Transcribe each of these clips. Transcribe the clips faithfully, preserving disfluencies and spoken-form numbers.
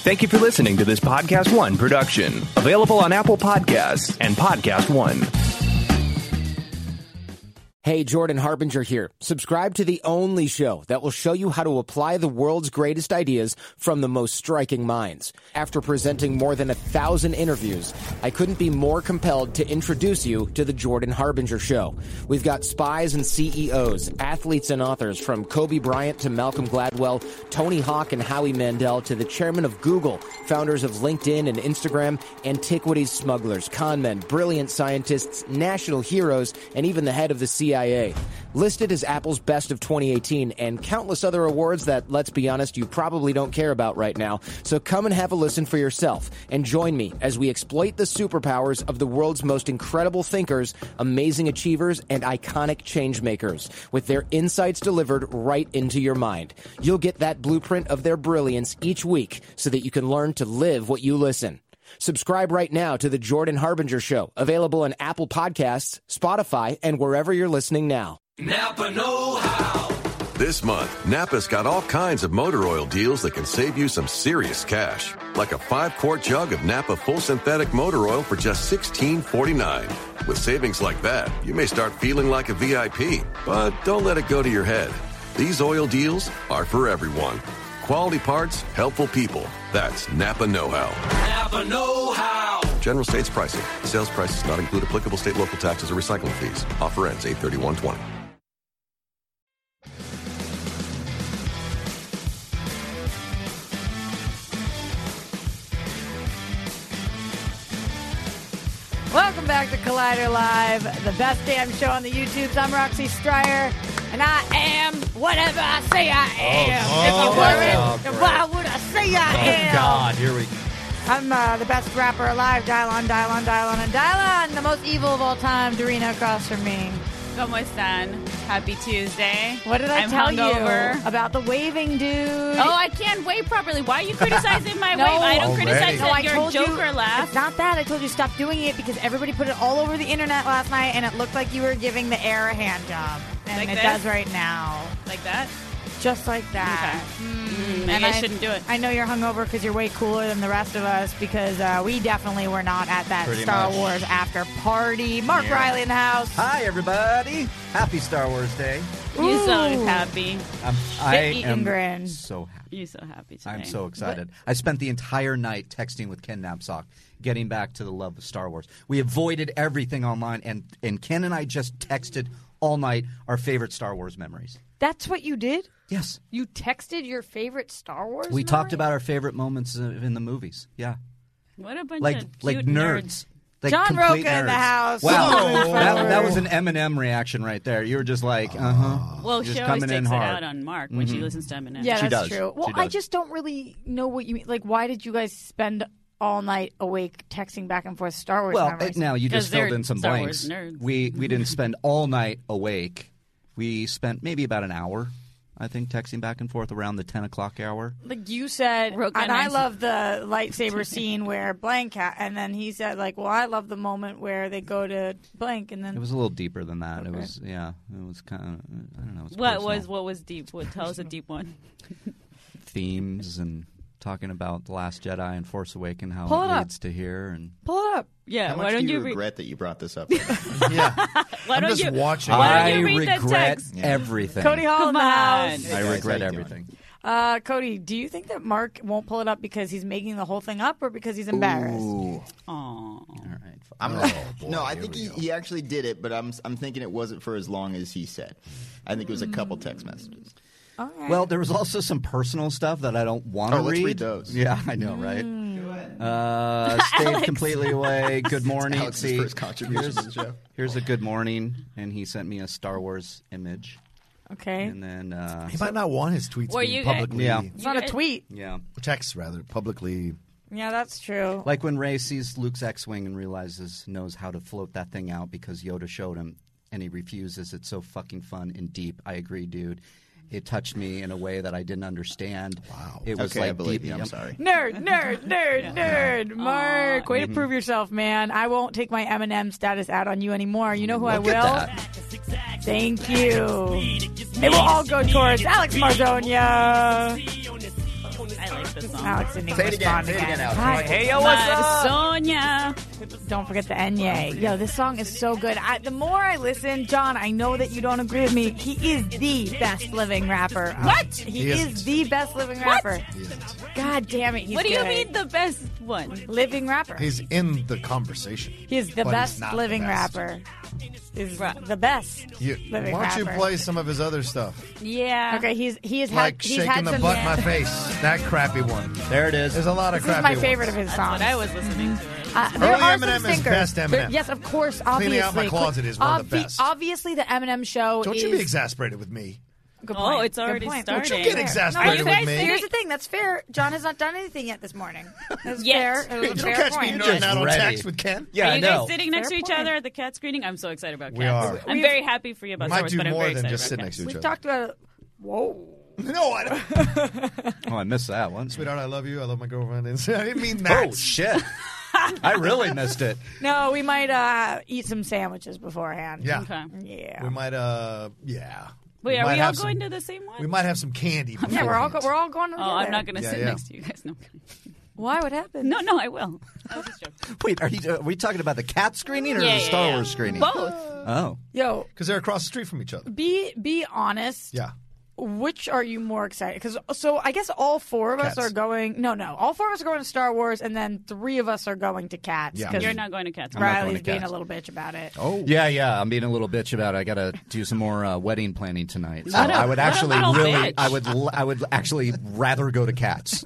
Thank you for listening to this Podcast One production. Available on Apple Podcasts and Podcast One. Hey, Jordan Harbinger here. Subscribe to the only show that will show you how to apply the world's greatest ideas from the most striking minds. After presenting more than a thousand interviews, I couldn't be more compelled to introduce you to the Jordan Harbinger Show. We've got spies and C E Os, athletes and authors, from Kobe Bryant to Malcolm Gladwell, Tony Hawk and Howie Mandel, to the chairman of Google, founders of LinkedIn and Instagram, antiquities smugglers, con men, brilliant scientists, national heroes, and even the head of the C I A. Listed as Apple's best of twenty eighteen and countless other awards that, let's be honest, you probably don't care about right now. So come and have a listen for yourself and join me as we exploit the superpowers of the world's most incredible thinkers, amazing achievers, and iconic change makers, with their insights delivered right into your mind. You'll get that blueprint of their brilliance each week so that you can learn to live what you listen. Subscribe right now to The Jordan Harbinger Show, available on Apple Podcasts, Spotify, and wherever you're listening now. Napa know-how. This month, Napa's got all kinds of motor oil deals that can save you some serious cash. Like a five-quart jug of Napa full synthetic motor oil for just sixteen forty-nine. With savings like that, you may start feeling like a V I P. But don't let it go to your head. These oil deals are for everyone. Quality parts, helpful people. That's Napa know-how. Napa know-how. General States pricing. Sales prices not include applicable state, local taxes, or recycling fees. Offer ends eight thirty-one twenty. Welcome back to Collider Live, the best damn show on the YouTubes. I'm Roxy Stryer, and I am whatever I say I am. Oh, if I oh, wasn't, oh, then why would I say I Oh, am? God, here we go. I'm uh, the best rapper alive. Dial on, dial on, dial on, and dial on. The most evil of all time, Dorina across from me. ¿Cómo están? Happy Tuesday. What did I I'm tell hungover. you about the waving dude? Oh, I can't wave properly. Why are you criticizing my No. wave? I don't Already. criticize No, that I your told Joker you, laugh. It's not that. I told you stop doing it because everybody put it all over the internet last night, and it looked like you were giving the air a hand job. And Like it this? does right now. Like that? Just like that. Okay. Mm. Maybe And I shouldn't do it. I know you're hungover because you're way cooler than the rest of us because uh, we definitely were not at that Pretty Star much. Wars after party. Mark Yeah. Riley in the house. Hi, everybody. Happy Star Wars Day. You so Ooh. happy. Um, I Eat am and grin. so happy. You so happy today. I'm so excited. I spent the entire night texting with Ken Knapsack, getting back to the love of Star Wars. We avoided everything online, and, and Ken and I just texted all night our favorite Star Wars memories. That's what you did? Yes. You texted your favorite Star Wars We memory? talked about our favorite moments in the movies. Yeah. What a bunch Like of like cute nerds. Like John complete Roca in the nerds. house. Wow. Whoa. that, that was an Eminem reaction right there. You were just like, uh-huh. Well, just she always coming in takes it hard. out on Mark when she Mhm. listens to Eminem. Yeah, She that's does. true. Well, She I does. just don't really know what you mean. Like, why did you guys spend all night awake texting back and forth Star Wars Well, memories? it, now you just 'Cause they're filled in some Star blanks. Wars nerds. We we didn't spend all night awake. We spent maybe about an hour, I think, texting back and forth around the ten o'clock hour. Like you said, Roka and and I I- love the lightsaber scene where blank, ha- and then he said, like, well, I love the moment where they go to blank, and then It was a little deeper than that. It Okay. was, yeah, it was kind of, I don't know. It's What personal. was what was deep? What tell us a deep one? themes and talking about The Last Jedi and Force Awakens, how Pull it it up. leads to here, and pull it up. Yeah. How Why much don't do you you re- regret that you brought this up? Yeah. Why I'm don't just you watching. Why I don't you read that regret text? everything. Cody Hall Come in the on. house. Hey I guys, regret how you doing? everything. Uh, Cody, do you think that Mark won't pull it up because he's making the whole thing up, or because he's embarrassed? Ooh. Aw. All right. I'm Oh, not, boy, no, I here think we he, go. he actually did it, but I'm I'm thinking it wasn't for as long as he said. I think it was a couple text messages. All right. Well, there was also some personal stuff that I don't want to Oh, let's read. read those. Yeah, I know, right? Uh, stayed completely away. Good morning. Alex's See, first contribution here's, to the show. here's a good morning, and he sent me a Star Wars image, okay. and then uh, He might not want his tweets Were being you- publicly, Yeah. It's not a tweet. yeah, text rather, publicly. Yeah, that's true. like when Rey sees Luke's X-wing and realizes knows how to float that thing out because Yoda showed him, and he refuses. It's so fucking fun and deep. I agree, dude. It touched me in a way that I didn't understand. Wow. It was Okay, like I believe deep. you. I'm Yep. sorry. Nerd, nerd, nerd, nerd. Mark, way Mm-hmm. to prove yourself, man. I won't take my Eminem status out on you anymore. You know who I Look will? at that. Thank you. It will all go towards Alex Marzonia. I like this song. Alex didn't even Say it again, respond say it again, Alex. Hi. Hey, yo, what's up? Sonia. Don't forget the Enye. Yo, this song is so good. I, the more I listen, John, I know that you don't agree with me. He is the best living rapper. What? He, He is isn't. the best living rapper. God damn it, he's What do you good. mean the best one? Living rapper. He's in the conversation. He is the but he's best not the living best. rapper. Is Right. the best You, living why don't you rapper. play some of his other stuff? Yeah. Okay, he's he has Like had he's Shaking had the some. Butt in My Face. That crappy one. There it is. There's a lot of This is crappy my favorite of ones. his That's songs. what I was listening to. Uh, there Early are Eminem some is stinkers. best Eminem. There- yes, of course. Obviously, Cleaning Out My Closet is one of the best. Obviously, the Eminem show. Don't is, you be exasperated with me. Good Oh, point. it's Good already point. starting. Don't you get Fair. exasperated No, with guys me. think- Here's the thing. That's fair. John has not done anything yet this morning. That's Yet. fair. It was a Don't fair catch point. me nerding out on ready. text with Ken. Yeah, Are I you know. guys sitting next Fair to each point. other at the cat screening? I'm so excited about cats. We are. I'm We- very happy for you about We Star might Wars, do but I'm more very than excited just about sit next to cats. each We've other. talked about. Whoa. No, I don't. Oh, I missed that one. Sweetheart, I love you. I love my girlfriend. I didn't mean that. Oh, shit. I really missed it. No, we might uh, eat some sandwiches beforehand. Yeah. Okay. Yeah. We might, uh, yeah. Wait, are might we all have some- going to the same one? We might have some candy. Yeah, we're all beforehand. we're all going together. Oh, I'm not going to Yeah, sit yeah. next to you guys. No. Why? What happened? No, no, I will. I was just joking. Wait, are, you, are we talking about the cat screening or Yeah, the yeah, Star yeah. Wars screening? Both. Oh. Yo, Because they're across the street from each other. be be honest. Yeah. Which are you more excited? Because so I guess all four of us Cats. are going. No, no, all four of us are going to Star Wars, and then three of us are going to Cats. Yeah. 'cause You're not going to cats. I'm not going Riley's to being Cats. a little bitch about it. Oh. Yeah, yeah. I'm being a little bitch about it. I got to do some more uh, wedding planning tonight. So What a- I would what a actually little really, bitch. I would, l- I would actually rather go to Cats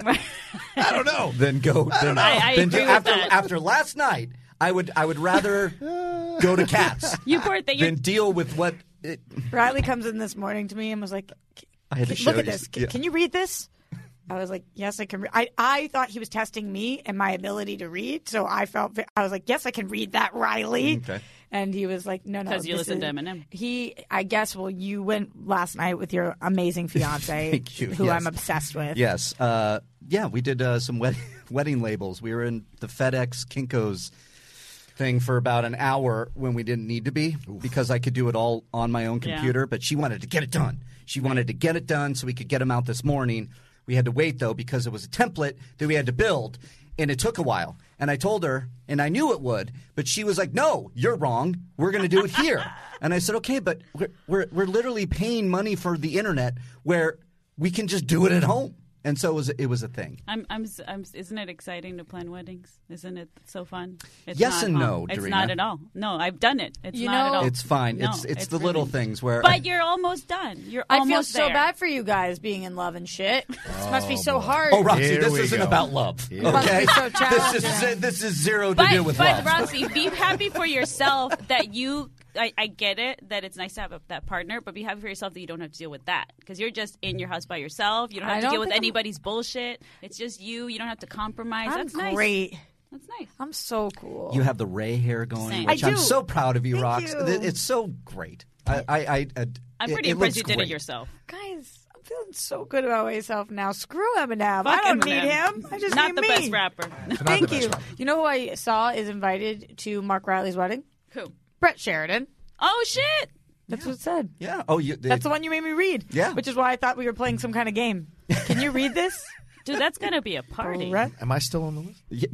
I don't know. than go. Than, I- I than agree do, with after that. after last night. I would, I would rather go to Cats You poor thing. than deal with what. It, Riley comes in this morning to me and was like, I had to "Look show at you- this. Can, yeah. can you read this?" I was like, "Yes, I can." Re-. I I thought he was testing me and my ability to read, so I felt ve- I was like, "Yes, I can read that, Riley." Okay. And he was like, "No, no." 'Cause you this listened is-" to Eminem. He, I guess. Well, you went last night with your amazing fiance, Thank you, who yes. I'm obsessed with. Yes. Uh, yeah, we did uh, some wed- wedding labels. We were in the FedEx Kinko's thing for about an hour when we didn't need to be because I could do it all on my own Yeah. computer, but she wanted to get it done. She wanted to get it done so we could get them out this morning. We had to wait, though, because it was a template that we had to build, and it took a while. And I told her, and I knew it would, but she was like, no, you're wrong. We're going to do it here. And I said, okay, but we're, we're, we're literally paying money for the internet where we can just do it at home. And so it was, it was a thing. I'm, I'm, I'm, isn't it exciting to plan weddings? Isn't it so fun? It's Yes not, and huh? no, It's Dorina. not at all. No, I've done it. It's You not know- at all. It's fine. No, it's, it's the little really- things where. But you're almost done. You're I feel almost so there. bad for you guys being in love and shit. This must be so boy. hard. Oh, Roxy, Here this we isn't go. about love. Here Okay, we go. So this is challenging. this is zero to But, do with but love. Roxy, be happy for yourself that you. I, I get it that it's nice to have a, that partner, but be happy for yourself that you don't have to deal with that because you're just in your house by yourself. You don't have I to don't deal with think I'm- anybody's bullshit. It's just you. You don't have to compromise. I'm That's nice. great. That's nice. I'm so cool. You have the Ray hair going, Same. which I I'm do. so proud of you, Thank Rox. you. Th- It's so great. I, I, I, I I'm it- pretty it impressed looks you did great. it yourself. Guys, I'm feeling so good about myself now. Screw Eminem. Fuck I don't Eminem. need him. I just Not need the me. best rapper. Thank the you. best rapper. You know who I saw is invited to Mark Riley's wedding? Who? Brett Sheridan. Oh shit! That's what it said. Yeah. Oh, you. That's the one you made me read. Yeah. Which is why I thought we were playing some kind of game. Can you read this? Dude, that's gonna be a party. Brett? Am I still on the list? Yeah.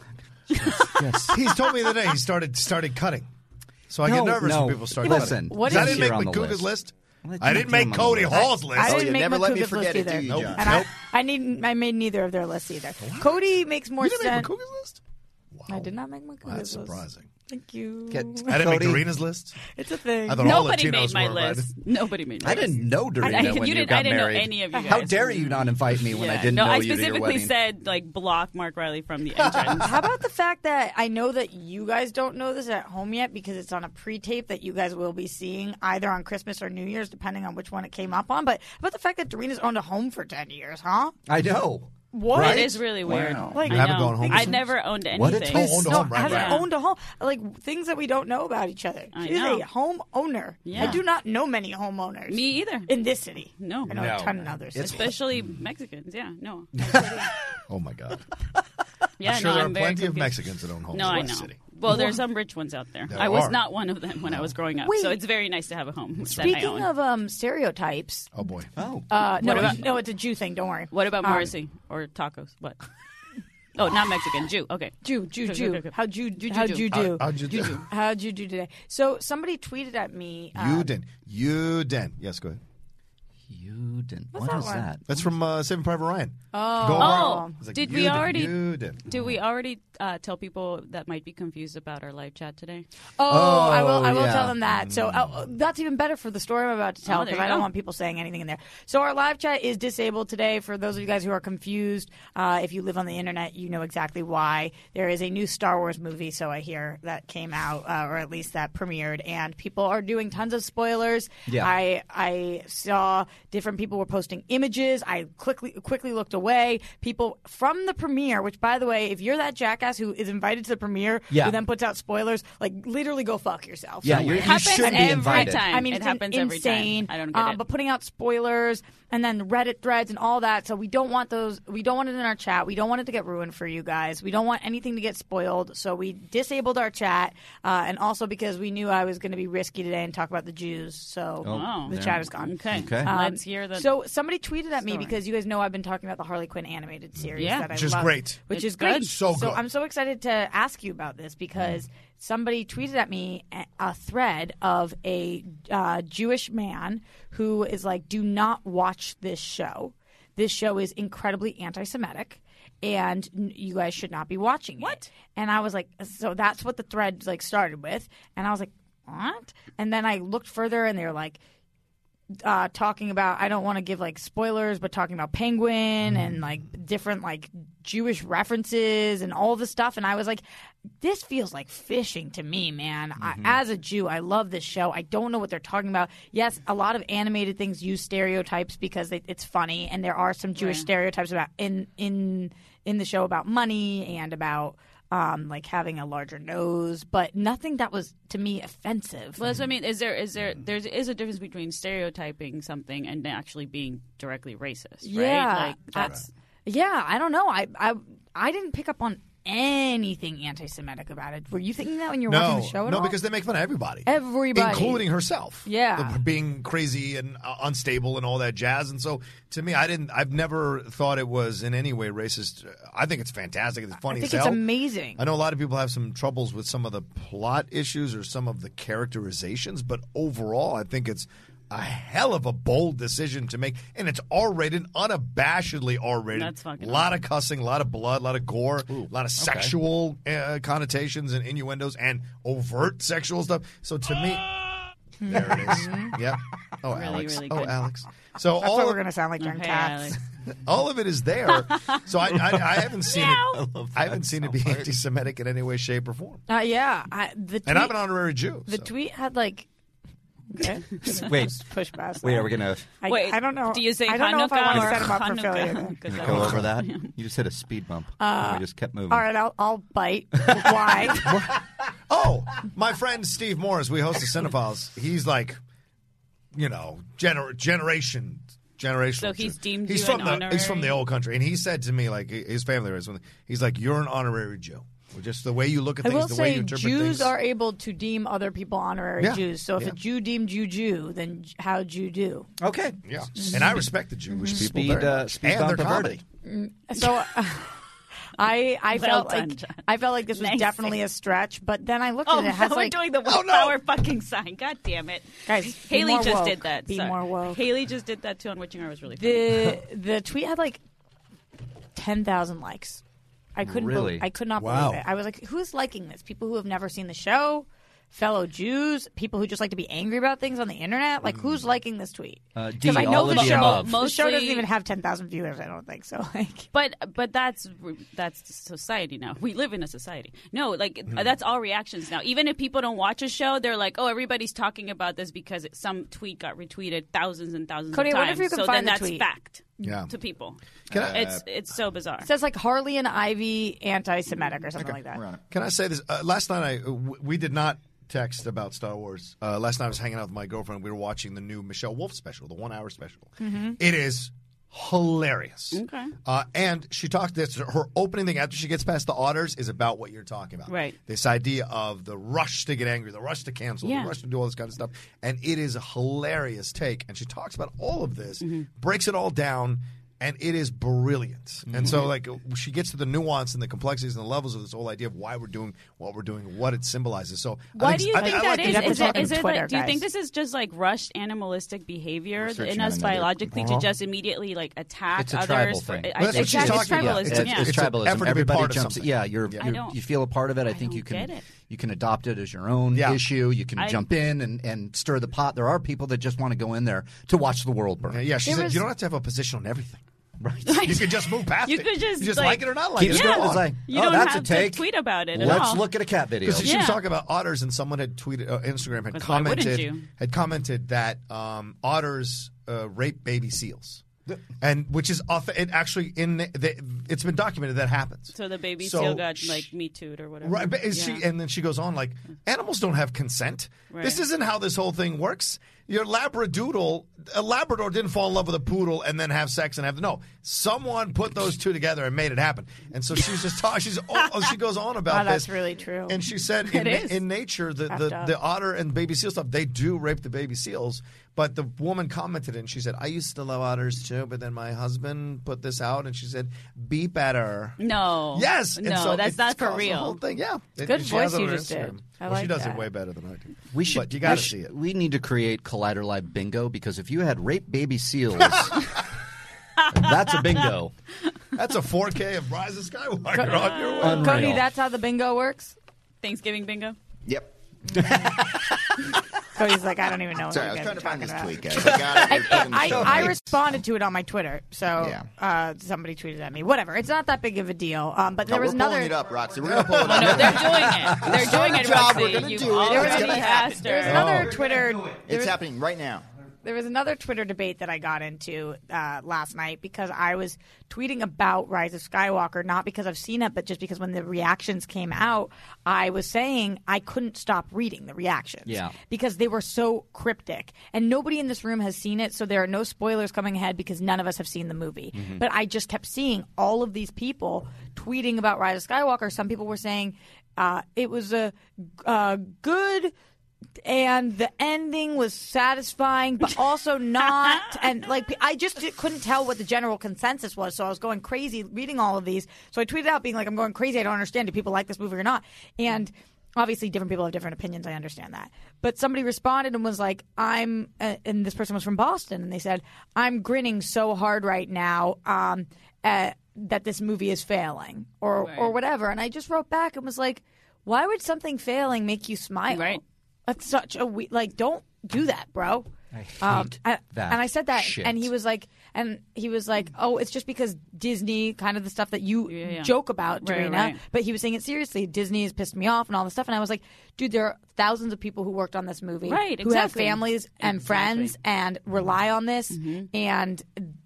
yes. He's told me the day he started started cutting. So I No, get nervous no. when people start Listen, cutting. what I is didn't here make on the McCouga's list. Well, I it's didn't not make on the Cody list. Hall's list. I Oh, didn't you make never let me McCouga's forget list it, either. do you, Nope. John? And I, Nope. I need. I made neither of their lists either. Cody makes more You didn't sense. make McCouga's list? Wow. I did not make McCouga's Well, that's list. surprising. Thank you. Get- I didn't Cody. make Dorina's list. It's a thing. I thought all Nobody Latinos made my were list. invited. Nobody made my I list. didn't know Dorina I, when you you, didn't. got I didn't married. know any of you guys. How dare you not invite me when I Yeah. didn't no, know I you to your specifically wedding? said like block Mark Riley from the entrance. How about the fact that I know that you guys don't know this at home yet because it's on a pre-tape that you guys will be seeing either on Christmas or New Year's, depending on which one it came up on. But how about the fact that Dorina's owned a home for ten years, huh? I know. What? Right? It is really weird. Like- You I haven't know. gone home I've since? never owned anything. What a twist. Oh, owned a No, home, right, hasn't right. owned a home. Like things that we don't know about each other. I She's know. a home owner. Yeah. I do not know many homeowners. Me either. In this city. No. I know No. a ton in others. It's- Especially Mexicans. Yeah. No. Oh my God! Yeah. I'm sure no, there I'm are very plenty of confused. Mexicans that own homes No, in I this know. city. Well, there's some rich ones out there. There I was are. not one of them when I was growing up. Wait. So it's very nice to have a home that I Speaking own. of um, stereotypes, Oh boy. Oh. uh, no, about- no, it's a Jew thing. Don't worry. What about Um, Morrissey or tacos? What? Oh, not Mexican. Jew. Okay. Jew, Jew, Okay, Jew. okay, okay. How'd you, Jew, Jew, how'd Jew. you do? How- how'd you do? How'd you do today? So somebody tweeted at me. Uh, You didn't. You didn't. Yes, go ahead. You didn't. What's What that is one? that? That's from uh, Saving Private Ryan. Oh. Go Oh, around. It's like, did you we didn't, already- You didn't. Did we already uh, tell people that might be confused about our live chat today? Oh, I will. I will yeah. tell them that. So uh, that's even better for the story I'm about to tell Oh, there because you I don't go. want people saying anything in there. So our live chat is disabled today. For those of you guys who are confused, uh, if you live on the internet, you know exactly why. There is a new Star Wars movie, so I hear, that came out, uh, or at least that premiered, and people are doing tons of spoilers. Yeah. I I saw different people were posting images. I quickly quickly looked away. People from the premiere, which by the way, if you're that jackass who is invited to the premiere, Yeah. who then puts out spoilers, like literally go fuck yourself. Yeah, somewhere. you're- It you happens should be every invited. time. I mean, it it's happens in- every insane. time. I don't get uh, it. But putting out spoilers and then Reddit threads and all that, so we don't want those. We don't want it in our chat. We don't want it to get ruined for you guys. We don't want anything to get spoiled. So we disabled our chat, uh, and also because we knew I was going to be risky today and talk about the Jews. So Oh, the there. chat is gone. Okay. Okay. Um, Let's hear the. So somebody tweeted at me story. because you guys know I've been talking about the Harley Quinn animated series. Yeah. that I Which is love, great. Which It's is great. good. So So good. I'm so excited to ask you about this because somebody tweeted at me a, a thread of a uh, Jewish man who is like, "Do not watch this show. This show is incredibly anti-Semitic." And n- you guys should not be watching What? it. And I was like, so that's what the thread like started with. And I was like, what? And then I looked further, and they were like, uh, talking about, I don't want to give like spoilers, but talking about Penguin and like different like Jewish references and all this stuff. And I was like, this feels like fishing to me, man. I, as a Jew, I love this show. I don't know what they're talking about. Yes, a lot of animated things use stereotypes because it, it's funny, and there are some Jewish Right. stereotypes about in in in the show about money and about. Um, like having a larger nose, but nothing that was to me offensive. Well, that's what I mean. Is there is there there is a difference between stereotyping something and actually being directly racist, right? Yeah. Like that's Yeah, I don't know. I I I didn't pick up on anything anti-Semitic about it. Were you thinking that when you were watching No, the show at no, all? because they make fun of everybody, Everybody. including herself. Yeah. The- being crazy and uh, unstable and all that jazz. And so, to me, I didn't. I've never thought it was in any way racist. I think it's fantastic. It's funny I think as it's hell. amazing. I know a lot of people have some troubles with some of the plot issues or some of the characterizations, but overall, I think it's a hell of a bold decision to make, and it's R-rated, unabashedly R-rated. That's fucking a lot of cussing, a lot of blood, a lot of gore, a lot of sexual uh, connotations and innuendos, and overt sexual stuff. So to me, there it is. Yep. Oh, Really, Alex. really oh, good. Alex. So That's all what of, we're gonna sound like during Okay, cats. Alex. all of it is there. So I, I, I haven't seen it. love I haven't seen it be anti-Semitic in any way, shape, or form. Uh, yeah, I, the tweet, And I'm an honorary Jew. the so. tweet had like. Okay. Wait. Push past. Wait, that. are we gonna I, Wait, I don't know. do you say I don't know if I want Hanukkah to or set him up for Hanukkah? failure. then. Good go luck. over that? You just hit a speed bump. we just kept moving. All right, I'll, I'll bite. Why? Oh, my friend Steve Morris, we host the Cinephiles. He's like, you know, gener- generation, generational. So he's Jew. deemed he's you from an the he's from the honorary- old country, and he said to me like his family was. He's like, you're an honorary Jew. Just the way you look at I things, will the way say you interpret Jews things. are able to deem other people honorary Yeah, Jews. So if yeah. a Jew deemed you Jew, then j- how'd you do? Okay. Yeah, and I respect the Jewish people Speed, very uh, much. speed and bump their averted. comedy. So uh, I I Well felt done, like John. I felt like this was Nice. definitely a stretch, but then I looked Oh, at it. It has we're like doing the Oh, no. willpower fucking sign. God damn it, guys. be Haley more just woke. did that. Be Sorry. more woke. Haley just did that too on Witching Hour. It was really funny. The the tweet had like ten thousand likes. I couldn't. Really? Be- I could not Wow. believe it. I was like, "Who's liking this? People who have never seen the show, fellow Jews, people who just like to be angry about things on the internet. Like, who's liking this tweet? Uh, D, Because I know all the of the show. above. The show doesn't Mostly- even have ten thousand viewers. I don't think so. Like, But but that's that's society now. We live in a society. No, like Mm-hmm. that's all reactions now. Even if people don't watch a show, they're like, "Oh, everybody's talking about this because it, some tweet got retweeted thousands and thousands Cody, of I wonder times." if you can so find then the that's tweet. fact Yeah. to people. Can I- it's it's so bizarre. it says like Harley and Ivy anti-Semitic or something like that. We're on it. Can I say this? Uh, last night, I w- we did not text about Star Wars. Uh, last night, I was hanging out with my girlfriend. We were watching the new Michelle Wolf special, the one-hour special. Mm-hmm. It is hilarious. Okay. Uh, and she talks this her opening thing after she gets past the otters is about what you're talking about. Right. This idea of the rush to get angry, the rush to cancel, Yeah. the rush to do all this kind of stuff. And it is a hilarious take. And she talks about all of this, Mm-hmm. breaks it all down. And it is brilliant. Mm-hmm. And so, like, she gets to the nuance and the complexities and the levels of this whole idea of why we're doing what we're doing, what it symbolizes. So, Why I think, do you I think I that like is? that have to Is we're it, talk talking- is it Twitter, like, do you think guys. this is just like rushed animalistic behavior We're searching in on us another- biologically Uh-huh. to just immediately like attack It's a others? tribal for- thing. I- Well, that's what she's exactly, it's talking about. tribalism. It's, It's- yeah. it's it's an tribalism. effort to be Everybody part of jumps. something. Yeah, you're, Yeah. I you don't- you feel a part of it. I I think don't you can get it. you can adopt it as your own Yeah. issue. You can I- jump in and, and stir the pot. There are people that just want to go in there to watch the world burn. Yeah, yeah, she There said was- you don't have to have a position on everything. Right. You could just move past You it. could just, you just like- like, it or not like Keep it. scrolling. Yeah. It's like, You oh, don't that's have a take. to tweet about it at Let's all. look at a cat video. Because she Yeah. was talking about otters, and someone had tweeted, uh, Instagram had Because why wouldn't commented, you? had commented that um, otters uh, rape baby seals, and which is off. It actually in the, the, it's been documented that happens. So the baby So seal got sh- like Me Too'd or whatever. Right, but is Yeah. she, and then she goes on like, animals don't have consent. This Right. isn't how this whole thing works. Your Labradoodle, a Labrador didn't fall in love with a poodle and then have sex and have no. Someone put those two together and made it happen. And so she's just talking. She's oh, she goes on about Wow, that's this. really true. And she said in, It is. in nature, the, Effed the, up. the otter and baby seal stuff, they do rape the baby seals. But the woman commented and she said, I used to love otters too, but then my husband put this out and she said, be better. No. Yes. And No, so that's it not for caused the whole real. thing. Yeah. It- Good she has voice it you on her just did. Instagram. I well, she like does that. it way better than I do. We should. But you got to we see should- it. We need to create Collider Live bingo because if you had rape baby seals, that's a bingo. That's a four K of Rise of Skywalker on your way. Unreal. Cody, that's how the bingo works? Thanksgiving bingo. Yep. Cody's like, I don't even know what Sorry, you I was guys trying to are find talking this about. tweet, guys. I got it. Put it in the I, show I notes. responded to it on my Twitter, so Yeah. uh, somebody tweeted at me. Whatever, it's not that big of a deal. Um, but No, there was we're another. pulling it up, Roxy. We're gonna pull it Oh, up. no, they're doing it. They're doing it, job, Roxy. we're gonna You do it. already It's gonna happen. asked There was her. another Twitter. there It's was- happening right now. There was another Twitter debate that I got into uh, last night because I was tweeting about Rise of Skywalker, not because I've seen it, but just because when the reactions came out, I was saying I couldn't stop reading the reactions. Yeah. Because they were so cryptic. And nobody in this room has seen it, so there are no spoilers coming ahead because none of us have seen the movie. Mm-hmm. But I just kept seeing all of these people tweeting about Rise of Skywalker. Some people were saying uh, it was a uh, good and the ending was satisfying, but also not. And like, I just couldn't tell what the general consensus was, so I was going crazy reading all of these. So I tweeted out, being like, "I'm going crazy. I don't understand. Do people like this movie or not?" And obviously, different people have different opinions. I understand that. But somebody responded and was like, "I'm," uh, and this person was from Boston, and they said, "I'm grinning so hard right now." Um, uh, that this movie is failing, or Right. or whatever. And I just wrote back and was like, "Why would something failing make you smile?" Right. That's such a we like. Don't do that, bro. I hate Um, I- that And I said that, shit. and he was like, and he was like, "Oh, it's just because Disney, kind of the stuff that you Yeah, yeah. joke about, Right, Darina." right. But he was saying it seriously. Disney has pissed me off and all this stuff. And I was like, "Dude, there are thousands of people who worked on this movie, Right, who have exactly. families and Exactly. friends and rely on this, Mm-hmm. and."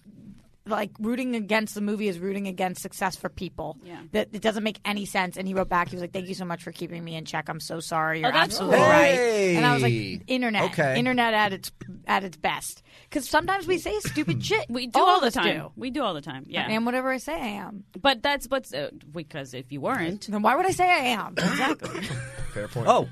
Like rooting against the movie is rooting against success for people. Yeah. That it doesn't make any sense. And he wrote back. He was like, "Thank you so much for keeping me in check. I'm so sorry. You're Oh, that's absolutely cool. right." Hey. And I was like, "Internet, Okay. internet at its at its best." Because sometimes we say stupid shit. We do all, all, of the us time. do. We do all the time. Yeah. I am whatever I say I am. But that's what's uh, because if you weren't, Then why would I say I am? Exactly. Fair point. Oh,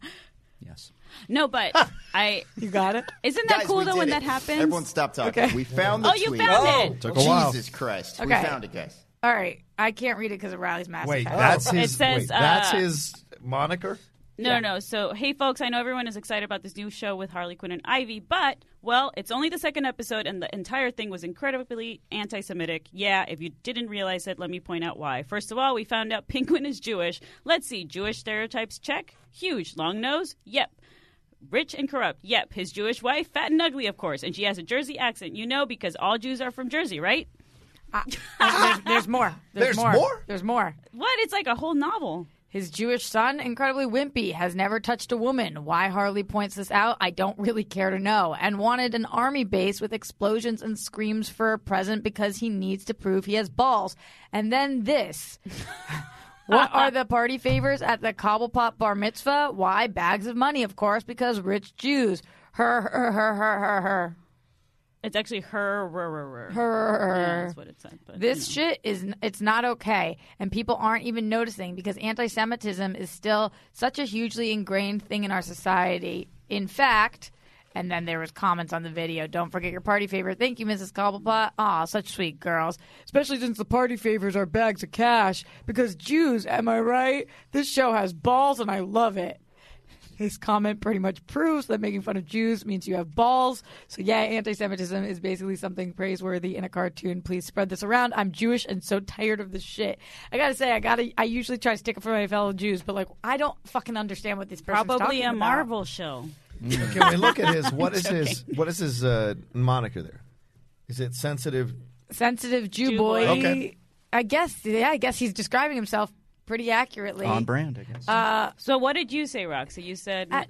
yes. no. But I You got it. isn't that Guys, cool we though did when it. that happens? Everyone stop talking. Okay. We found the Oh, you tweet. found Oh. it. Took a while. Jesus Christ. We Okay. found it, guys. All right. I can't read it because of Riley's massive. Wait, text. that's It his. says, wait, that's uh, his moniker. No, no. So, hey, folks, I know everyone is excited about this new show with Harley Quinn and Ivy, but, well, it's only the second episode, and the entire thing was incredibly anti-Semitic. Yeah, if you didn't realize it, let me point out why. First of all, we found out Penguin is Jewish. Let's see. Jewish stereotypes, check. Huge. Long nose? Yep. Rich and corrupt? Yep. His Jewish wife? Fat and ugly, of course. And she has a Jersey accent, you know, because all Jews are from Jersey, right? Uh, there's, there's more. There's, There's more. more? There's more. What? It's like a whole novel. His Jewish son, incredibly wimpy, has never touched a woman. Why Harley points this out, I don't really care to know. And wanted an army base with explosions and screams for a present because he needs to prove he has balls. And then this. What are the party favors at the Cobblepot bar mitzvah? Why? Bags of money, of course, because rich Jews. Her, her, her, her, her, her. It's actually her. her, her, Her. Yeah, that's what it said. But, This you know. shit is it's not okay, and people aren't even noticing because anti-Semitism is still such a hugely ingrained thing in our society. In fact, and then there was comments on the video. Don't forget your party favor. Thank you, Missus Cobblepot. Aw, such sweet girls. Especially since the party favors are bags of cash. Because Jews, am I right? This show has balls, and I love it. His comment pretty much proves that making fun of Jews means you have balls. So, yeah, anti-Semitism is basically something praiseworthy in a cartoon. Please spread this around. I'm Jewish and so tired of this shit. I gotta say, I gotta. I usually try to stick up for my fellow Jews, but, like, I don't fucking understand what this person's Probably talking a about. Marvel show. Can we look at his? What is his? What is his uh, moniker there? Is it sensitive? Sensitive Jew, Jew boy. boy. Okay. I guess, yeah, I guess he's describing himself pretty accurately. On brand, I guess. Uh, So what did you say, Roxy? You said I,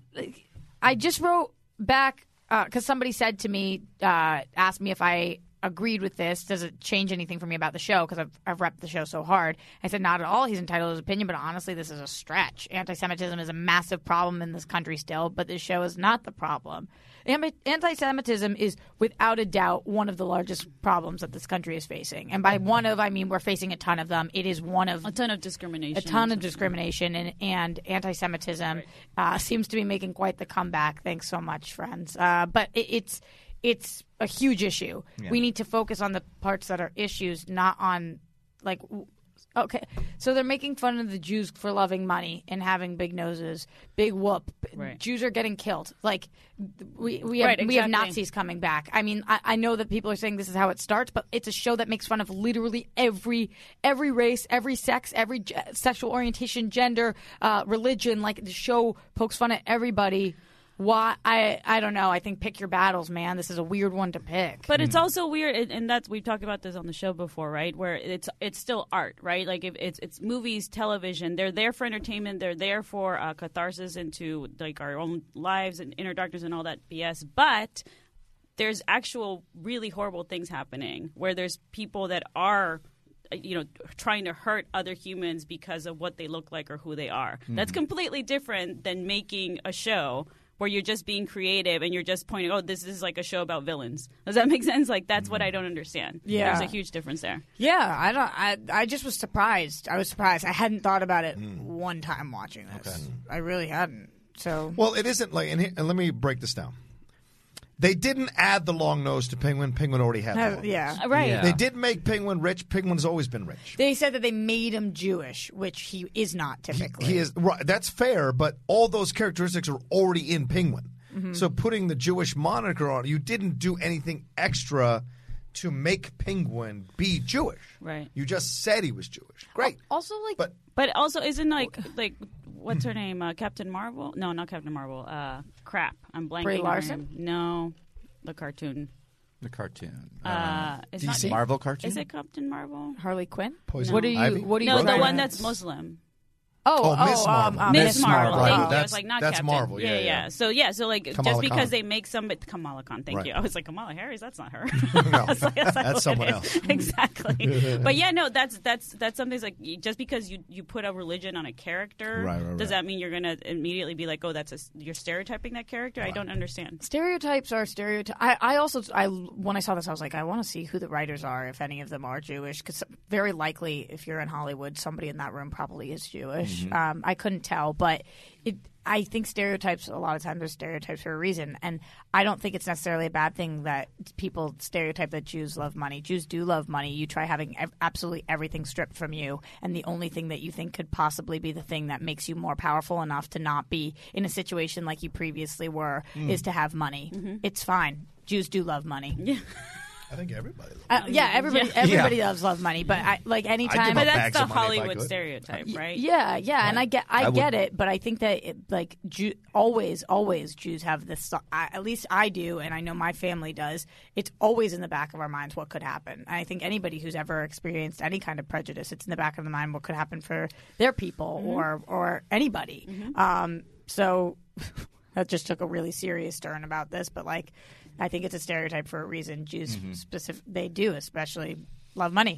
I just wrote back because somebody said to me, uh, asked me if I agreed with this. Does it change anything for me about the show? Because I've, I've repped the show so hard. I said, not at all. He's entitled to his opinion, but honestly, this is a stretch. Anti-Semitism is a massive problem in this country still, but this show is not the problem. Am- Anti-Semitism is, without a doubt, one of the largest problems that this country is facing. And by one of, I mean we're facing a ton of them. It is one of a ton of discrimination. a ton of discrimination, and, and anti-Semitism right. uh, seems to be making quite the comeback. Thanks so much, friends. Uh, but it, it's it's a huge issue. Yeah. We need to focus on the parts that are issues, not on like. Okay, so they're making fun of the Jews for loving money and having big noses. Big whoop. Right. Jews are getting killed. Like we we have, Right, we have exactly. Nazis coming back. I mean, I, I know that people are saying this is how it starts, but it's a show that makes fun of literally every every race, every sex, every ge- sexual orientation, gender, uh, religion. Like the show pokes fun at everybody. Why? I I don't know. I think pick your battles, man. This is a weird one to pick. But it's also weird, and- and that's we've talked about this on the show before, right? Where it's it's still art, right? Like if it's it's movies, television. They're there for entertainment. They're there for uh, catharsis into like our own lives and inner darkness and all that B S. But there's actual really horrible things happening where there's people that are, you know, trying to hurt other humans because of what they look like or who they are. Mm-hmm. That's completely different than making a show where you're just being creative and you're just pointing, oh, this is like a show about villains. Does that make sense? Like, that's what I don't understand. Yeah. There's a huge difference there. Yeah, I don't. I I just was surprised. I was surprised. I hadn't thought about it one time watching this. Okay. I really hadn't. So Well, it isn't like, and, here, and let me break this down. They didn't add the long nose to Penguin. Penguin already had the long yeah, nose. right. Yeah. They did make Penguin rich. Penguin's always been rich. They said that they made him Jewish, which he is not typically. He is right. That's fair, but all those characteristics are already in Penguin. Mm-hmm. So putting the Jewish moniker on, you didn't do anything extra to make Penguin be Jewish. Right. You just said he was Jewish. Great. Also, like, But But also, isn't like like what's her name? Uh, Captain Marvel? No, not Captain Marvel. Uh, crap, I'm blanking. Brie on her Larson? name. No, the cartoon. The cartoon. Uh, it's D C? not Marvel cartoon? Is it Captain Marvel? Harley Quinn. Poison What are you? Ivy? What are you? No, the trying one to- that's Muslim. Oh, Oh, Miss um, Marvel. um, Miss Miss Marvel. Marvel. Thank Right, you. I that's- was like, not that's Captain. Marvel. Yeah, yeah, yeah. So yeah, so like Kamala just because Khan. they make somebody Kamala Khan. Thank Right. you. I was like Kamala Harris. That's not her. No, I was like, that's not that's what it someone is. else. Exactly. But yeah, no, that's that's that's something that's like you- just because you you put a religion on a character, Right, right, does right. that mean you're gonna immediately be like, oh, that's a, you're stereotyping that character? I don't understand. Stereotypes are stereotypes. I, I also, I when I saw this, I was like, I want to see who the writers are, if any of them are Jewish, because very likely, if you're in Hollywood, somebody in that room probably is Jewish. Mm-hmm. Um, I couldn't tell, but it. I think stereotypes, a lot of times, are stereotypes for a reason, and I don't think it's necessarily a bad thing that people stereotype that Jews love money. Jews do love money. You try having ev- absolutely everything stripped from you, and the only thing that you think could possibly be the thing that makes you more powerful enough to not be in a situation like you previously were is to have money. It's fine. Jews do love money. Yeah. I think everybody. Uh, yeah, everybody Yeah. everybody Yeah. loves love money, but I, like anytime. give But up that's bags the of money if I Hollywood could. stereotype, right? Yeah, yeah, and I get, I, I would- get it, but I think that it, like Jew, always, always Jews have this. I, at least I do, and I know my family does. It's always in the back of our minds what could happen. And I think anybody who's ever experienced any kind of prejudice, it's in the back of the mind what could happen for their people Mm-hmm. or or anybody. Um, so that just took a really serious turn about this, but like, I think it's a stereotype for a reason. Jews specific, they do, especially love money.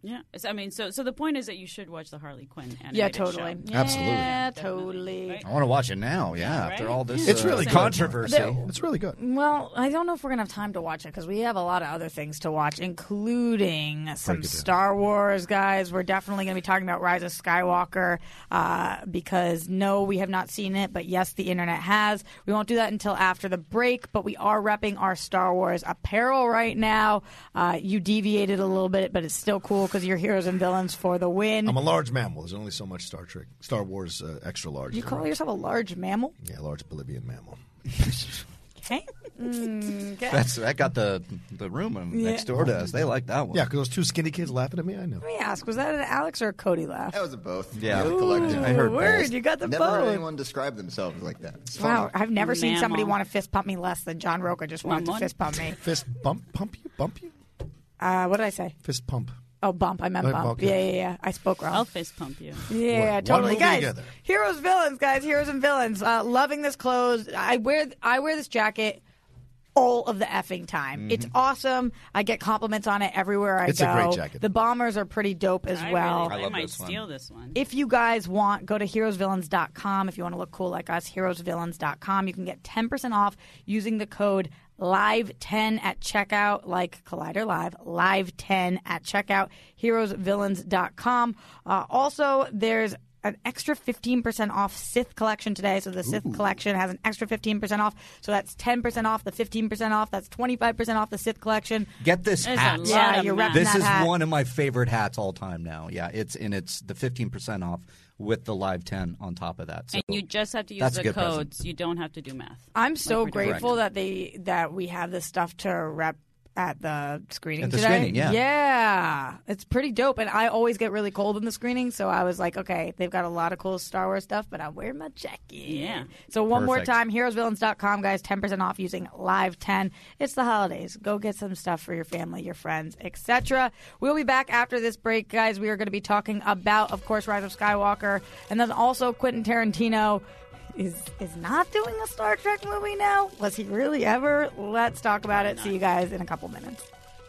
Yeah, So, I mean, so so the point is that you should watch the Harley Quinn animated Yeah, totally. show. Absolutely. Yeah, Definitely. totally. Right? I want to watch it now. Yeah, Yeah, after right? all this, It's uh, really good. controversy. There- It's really good. Well, I don't know if we're gonna have time to watch it because we have a lot of other things to watch, including some it down. Star Wars, guys. We're definitely gonna be talking about Rise of Skywalker uh, because no, we have not seen it, but yes, the internet has. We won't do that until after the break, but we are repping our Star Wars apparel right now. Uh, you deviated a little bit, but it's still cool because you're heroes and villains for the win. I'm a large mammal. There's only so much Star Trek, Star Wars uh, extra large. You call yourself a large mammal? Yeah, large Bolivian mammal. Okay. Mm, okay. That's that got the the room next door to us. They like that one. Yeah, because those two skinny kids laughing at me, I know. Let me ask, was that an Alex or a Cody laugh? That was a both. Yeah. The collective. I heard Word, both. you got the Never heard both. anyone describe themselves like that. It's Wow, funny. I've never seen somebody Mammal. want to fist pump me less than John Roca just wanted to Mammal. fist pump me. Fist bump, pump you, bump you. Uh, what did I say? Fist pump. Oh, bump. I meant Oh, bump. okay. Yeah, yeah, yeah. I spoke wrong. I'll fist pump you. Yeah, One totally, movie guys. together. Heroes, villains, guys. Heroes and villains. Uh, loving this clothes. I wear. I wear this jacket all of the effing time. It's awesome. I get compliments on it everywhere I It's a go. great jacket. The bombers are pretty dope as I well. really, I, love might this one. steal this one. If you guys want, go to heroes villains dot com. If you want to look cool like us, heroes villains dot com. You can get ten percent off using the code live ten at checkout, like Collider Live, live ten at checkout, heroes villains dot com. Uh, also, there's an extra fifteen percent off Sith collection today. So the Sith collection has an extra fifteen percent off. So that's ten percent off the fifteen percent off. That's twenty-five percent off the Sith collection. Get this There's a hat. lot Yeah, of you're math. repping This that is hat. one of my favorite hats all time now. Yeah, it's and it's the fifteen percent off with the live ten on top of that. So And you just have to use that's a the good present. codes. You don't have to do math. I'm so Like we're doing. grateful that they that we have this stuff to rep at the screening At the today. screening, yeah. Yeah. It's pretty dope. And I always get really cold in the screening, so I was like, okay, they've got a lot of cool Star Wars stuff, but I'm wearing my jacket. Yeah. So one more Perfect. time, heroes villains dot com, guys, ten percent off using live ten. It's the holidays. Go get some stuff for your family, your friends, et cetera. We'll be back after this break, guys. We are going to be talking about, of course, Rise of Skywalker, and then also Quentin Tarantino is is not doing a Star Trek movie now. Was he really ever? Let's talk about it. See you guys in a couple minutes.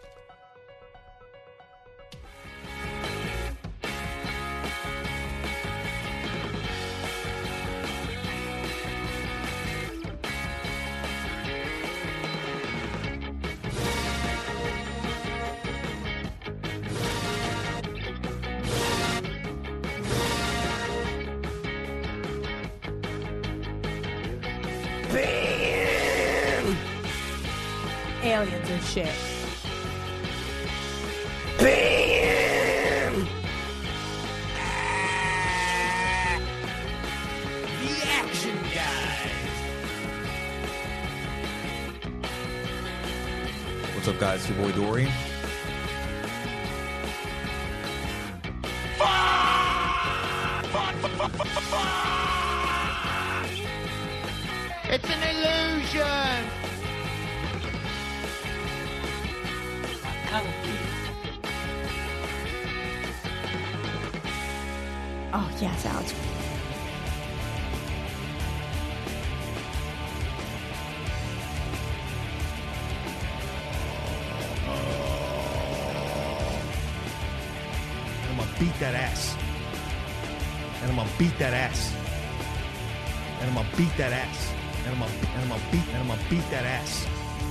Aliens and shit. The Action Guys. What's up, guys? It's your boy Dory. It's an illusion. Oh yes, Alex. I'm gonna beat that ass. And I'm gonna beat that ass. And I'm gonna beat that ass. And I'm gonna, and I'm gonna beat and I'm gonna beat that ass.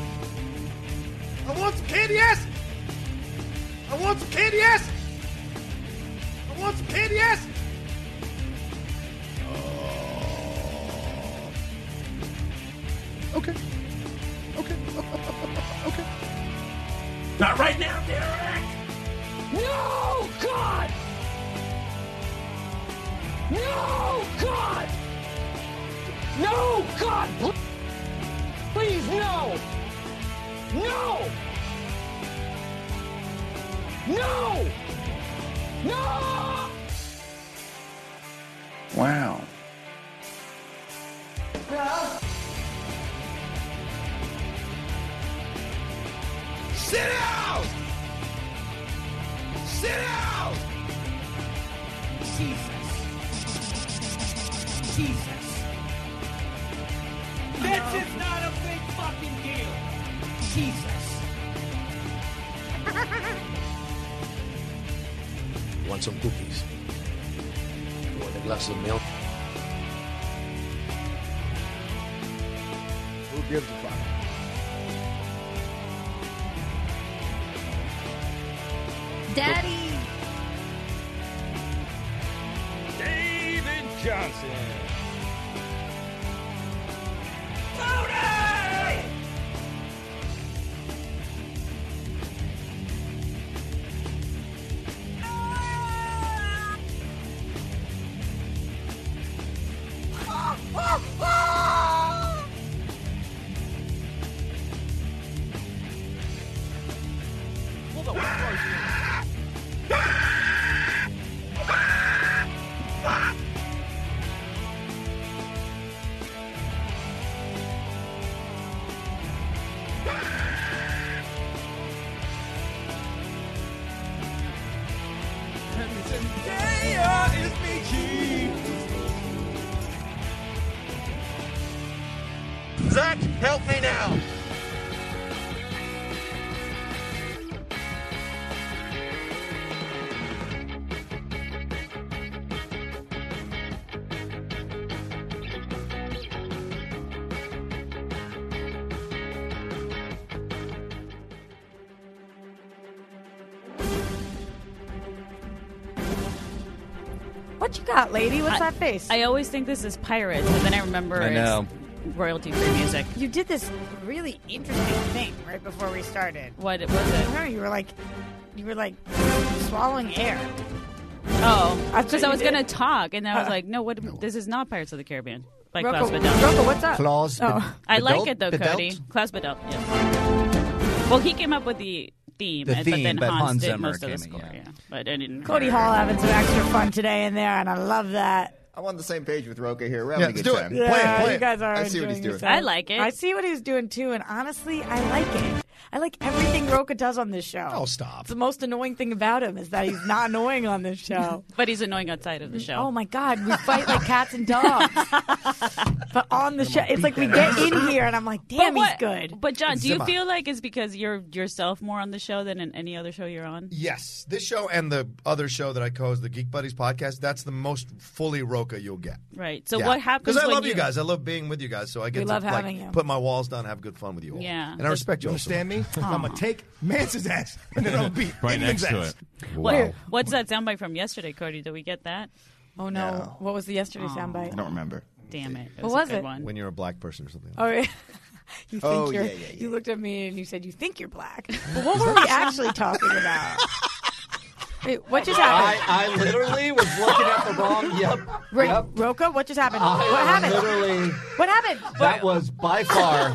I want some candy ass. I want some candy ass. I want some candy ass. Okay. Okay. Okay. Not right now, Derek. No, God. No, God. No, God. Please, no. No. No. No. Wow. Sit down. Sit down. Jesus. Jesus. This is not a big fucking deal. Jesus. want some cookies? You want a glass of milk? Who gives a fuck? Daddy! David Johnson. Zach, help me now. What you got, lady? What's I, that face? I always think this is Pirates, but then I remember I know. it's royalty-free music. You did this really interesting thing right before we started. What was it? No, you were like, you were like swallowing air. Oh, That's because what I was you did? going to talk, and then I was like, no, what? This is not Pirates of the Caribbean. By Rocco, Klaus Badel. Rocco, what's up? Klaus Oh. Bed- I like Bedelt? it, though, Bedelt? Cody. Klaus Badel, yes. Well, he came up with the theme, The and, theme, but then but Hans, Hans did Zimmer most of the came in, score. yeah. Yeah. But I didn't. Cody Hall having some extra fun today in there, and I love that. I'm on the same page with Roka here. We're Yeah, having let's a good do it. time. Yeah. Play it, play you it. guys are I see what enjoying he's doing. yourselves. I like it. I see what he's doing too, and honestly, I like it. I like everything Roka does on this show. Oh, stop. It's the most annoying thing about him is that he's not annoying on this show. But he's annoying outside of the show. Oh my God, we fight like cats and dogs. But on the show, it's like we get in here, and I'm like, damn, but what, he's good. But John, do you Zimmer. feel like it's because you're yourself more on the show than in any other show you're on? Yes, this show and the other show that I co-host, the Geek Buddies podcast, that's the most fully Roka you'll get. Right. So Yeah. what happens? Because I when love you guys. I love being with you guys. So I get We to love like, having you. put my walls down, have good fun with you all. Yeah. And I respect you. You all so understand me? much. I'm going to take Mance's ass, and then I'm going to beat Right Indian's next to ass. it. What, what's that soundbite from yesterday, Cody? Did we get that? Oh no, what was the yesterday soundbite? I don't remember. Damn it! It What was, was a good it? one. When you're a black person or something. Oh, yeah. You think Oh, you're, yeah, yeah, yeah. You looked at me and you said you think you're black. But what were we actually talking about? Wait, what just happened? I, I literally was looking at the wrong. Yep. Ro- yep. Roka, what just happened? I what happened? Literally, What happened? that was by far.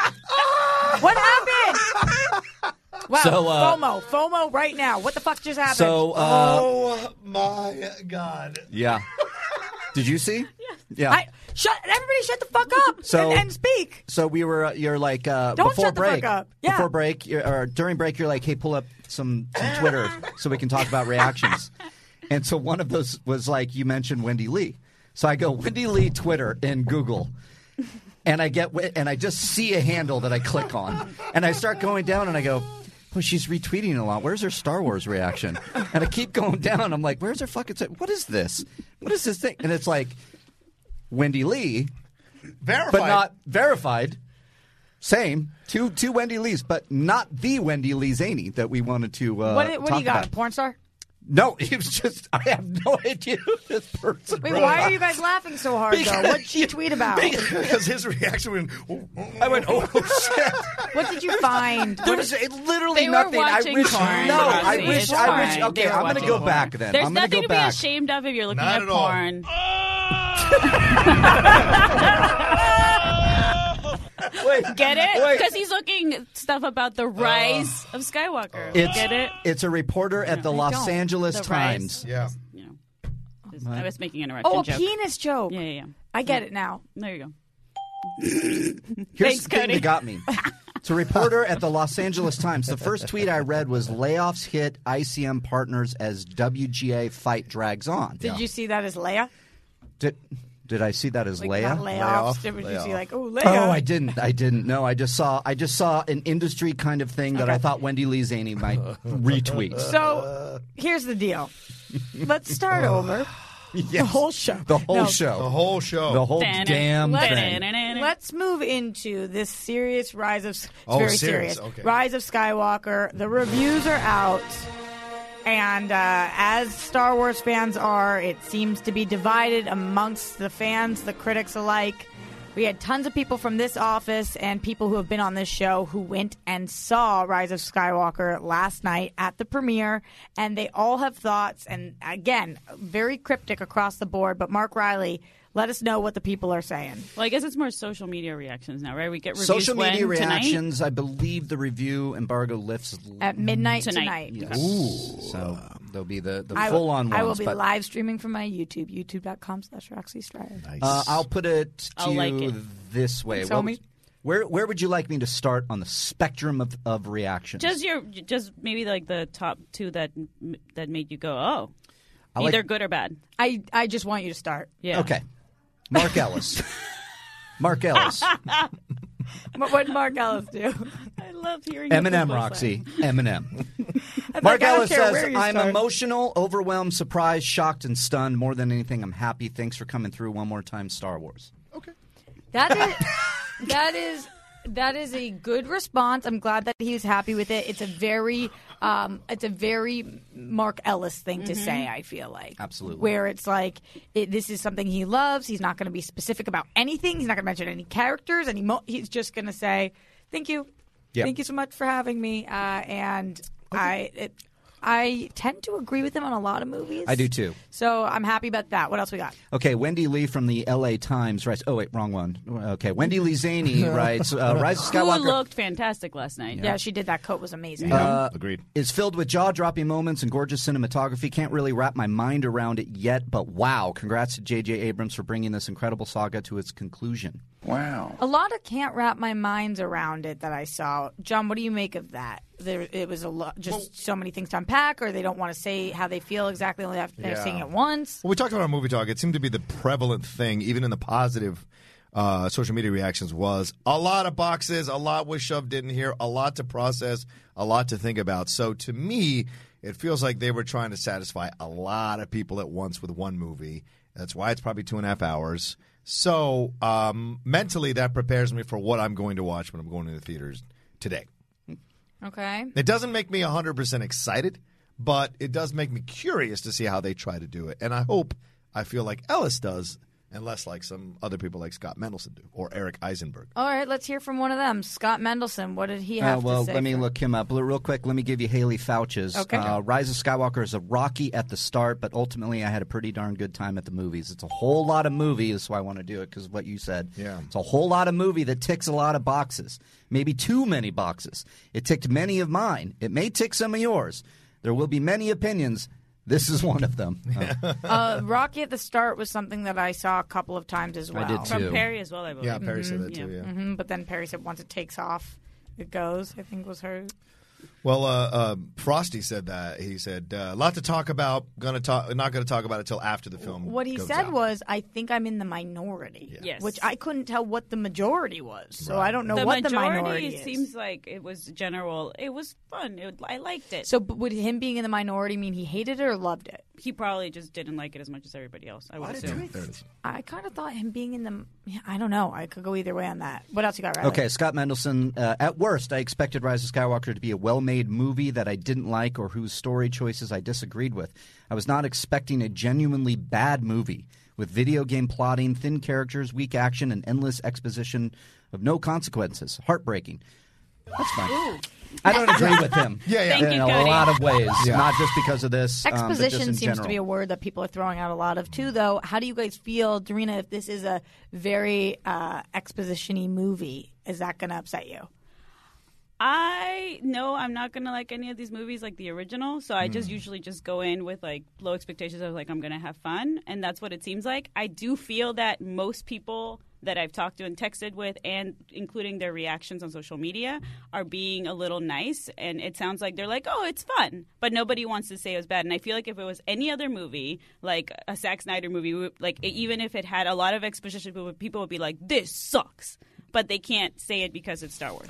What happened? Wow, So, uh, FOMO, FOMO right now. What the fuck just happened? So, uh, Oh my God. yeah. Did you see? Yeah. I shut. Everybody, shut the fuck up So- and, and speak. So we were, uh, you're like, uh, Don't before shut the break. fuck up. Yeah. Before break, you're, or during break, you're like, hey, pull up some, some Twitter so we can talk about reactions. And so one of those was like, you mentioned Wendy Lee. So I go, Wendy Lee Twitter in Google. And I get, and I just see a handle that I click on. And I start going down and I go, oh, she's retweeting a lot. Where's her Star Wars reaction? And I keep going down. I'm like, where's her fucking, t- what is this? What is this thing? And it's like, Wendy Lee. Verified. But not verified. Same. Two two Wendy Lees, but not the Wendy Lee Zaney that we wanted to uh, what what do talk you got? about. A porn star? No, it was just, I have no idea who this person Wait, was. why are you guys laughing so hard though? What'd she tweet about? Because his reaction went, I went, oh, shit. What did you find? There was it, literally They were nothing. I watching wish, porn, no, I Rosie. wish, It's I wish, fine. okay, They were I'm going to watching go porn. back then. There's I'm going to nothing go to back. be ashamed of if you're looking Not at at all. porn. Wait, Get it? Wait. Because he's looking stuff about the rise of Skywalker. It's, Get it? It's a reporter at the I Los don't. Angeles The Times. yeah. You know, I was making an erection Oh, a joke. penis joke. Yeah, yeah, yeah. I get it now. There you go. Here's Thanks, the thing Cody. that got me. It's a reporter at the Los Angeles Times. The first tweet I read was layoffs hit I C M partners as W G A fight drags on. Did you see that as Leia? Did, did I see that as Like Leia? not layoffs. Layoff. Did you Layoff. see like, oh, Leia? Oh, I didn't. I didn't. No, I just saw. I just saw an industry kind of thing that I thought Wendy Lee Zaney might retweet. So here's the deal. let's start over. Yes. The whole show. The whole No. show. The whole show. The whole damn let's, thing. Let's move into this serious Rise of. It's Oh, very serious. serious. Okay. Rise of Skywalker. The reviews are out, and uh, as Star Wars fans are, it seems to be divided amongst the fans, the critics alike. We had tons of people from this office and people who have been on this show who went and saw Rise of Skywalker last night at the premiere, and they all have thoughts, and again, very cryptic across the board. But Mark Riley, let us know what the people are saying. Well, I guess it's more social media reactions now, right? We get reviews Social media when? Tonight? reactions. I believe the review embargo lifts At midnight Tonight. tonight. Yes. Ooh. So there'll be the, the I, full on ones. I will be but, live streaming from my YouTube, youtube.com slash Roxy Stryer. Nice. Uh, I'll put it to I'll like you it. this way. Tell What me. would- Where where would you like me to start on the spectrum of, of reactions? Just your, just maybe like the top two that that made you go, oh, I like- either good or bad. I, I just want you to start. Yeah. Okay. Mark Ellis. Mark Ellis. What would Mark Ellis do? I love hearing what Eminem, people Roxy. say. Eminem. I'm Mark like, I don't Ellis care says, where you I'm start." emotional, overwhelmed, surprised, shocked, and stunned. More than anything, I'm happy. Thanks for coming through one more time, Star Wars. That is that is that is a good response. I'm glad that he was happy with it. It's a very um, it's a very Mark Ellis thing to say, I feel like. Absolutely. Where it's like it, this is something he loves. He's not going to be specific about anything. He's not going to mention any characters. Any mo- he's just going to say, "Thank you, Yep. thank you so much for having me." Uh, and I it, I tend to agree with him on a lot of movies. I do too. So I'm happy about that. What else we got? Okay, Wendy Lee from the L A Times writes. Oh wait, wrong one. Okay, Wendy Lee Zaney writes. Uh, Rise of Who Skywalker looked fantastic last night. Yeah, she did. That coat was amazing. Uh, Agreed. is filled with jaw-dropping moments and gorgeous cinematography. Can't really wrap my mind around it yet, but wow! Congrats to J J Abrams for bringing this incredible saga to its conclusion. Wow. A lot of can't wrap my minds around it that I saw. John, what do you make of that? There, it was a lot, just so many things to unpack, or they don't want to say how they feel exactly only after they're Yeah. seeing it once. Well, we talked about on Movie Talk. It seemed to be the prevalent thing, even in the positive uh, social media reactions, was a lot of boxes, a lot was shoved in here, a lot to process, a lot to think about. So to me, it feels like they were trying to satisfy a lot of people at once with one movie. That's why it's probably two and a half hours. So um, mentally, that prepares me for what I'm going to watch when I'm going to the theaters today. Okay. It doesn't make me one hundred percent excited, but it does make me curious to see how they try to do it. And I hope I feel like Ellis does, and less like some other people like Scott Mendelson do, or Eric Eisenberg. All right, let's hear from one of them. Scott Mendelson, what did he Uh, have well, to say? let me for- look him up. L- Real quick, let me give you Haley Fouch's. Okay. Uh, Rise of Skywalker is a rocky at the start, but ultimately I had a pretty darn good time at the movies. It's a whole lot of movie. That's why I want to do it, because of what you said. Yeah. It's a whole lot of movie that ticks a lot of boxes. Maybe too many boxes. It ticked many of mine. It may tick some of yours. There will be many opinions. This is one of them. Uh, uh, Rocky at the start was something that I saw a couple of times as well. I did From too. Perry as well, I believe. Yeah, Perry said that too, yeah. hmm but then Perry said once it takes off, it goes, I think was her. Well, uh, uh, Frosty said that. He said, uh, a lot to talk about. Gonna talk, not going to talk about it until after the film What he goes said out. was, I think I'm in the minority. Yeah. Yes. Which I couldn't tell what the majority was. So Right. I don't know The what majority, the minority it is. seems like it was general. It was fun. It, I liked it. So but would him being in the minority mean he hated it or loved it? He probably just didn't like it as much as everybody else, I would assume. There it is. I kind of thought him being in the. Yeah, I don't know. I could go either way on that. What else you got, Riley? Okay, Scott Mendelson. Uh, at worst, I expected Rise of Skywalker to be a well-made movie that I didn't like or whose story choices I disagreed with. I was not expecting a genuinely bad movie with video game plotting, thin characters, weak action, and endless exposition of no consequences. Heartbreaking. That's fine. I don't agree with him. Yeah, yeah. Thank in you, a Cody. lot of ways, Yeah. not just because of this. um, but just Exposition in seems to general. be a word that people are throwing out a lot of too, though. How do you guys feel, Dorina, if this is a very uh, exposition-y movie? Is that going to upset you? I know I'm not gonna like any of these movies like the original, so I just usually just go in with like low expectations of like I'm gonna have fun, and that's what it seems like. I do feel that most people that I've talked to and texted with, and including their reactions on social media, are being a little nice, and it sounds like they're like, oh, it's fun, but nobody wants to say it was bad. And I feel like if it was any other movie, like a Zack Snyder movie, we would- like even if it had a lot of exposition, people would- people would be like, this sucks, but they can't say it because it's Star Wars.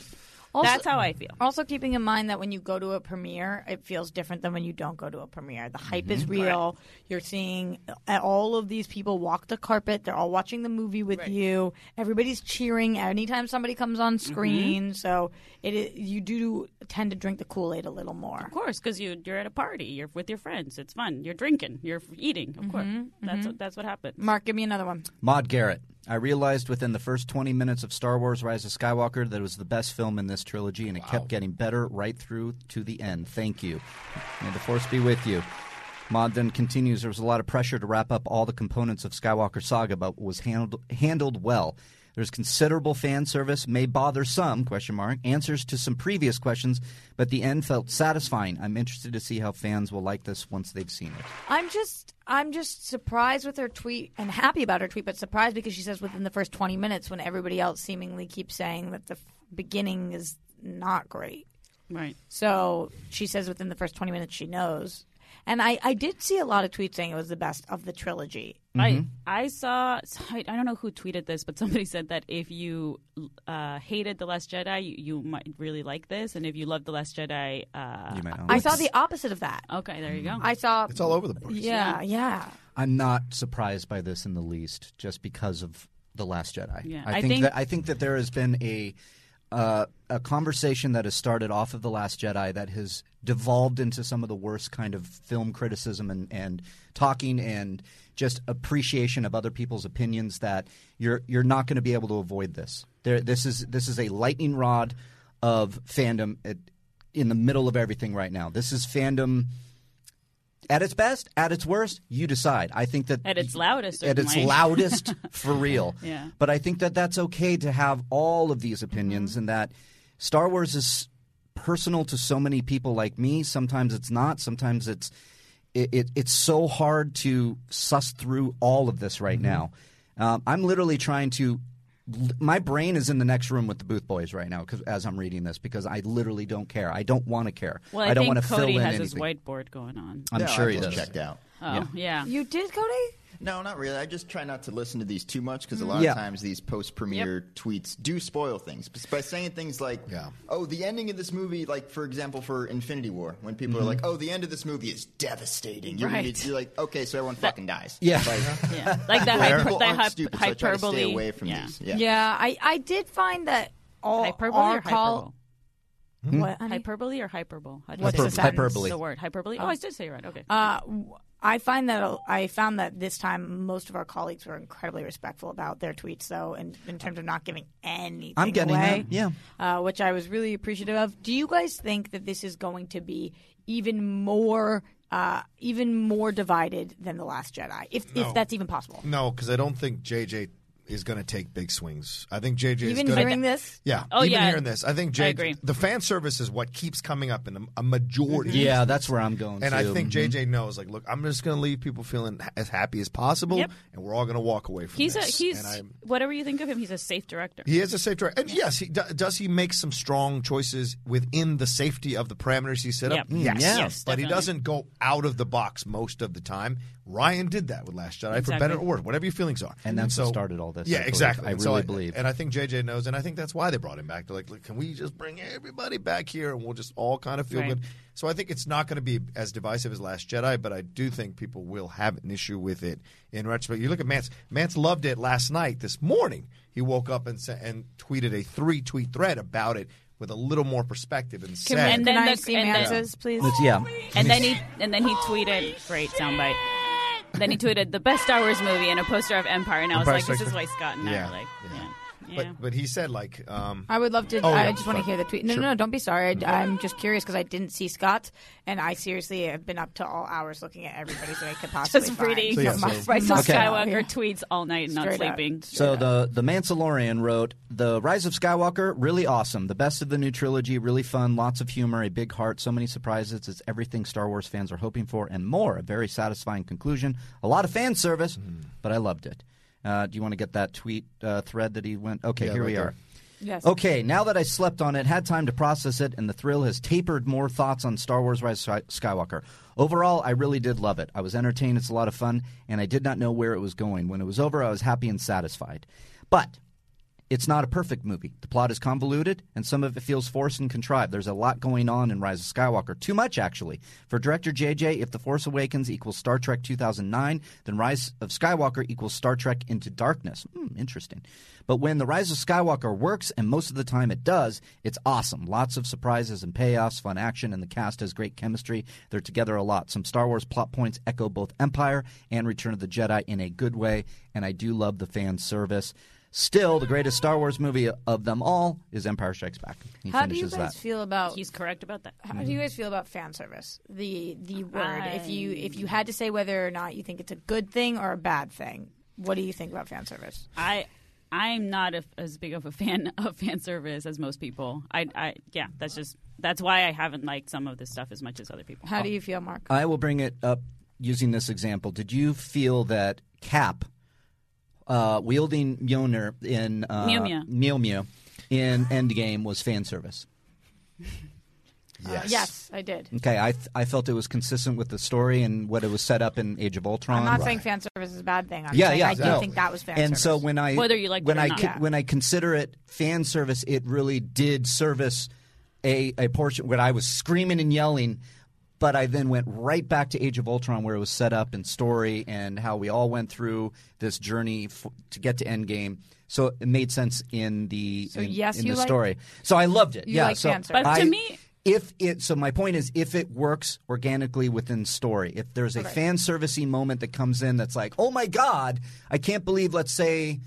Also- That's how I feel. Also, keeping in mind that when you go to a premiere, it feels different than when you don't go to a premiere. The hype is real. You're seeing all of these people walk the carpet. They're all watching the movie with you. Everybody's cheering anytime somebody comes on screen. So it is, you do tend to drink the Kool-Aid a little more. Of course, because you, you're at a party. You're with your friends. It's fun. You're drinking. You're eating. Of course. That's, what, that's what happens. Mark, give me another one. Maud Garrett. I realized within the first twenty minutes of Star Wars Rise of Skywalker that it was the best film in this trilogy, and it kept getting better right through to the end. Thank you. May the Force be with you. Maud then continues, there was a lot of pressure to wrap up all the components of Skywalker Saga, but was handled, handled well. There's considerable fan service, may bother some, question mark, answers to some previous questions, but the end felt satisfying. I'm interested to see how fans will like this once they've seen it. I'm just I'm just surprised with her tweet and happy about her tweet, but surprised because she says within the first twenty minutes when everybody else seemingly keeps saying that the f- beginning is not great. Right. So she says within the first twenty minutes she knows. And I, I did see a lot of tweets saying it was the best of the trilogy. I I saw I don't know who tweeted this, but somebody said that if you uh, hated The Last Jedi, you, you might really like this, and if you loved The Last Jedi, uh, You might not. I saw the opposite of that. okay, there you go. I saw It's all over the place. Yeah, yeah. I'm not surprised by this in the least, just because of The Last Jedi. Yeah, I, I think, think- that I think that there has been a uh, a conversation that has started off of The Last Jedi that has devolved into some of the worst kind of film criticism and, and talking and just appreciation of other people's opinions that you're you're not going to be able to avoid this. There, this is this is a lightning rod of fandom at, in the middle of everything right now. This is fandom. At its best, at its worst, you decide. I think that At its loudest, at its certainly. loudest, for real. Yeah. But I think that that's okay to have all of these opinions, and that Star Wars is personal to so many people like me. Sometimes it's not. Sometimes it's it, it it's so hard to suss through all of this right now. Um, I'm literally trying to. My brain is in the next room with the Booth Boys right now 'cause, as I'm reading this because I literally don't care. I don't want to care. Well, I, don't think want to fill Cody in has anything. his whiteboard going on. I'm Yeah, sure I he just does. checked out. Oh, yeah. You did, Cody? No, not really. I just try not to listen to these too much because a lot Yeah. of times these post-premiere tweets do spoil things But by saying things like, Yeah. "Oh, the ending of this movie," like for example, for Infinity War, when people Mm-hmm. are like, "Oh, the end of this movie is devastating," you're, gonna be- Right. you're like, "Okay, so everyone fucking dies." Yeah. Like, Yeah, like the, well, hyper, people the aren't hyp- stupid, so I try to hyperbole. stay away from yeah. these. Yeah. Yeah, I, I did find that all Hyperbole our or call. hyperbole? What? honey? Hyperbole or hyperbole? How do you What's say the it? sentence? Hyperbole. The word hyperbole. Oh, I did say it right. Okay. Uh, w- I find that I found that this time most of our colleagues were incredibly respectful about their tweets, though, in, in terms of not giving anything I'm getting away. that. Yeah. uh, which I was really appreciative of. Do you guys think that this is going to be even more, uh, even more divided than The Last Jedi, if No. if that's even possible? No, because I don't think J J is going to take big swings. I think J J is Even going hearing this, Yeah. Oh, even yeah. hearing this. I think J J, I agree. the fan service is what keeps coming up in a, a majority. Yeah, that's where I'm going. And too. I think J Mhm. J knows, like, look, I'm just going to leave people feeling ha- as happy as possible, Yep. and we're all going to walk away from He's a this. he's and I'm, whatever you think of him, he's a safe director. he is a safe director. And yes, he do, does he make some strong choices within the safety of the parameters he set up? Yep. Yes. Yeah. Yes, but he definitely. doesn't go out of the box most of the time. Ryan did that with Last Jedi, for Exactly. better or worse, whatever your feelings are. And that's so, what started all this. I Yeah, believe. exactly. I And really so believe. And I think J J knows, and I think that's why they brought him back. They're like, look, can we just bring everybody back here and we'll just all kind of feel Right. good? So I think it's not going to be as divisive as Last Jedi, but I do think people will have an issue with it in retrospect. You look at Mance. Mance loved it last night. This morning, he woke up and, sa- and tweeted a three-tweet thread about it with a little more perspective and Can, said, we, And can then I the- see and then- Mances, please? Let's- yeah. And then he and then he tweeted, great soundbite. Then he tweeted the best Star Wars movie and a poster of Empire, and I was Empire like, this Strikes is Back. why Scott and I Yeah, are like, yeah. yeah, yeah. But, but he said, like, um, I would love to. Oh, I yeah, just want to sorry. hear the tweet. No, Sure. no, no, don't be sorry. I, I'm just curious because I didn't see Scott's, and I seriously have been up to all hours looking at everybody's that I could possibly Just find. reading So, yeah, My- so- Rise of my- Skywalker yeah. tweets all night and not Straight up. sleeping. So the the Mansalorian wrote, "The Rise of Skywalker, really awesome. The best of the new trilogy, really fun, lots of humor, a big heart, so many surprises. It's everything Star Wars fans are hoping for and more. A very satisfying conclusion. A lot of fan service, but I loved it." Uh, do you want to get that tweet uh, thread that he went? Okay, Yeah, here right we there. are. Yes. Okay, now that I slept on it, had time to process it, and the thrill has tapered more thoughts on Star Wars Rise of Skywalker. Overall, I really did love it. I was entertained, it's a lot of fun, and I did not know where it was going. When it was over, I was happy and satisfied. But it's not a perfect movie. The plot is convoluted, and some of it feels forced and contrived. There's a lot going on in Rise of Skywalker. Too much, actually. For director J J, if The Force Awakens equals Star Trek two thousand nine, then Rise of Skywalker equals Star Trek Into Darkness. Hmm, interesting. But when The Rise of Skywalker works, and most of the time it does, it's awesome. Lots of surprises and payoffs, fun action, and the cast has great chemistry. They're together a lot. Some Star Wars plot points echo both Empire and Return of the Jedi in a good way, and I do love the fan service. Still, the greatest Star Wars movie of them all is Empire Strikes Back. He How do you finishes guys that. feel about? He's correct about that. How do you guys feel about fan service? The the word. I- If you if you had to say whether or not you think it's a good thing or a bad thing, what do you think about fan service? I I'm not a, as big of a fan of fan service as most people. I, I yeah, that's just that's why I haven't liked some of this stuff as much as other people. How do you feel, Mark? I will bring it up using this example. Did you feel that Cap uh, wielding Mjolnir in uh, Mew Mew. Mew Mew in Endgame was fan service? Yes, uh, yes, I did. Okay, I th- I felt it was consistent with the story and what it was set up in Age of Ultron. I'm not Right. saying fan service is a bad thing. I'm yeah, saying yeah, I do no. think that was fan and service. so when I Whether you like it when or I not. con- Yeah. when I consider it fan service, it really did service a a portion when I was screaming and yelling. But I then went right back to Age of Ultron, where it was set up in story and how we all went through this journey f- to get to Endgame. So it made sense in the So in, yes, in you the like- story. So I loved it. you yeah. like so fan service. But to I- me- if it so my point is if it works organically within story, if there's a Okay. fan servicey moment that comes in that's like, oh my god, I can't believe, let's say.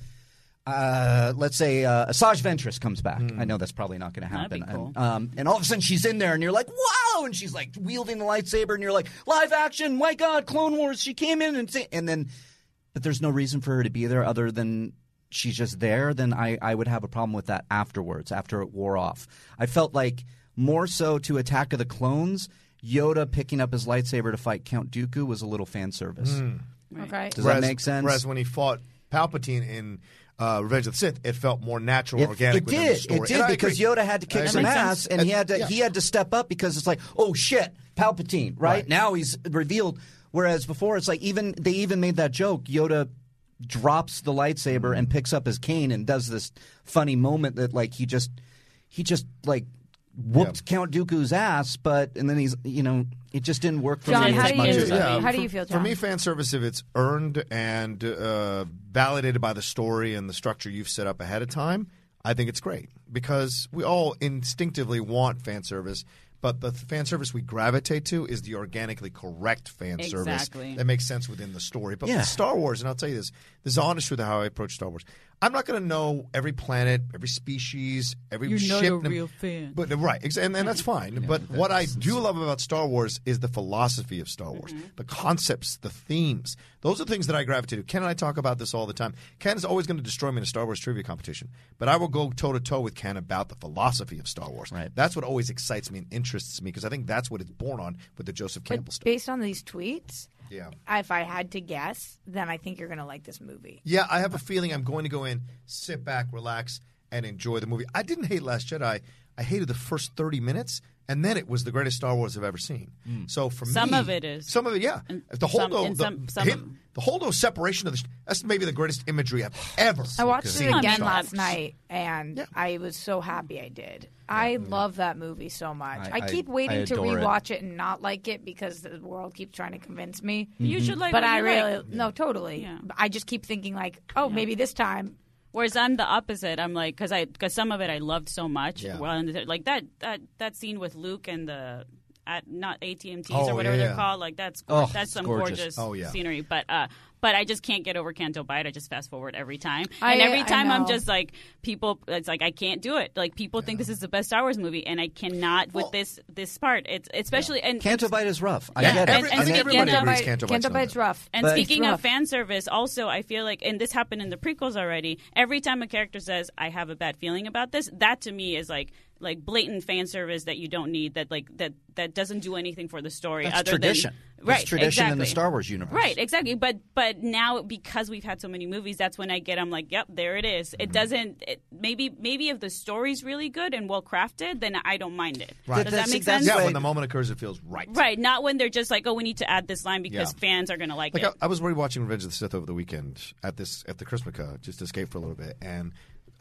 Uh, let's say uh, Asajj Ventress comes back. I know that's probably not going to happen. That'd be cool. And, um, and all of a sudden she's in there, and you're like, "Wow!" And she's like wielding the lightsaber, and you're like, "Live action! My God, Clone Wars!" She came in and sa- and then, but there's no reason for her to be there other than she's just there. Then I I would have a problem with that afterwards, after it wore off. I felt like more so to Attack of the Clones, Yoda picking up his lightsaber to fight Count Dooku was a little fan service. Okay. Does whereas, that make sense? Whereas when he fought Palpatine in uh, Revenge of the Sith, it felt more natural, It, organic. it within the did. story. It did And I because agree. Yoda had to kick I some agree. ass, and he had to yeah. he had to step up because it's like, oh shit, Palpatine, right? Right. Now he's revealed. Whereas before, it's like even they even made that joke. Yoda drops the lightsaber and picks up his cane and does this funny moment that like he just he just like whooped Count Dooku's ass, but and then he's you know it just didn't work for John, me how as do much you- as I. Yeah. How do for- you feel, For John? me, fan service, if it's earned and uh, validated by the story and the structure you've set up ahead of time, I think it's great because we all instinctively want fan service. But the fan service we gravitate to is the organically correct fan service Exactly. that makes sense within the story. But Yeah. with Star Wars, and I'll tell you this, this is honest with how I approach Star Wars. I'm not going to know every planet, every species, every You're not ship. a real fan. But right, ex- and, and that's fine. but what I do love about Star Wars is the philosophy of Star Wars, the concepts, the themes. Those are things that I gravitate to. Ken and I talk about this all the time. Ken is always going to destroy me in a Star Wars trivia competition, but I will go toe to toe with Ken about the philosophy of Star Wars. Right. That's what always excites me and interests me because I think that's what it's born on with the Joseph Campbell But stuff. based on these tweets, Yeah. if I had to guess, then I think you're going to like this movie. Yeah, I have a feeling I'm going to go in, sit back, relax, and enjoy the movie. I didn't hate Last Jedi. I hated the first thirty minutes, and then it was the greatest Star Wars I've ever seen. So for Some me, of it is. Some of it, yeah. And The some- Holdo, and the, some- some him- of them. the Holdo separation of the that's maybe the greatest imagery I've ever I watched seen. it I again mean, last that- night, and I was so happy I did. I love that movie so much. I- I, keep I- waiting I to adore it. rewatch it. and not like it because the world keeps trying to convince me. You should like but what I you really like. no, totally. Yeah. I just keep thinking like, oh, maybe this time. Whereas I'm the opposite. I'm like, because I because some of it I loved so much. Yeah. Well, and like that that that scene with Luke and the at not A T M Ts Oh, or whatever yeah, they're yeah. called. Like that's Oh, that's some gorgeous. gorgeous, Oh, yeah. scenery. But uh, but I just can't get over Canto Bight. I just fast forward every time, I- and every I time I'm know. just like people. It's like I can't do it. Like people think this is the best Star Wars movie, and I cannot with Well- this this part. It's especially and Canto Bight is rough. I Yeah, get it. every- And- I think and everybody Canto agrees Bight- Canto Bight's Canto not Bight's good. rough. And But- speaking It's of rough. fan service, also I feel like, and this happened in the prequels already. Every time a character says, "I have a bad feeling about this," that to me is like like blatant fan service that you don't need. That like that that doesn't do anything for the story. That's other tradition. Than, That's right, tradition in the exactly. Star Wars universe. Right, exactly. But but now because we've had so many movies, that's when I get. I'm like, yep, there it is. It doesn't. It, maybe maybe if the story's really good and well crafted, then I don't mind it. Right. Does That's- that make that's sense? Yeah, Right. when the moment occurs, it feels right. Right. Not when they're just like, oh, we need to add this line because Yeah. fans are going to like, Like it. I, I was rewatching Revenge of the Sith over the weekend at this at the Christmas just to escape for a little bit, and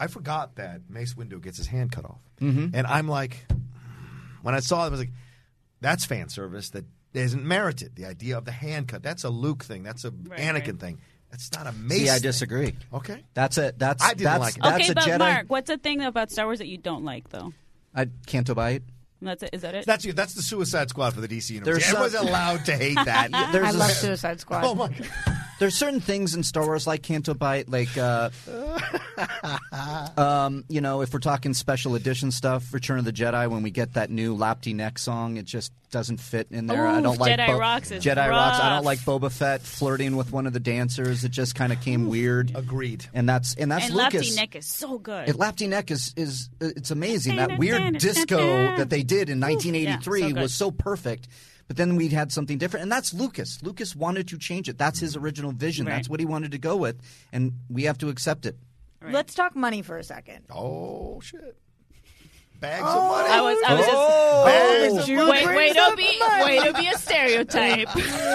I forgot that Mace Windu gets his hand cut off. Mhm. And I'm like, when I saw it, I was like, that's fan service that isn't merited. The idea of the hand cut, that's a Luke thing. That's a Right, Anakin right. thing. That's not a Mace See, I thing. disagree. Okay. That's a that's I didn't that's, like it. that's okay, a but Jedi. Mark, what's a thing about Star Wars that you don't like, though? I Canto Bite. That's it. Is that it? That's you. That's the Suicide Squad for the D C universe. There's Everyone's some- allowed to hate that. There's I a- love Suicide Squad. Oh my god. There's certain things in Star Wars like Canto Bite, like uh, um, you know, if we're talking special edition stuff, Return of the Jedi, when we get that new Lapti Neck song, it just doesn't fit in there. I Oof, don't like Jedi Rocks is Jedi Rocks. I don't rough. like Boba Fett flirting with one of the dancers. It just kind of came weird. Agreed. And that's and that's and Lucas. Lapti Neck is so good. It, Lapti Neck is, is it's amazing. That weird disco that they did in nineteen eighty-three Yeah, so good. was so perfect. But then we had something different, and that's Lucas. Lucas wanted to change it. That's his original vision. Right. That's what he wanted to go with, and we have to accept it. Right. Let's talk money for a second. Oh shit. Bags Oh, of money. I was, I was Oh. Bags Did of you money. just wait, wait brings to up be money. way to be a stereotype.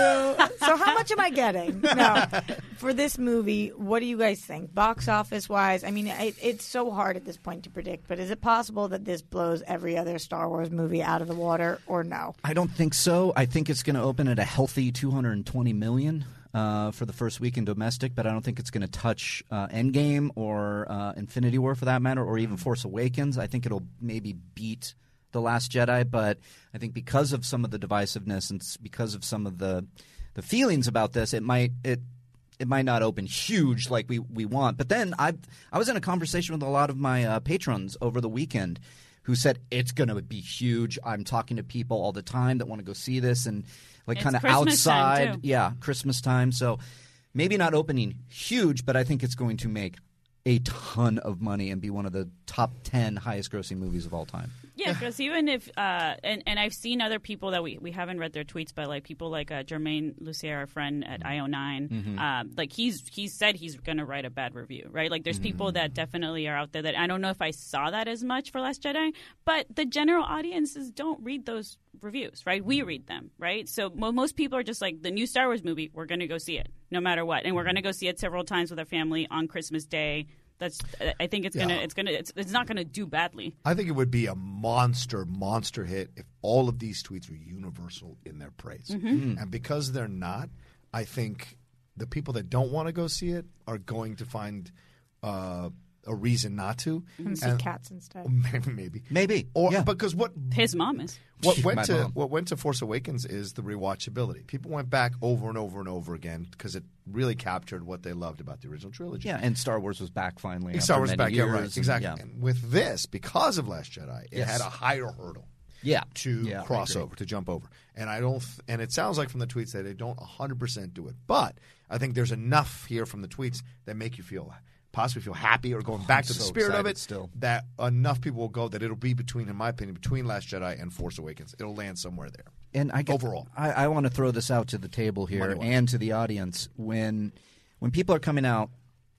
So how much am I getting? No, for this movie, what do you guys think? Box office wise, I mean, it, it's so hard at this point to predict. But is it possible that this blows every other Star Wars movie out of the water, or no? I don't think so. I think it's going to open at a healthy two hundred twenty million uh, for the first week in domestic, but I don't think it's going to touch uh, Endgame or uh, Infinity War for that matter, or even Force Awakens. I think it'll maybe beat The Last Jedi, but I think because of some of the divisiveness and s- because of some of the the feelings about this, it might it it might not open huge like we, we want. But then I I was in a conversation with a lot of my uh, patrons over the weekend who said it's going to be huge. I'm talking to people all the time that want to go see this and like It's kind of Christmas time, outside. too. Yeah, Christmas time. So maybe not opening huge, but I think it's going to make a ton of money and be one of the top ten highest grossing movies of all time. Yeah, because even if uh, and and I've seen other people that we, we haven't read their tweets, but like people like uh, Jermaine Lucier, our friend at I O nine, Mm-hmm. um, like he's he's said he's going to write a bad review, right? Like there's people Mm-hmm. that definitely are out there that I don't know if I saw that as much for Last Jedi, but the general audiences don't read those reviews, right? We read them, right? So mo- most people are just like the new Star Wars movie, we're going to go see it no matter what, and we're going to go see it several times with our family on Christmas Day. That's I think it's gonna Yeah. it's gonna it's, it's not gonna do badly. I think it would be a monster, monster hit if all of these tweets were universal in their praise. Mm-hmm. And because they're not, I think the people that don't want to go see it are going to find uh, a reason not to. And see And- cats instead. Maybe, maybe, Maybe. or Yeah. because what His mom is. what went My to mom. what went to Force Awakens is the rewatchability. People went back over and over and over again because it really captured what they loved about the original trilogy. Yeah, and Star Wars was back finally. And after Star Wars many back, yeah, years, right, and- exactly. yeah. And with this, because of Last Jedi, it Yes. had a higher hurdle. Yeah. to Yeah, I cross agree. over, to jump over. And I don't, th- and it sounds like from the tweets that they don't one hundred percent do it. But I think there's enough here from the tweets that make you feel, possibly feel happy or going back to the so spirit of excited it. still. That enough people will go that it'll be between, in my opinion, between Last Jedi and Force Awakens. It'll land somewhere there. And I get, Overall. I, I want to throw this out to the table here Money-wise. and to the audience. When when people are coming out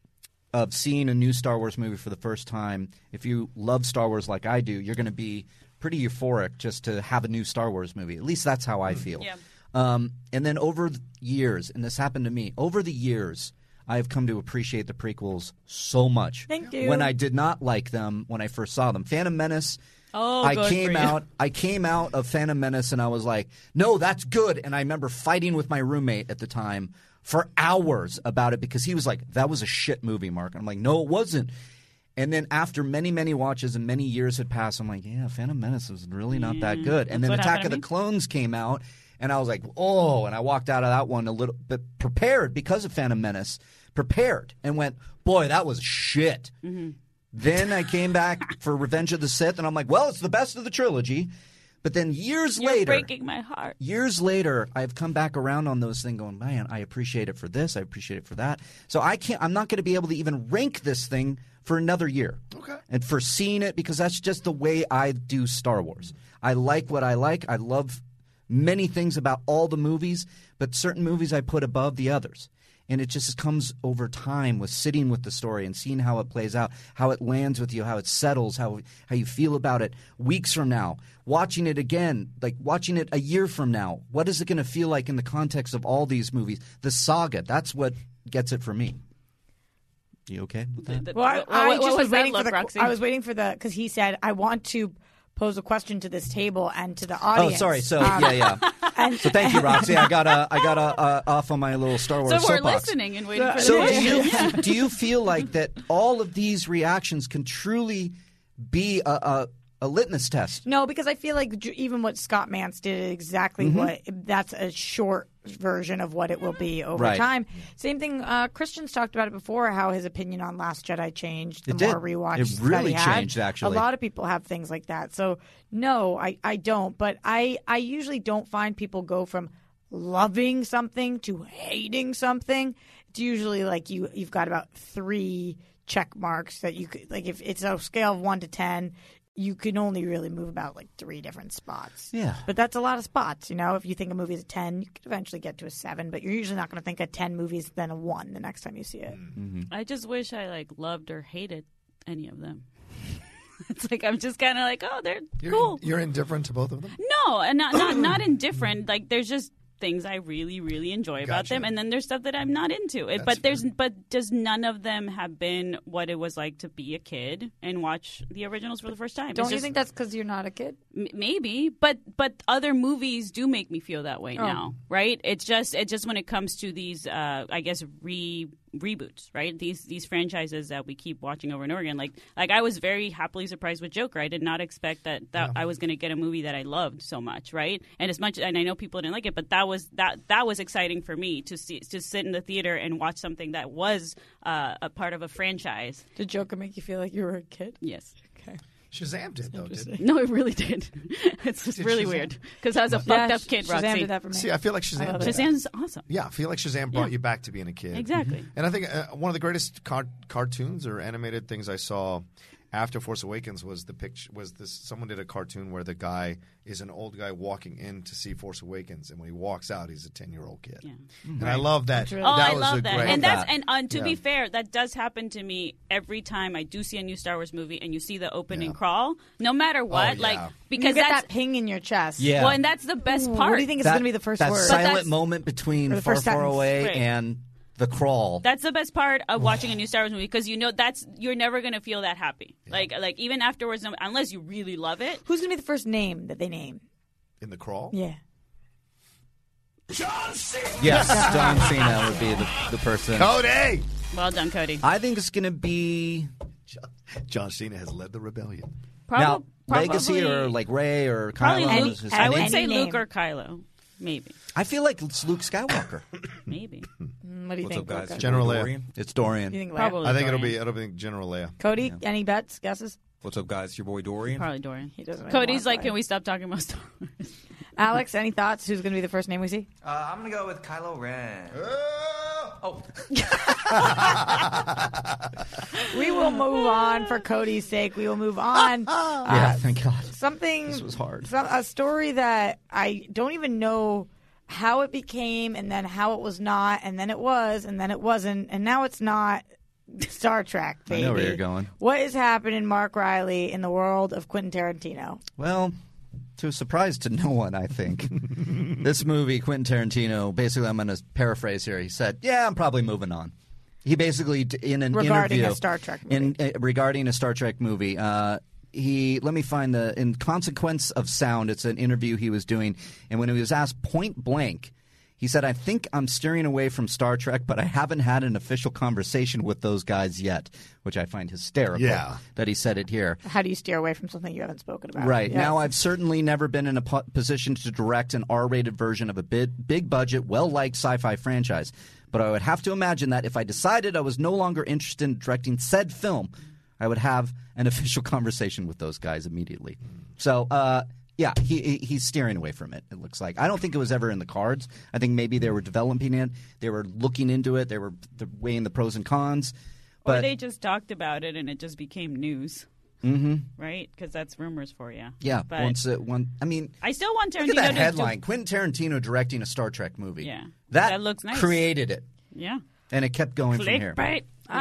of seeing a new Star Wars movie for the first time, if you love Star Wars like I do, you're going to be pretty euphoric just to have a new Star Wars movie. At least that's how I feel. Yeah. Um, and then over the years, and this happened to me, over the years, I have come to appreciate the prequels so much. Thank you. When I did not like them when I first saw them. Phantom Menace, Oh, I good came for you. out I came out of Phantom Menace and I was like, no, that's good. And I remember fighting with my roommate at the time for hours about it because he was like, that was a shit movie, Mark. And I'm like, no, it wasn't. And then after many, many watches and many years had passed, I'm like, yeah, Phantom Menace was really not that good. And That's then what Attack happened of to the me. Clones came out, and I was like, oh, and I walked out of that one a little bit prepared because of Phantom Menace, prepared, and went, boy, that was shit. Mm-hmm. Then I came back for Revenge of the Sith, and I'm like, well, it's the best of the trilogy. But then years You're later, breaking my heart. years later, I've come back around on those things, going, man, I appreciate it for this, I appreciate it for that. So I can't. I'm not going to be able to even rank this thing for another year. Okay. And for seeing it, because that's just the way I do Star Wars. I like what I like. I love many things about all the movies, but certain movies I put above the others. And it just comes over time with sitting with the story and seeing how it plays out, how it lands with you, how it settles, how how you feel about it weeks from now, watching it again, like watching it a year from now. What is it going to feel like in the context of all these movies? The saga, that's what gets it for me. You okay with that? Well, I, What- I what- just what was was that waiting for look, the. Roxy? I was waiting for the because he said I want to pose a question to this table and to the audience. Oh, sorry. So Um, yeah, yeah. and- So thank you, Roxy. I got uh, I got uh, uh, off on my little Star Wars So we're soapbox. listening and waiting for So the do you do you feel like that all of these reactions can truly be a, a, a litmus test? No, because I feel like j- even what Scott Mance did is exactly Mhm. what that's a short version of what it will be over Right. time. Same thing. Uh, Christian's talked about it before. How his opinion on Last Jedi changed the It did. more rewatches It that really he had. changed, actually. A lot of people have things like that. So no, I, I don't. But I I usually don't find people go from loving something to hating something. It's usually like you you've got about three check marks that you could like if it's a scale of one to ten. You can only really move about like three different spots. Yeah. But that's a lot of spots. You know, if you think a movie is a ten, you could eventually get to a seven, but you're usually not going to think a ten movies then a one the next time you see it. Mm-hmm. I just wish I like loved or hated any of them. It's like I'm just kind of like, oh, they're You're, cool. you're indifferent to both of them? No, and not not not indifferent. Like there's just things I really really enjoy about Gotcha. them, and then there's stuff that I'm not into. It, That's but there's but does none of them have been what it was like to be a kid and watch the originals for the first time? Don't It's you just- think that's because you're not a kid? M- maybe, but but other movies do make me feel that way Oh. now, right? It's just it's just when it comes to these, uh, I guess, re reboots, right? These these franchises that we keep watching over and over again. Like like I was very happily surprised with Joker. I did not expect that that I was going to get a movie that I loved so much, right? And as much and I know people didn't like it, but that was that that was exciting for me to see to sit in the theater and watch something that was uh, a part of a franchise. Did Joker make you feel like you were a kid? Yes. Okay. Shazam did, though, didn't it? No, it really did. It's just Did really Shazam- weird because I was a Yeah, fucked up kid. Shazam Roxy. did that for me. See, I feel like Shazam love did it. that. Shazam's awesome. Yeah, I feel like Shazam brought Yeah. you back to being a kid. Exactly. And I think uh, one of the greatest car- cartoons or animated things I saw after Force Awakens was the picture was this someone did a cartoon where the guy is an old guy walking in to see Force Awakens, and when he walks out he's a ten-year-old kid. Yeah. And I love that. Oh, that I was love a that. great And that's and uh, to Yeah. be fair, that does happen to me every time I do see a new Star Wars movie and you see the opening Yeah. crawl. No matter what, yeah. like You because get that's that ping in your chest. Yeah. well, and that's the best Ooh, part. What do you think is That- going to be the first that word? silent that's- moment between Or the Far first Far sentence. Away Right. and the crawl. That's the best part of watching a new Star Wars movie because you know that's you're never gonna feel that happy. Like like even afterwards, no- unless you really love it. Who's going to be the first name that they name? in the crawl. Yeah. Yes, John Cena would be the, the person. Cody! Well done, Cody. I think it's going to be John Cena has led the rebellion. Prob- now probably, Legacy or like Ray or probably Kylo. Luke. is his I would name. say Any Luke name. or Kylo, maybe, I feel like it's Luke Skywalker. maybe. Mm, What do you What's think? up, guys? Coco? General Leia. Dorian. It's Dorian. You think Leia? Probably. I think it'll Dorian. be it'll be General Leia. Cody, any bets, guesses? What's up, guys? Your boy Dorian. Probably Dorian. He doesn't really Cody's wanna like, play. can we stop talking about Star Wars? Alex, any thoughts? Who's going to be the first name we see? Uh, I'm gonna go with Kylo Ren. Oh, We will move on for Cody's sake. We will move on. Yeah, Uh, thank God. something. This was hard. Some, a story that I don't even know how it became, and then how it was not, and then it was, and then it wasn't, and now it's not. Star Trek, I baby. know where you're going. What is happening, Mark Riley, in the world of Quentin Tarantino? Well, to a surprise to no one, I think. This movie, Quentin Tarantino, basically, I'm going to paraphrase here. He said, yeah, I'm probably moving on. He basically, d- in an Regarding interview. a Star Trek movie. In, uh, regarding a Star Trek movie. Uh, he, let me find the, in Consequence of Sound, it's an interview he was doing. And when he was asked point blank, he said, I think I'm steering away from Star Trek, but I haven't had an official conversation with those guys yet, which I find hysterical Yeah. that he said it here. How do you steer away from something you haven't spoken about? Right. Yes. Now, I've certainly never been in a po- position to direct an R-rated version of a big, big budget, well-liked sci-fi franchise. But I would have to imagine that if I decided I was no longer interested in directing said film, I would have an official conversation with those guys immediately. So, uh, yeah, he, he he's steering away from it, it looks like. I don't think it was ever in the cards. I think maybe they were developing it. They were looking into it. They were they're weighing the pros and cons. Or But they just talked about it and it just became news, mhm. right? Because that's rumors for you. Yeah, But once it, one, I mean, I still want Tarantino look at that to headline: do. Quentin Tarantino directing a Star Trek movie. Yeah. that, That looks nice. created it, Yeah. and it kept going from here. Clickbait. Yeah.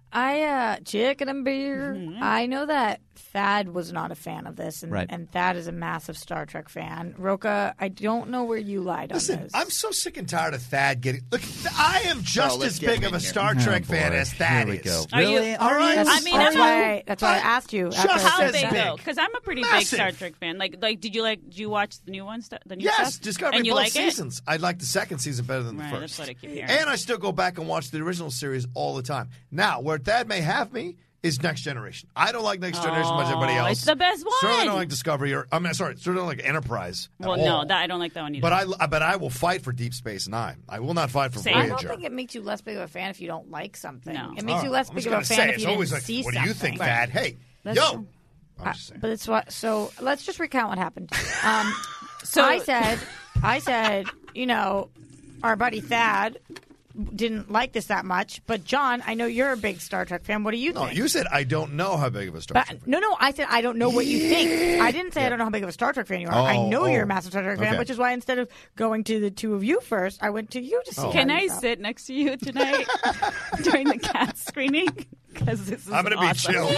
I uh, chicken and beer. Mm-hmm. I know that Thad was not a fan of this, and, Right. and Thad is a massive Star Trek fan. Roka, I don't know where you lied on Listen, this. I'm so sick and tired of Thad getting. Look, I am just Oh, let's as get big him of a in here. Star Oh, Trek fan boy. as Thad Here we is. go. Are you- Really? All right. that's, I mean, that's I'm why I, that's why I asked you. Just after How as big big. though? Because I'm a pretty big Massive. Star Trek fan. Like, like, did you like? Did you watch the new one? stu- The new Yes, stuff? Discovery and you both like seasons. I like the second season better than Right, the that's first. what I keep hearing. And I still go back and watch the original series all the time. Now, where Thad may have me is Next Generation. I don't like Next Generation as much as everybody Oh, else. it's the best one. Certainly don't like Discovery or I mean, sorry, certainly don't like Enterprise. it? Well, at no, all. that I don't like that one either. But I, but I will fight for Deep Space Nine. I will not fight for Same. I Voyager. don't think it makes you less big of a fan if you don't like something. No. It makes All you right. less I'm big just of a gonna fan say, if it's you always didn't like, see what something. do you think, Right. Thad? Hey, That's yo. true. I'm Uh, just saying. but it's what. So let's just recount what happened. Um, So- I said, I said, you know, our buddy Thad didn't like this that much. But John, I know you're a big Star Trek fan. What do you No, think? you said I don't know how big of a Star But, Trek fan. no, no, I said I don't know what you think. I didn't say I don't know how big of a Star Trek fan you are. I Oh, know oh. you're a massive Star Trek fan, Okay. which is why instead of going to the two of you first, I went to you to see. Oh. Can how I you felt. sit next to you tonight during the cat screening? Because this is I'm going to awesome. be chill.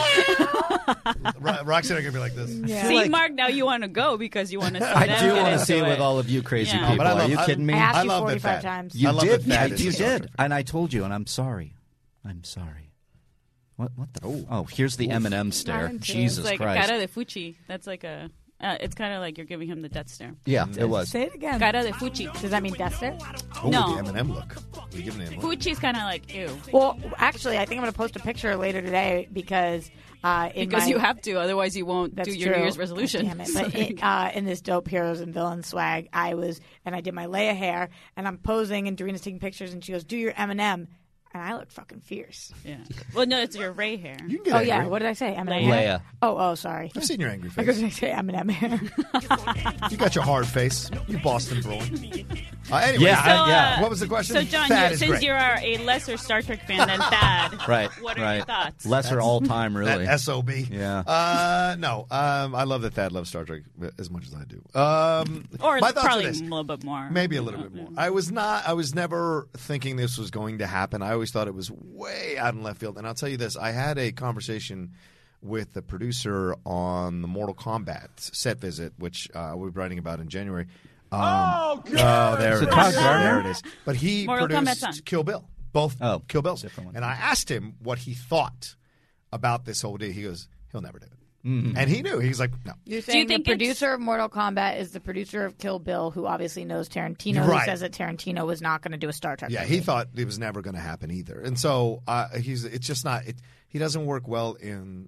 Ro- Roxanne are going to be like this. Yeah. See, like- Mark, now you want to go because you want to see I them do get want to into see it with it. all of you crazy Yeah. people. But I love- Are you I- kidding me? I asked I you love that forty-five Thad. times. You I love did. that Thad Yeah, is you a Star did. Trek fan. And I told you, and I'm sorry. I'm sorry. What? What the? Ooh. Oh, here's the M and M stare. Mine too. Jesus It's like Christ. cara de fuchi. That's like a. Uh, it's kind of like you're giving him the death stare. Yeah, it was. Say it again. Cara de fuchi. Does that mean death stare? Oh, No. the M and M look. We give an M look. Fuchi's kind of like ew. Well, actually, I think I'm going to post a picture later today because uh, in Because my, you have to, otherwise you won't That's do your true. New Year's resolution. God damn it. But it, uh, in this dope heroes and villains swag, I was and I did my Leia hair, and I'm posing, and Doreena's taking pictures, and she goes, "Do your M and M," and I look fucking fierce. Yeah. Well, no, it's your Ray hair. You can get Oh angry. yeah, what did I say? M and M Leia. hair? Oh, oh, sorry. I've seen your angry I was face. going to say M and M hair. You got your hard face. You Boston Bruin. Uh, anyway, Yeah, So, I- yeah. uh, What was the question? So, John, Thad you, is since great. you're a lesser Star Trek fan than Thad, Right. what are right. your thoughts? Lesser all time, That really. S O B. Yeah. Uh, no. Um, I love that Thad loves Star Trek as much as I do. Um, Or my thoughts probably are this. a little bit more. Maybe a little bit more. I was not. I was never thinking this was going to happen. I always thought it was way out in left field. And I'll tell you this: I had a conversation with the producer on the Mortal Kombat set visit, which uh, we'll be writing about in January. Um, oh, oh, there Is it it Todd is. Gardner? There it is. But he Mortal Kombat produced Son. Kill Bill, both Oh, Kill Bills. different one. And I asked him what he thought about this whole deal. He goes, "He'll never do it." Mm-hmm. And he knew. He's like, "No." You're saying the think it's- producer of Mortal Kombat is the producer of Kill Bill, who obviously knows Tarantino, Right. who says that Tarantino was not going to do a Star Trek Yeah, movie. he thought it was never going to happen either, and so uh, he's. It's just not. It, he doesn't work well in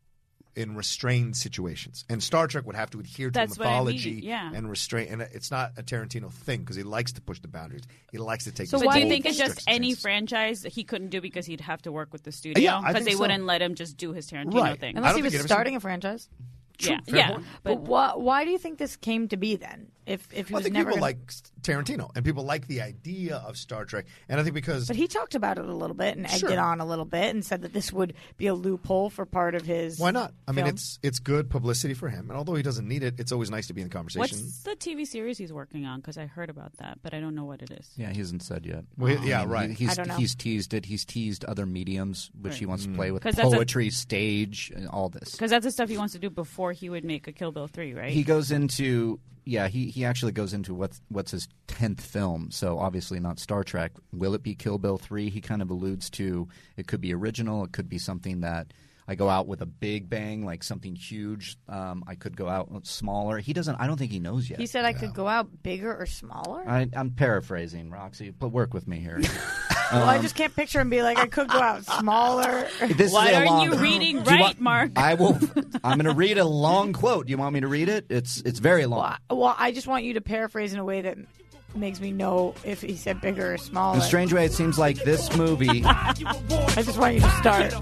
in restrained situations, and Star Trek would have to adhere to That's what I mean, mythology yeah. and restrain. And it's not a Tarantino thing because he likes to push the boundaries. He likes to take. So these But do you why- bold, think it's just strict any chances. franchise that he couldn't do because he'd have to work with the studio? Yeah, I Because think they so. wouldn't let him just do his Tarantino Right. thing. I Unless don't he think was it ever starting a franchise. yeah, fair yeah. point. But why, why do you think this came to be then? If if he Well, I was think never people gonna- like Tarantino, and people like the idea of Star Trek, and I think because But he talked about it a little bit and egged Sure. it on a little bit and said that this would be a loophole for part of his. why not? I mean, film. it's it's good publicity for him, and although he doesn't need it, it's always nice to be in the conversation. What's the T V series he's working on? Because I heard about that, but I don't know what it is. Yeah, he hasn't said yet. Well, he- yeah, I mean, right. he- he's, I don't know. he's teased it. He's teased other mediums, which he wants to play with. 'Cause that's a- Poetry, stage, and all this. Because that's the stuff he wants to do before he would make a Kill Bill three, right? He goes into yeah, he, he actually goes into what's what's his tenth film. So obviously not Star Trek. Will it be Kill Bill three? He kind of alludes to it could be original. It could be something that I go out with a big bang, like something huge. Um, I could go out smaller. He doesn't. I don't think he knows yet. He said I could go out bigger or smaller. I, I'm paraphrasing, Roxy, but work with me here. well, I just can't picture him be like I could go out smaller. This Why is a aren't long, you reading Do you right, want- Mark? I will. I'm going to read a long quote. Do you want me to read it? It's it's very long. Well, I- well, I just want you to paraphrase in a way that makes me know if he said bigger or smaller. In a strange way, it seems like this movie. I just want you to start.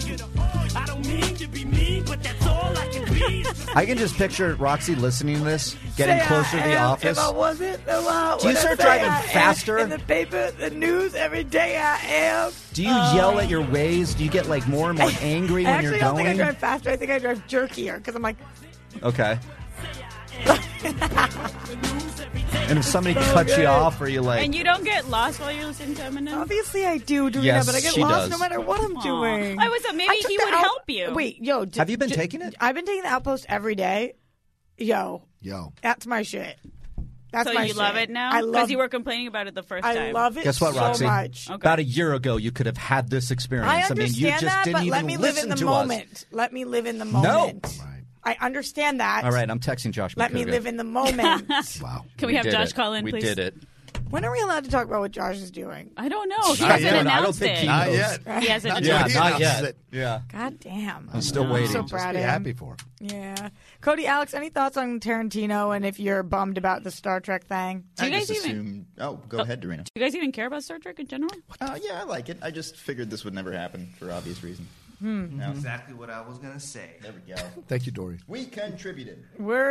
I can just picture Roxy listening to this, getting Say closer I to the am, office. If I wasn't, well, Do you when I start say driving I am faster? in the paper, the news every day? I am. Do you yell at your ways? Do you get like more and more angry I when actually you're don't think I going? drive faster. I think I drive jerkier because I'm like, Okay. And if somebody cuts you off, or you like, And you don't get lost while you're listening to Eminem? Obviously I do, Dorina, Yes, but I get she lost does. no matter what I'm Aw. doing. I was uh, maybe I took he the would out- help you. Wait, yo. d- have you been d- taking it? I've been taking the Outpost every day. Yo. Yo. That's my shit. That's so my you shit. love it now? I Because love you were complaining about it the first I time. love it Guess what, so Roxy? much. Okay. About a year ago, you could have had this experience. I mean, you understand just that, didn't but even let me live listen in the to moment. us. Let me live in the No. moment. Right. I understand that. All right, I'm texting Josh. Let me McCougar. live in the moment. Wow. Can we, have did Josh it. call in, we please? did it. When are we allowed to talk about what Josh is doing? I don't know. He Not hasn't yet. announced I don't think it. he Not knows. yet. He hasn't Not Yeah, announced He not announces yet. it. Yeah. God damn. I'm still No. waiting. So Just proud be of him. happy for him. Yeah. Cody, Alex, any thoughts on Tarantino and if you're bummed about the Star Trek thing? Do you I guys just even- assumed. Oh, go ahead, Dorina. Do you guys even care about Star Trek in general? Uh, yeah, I like it. I just figured this would never happen for obvious reasons. Hmm. No. Exactly what I was gonna say. There we go. Thank you, Dory. We contributed.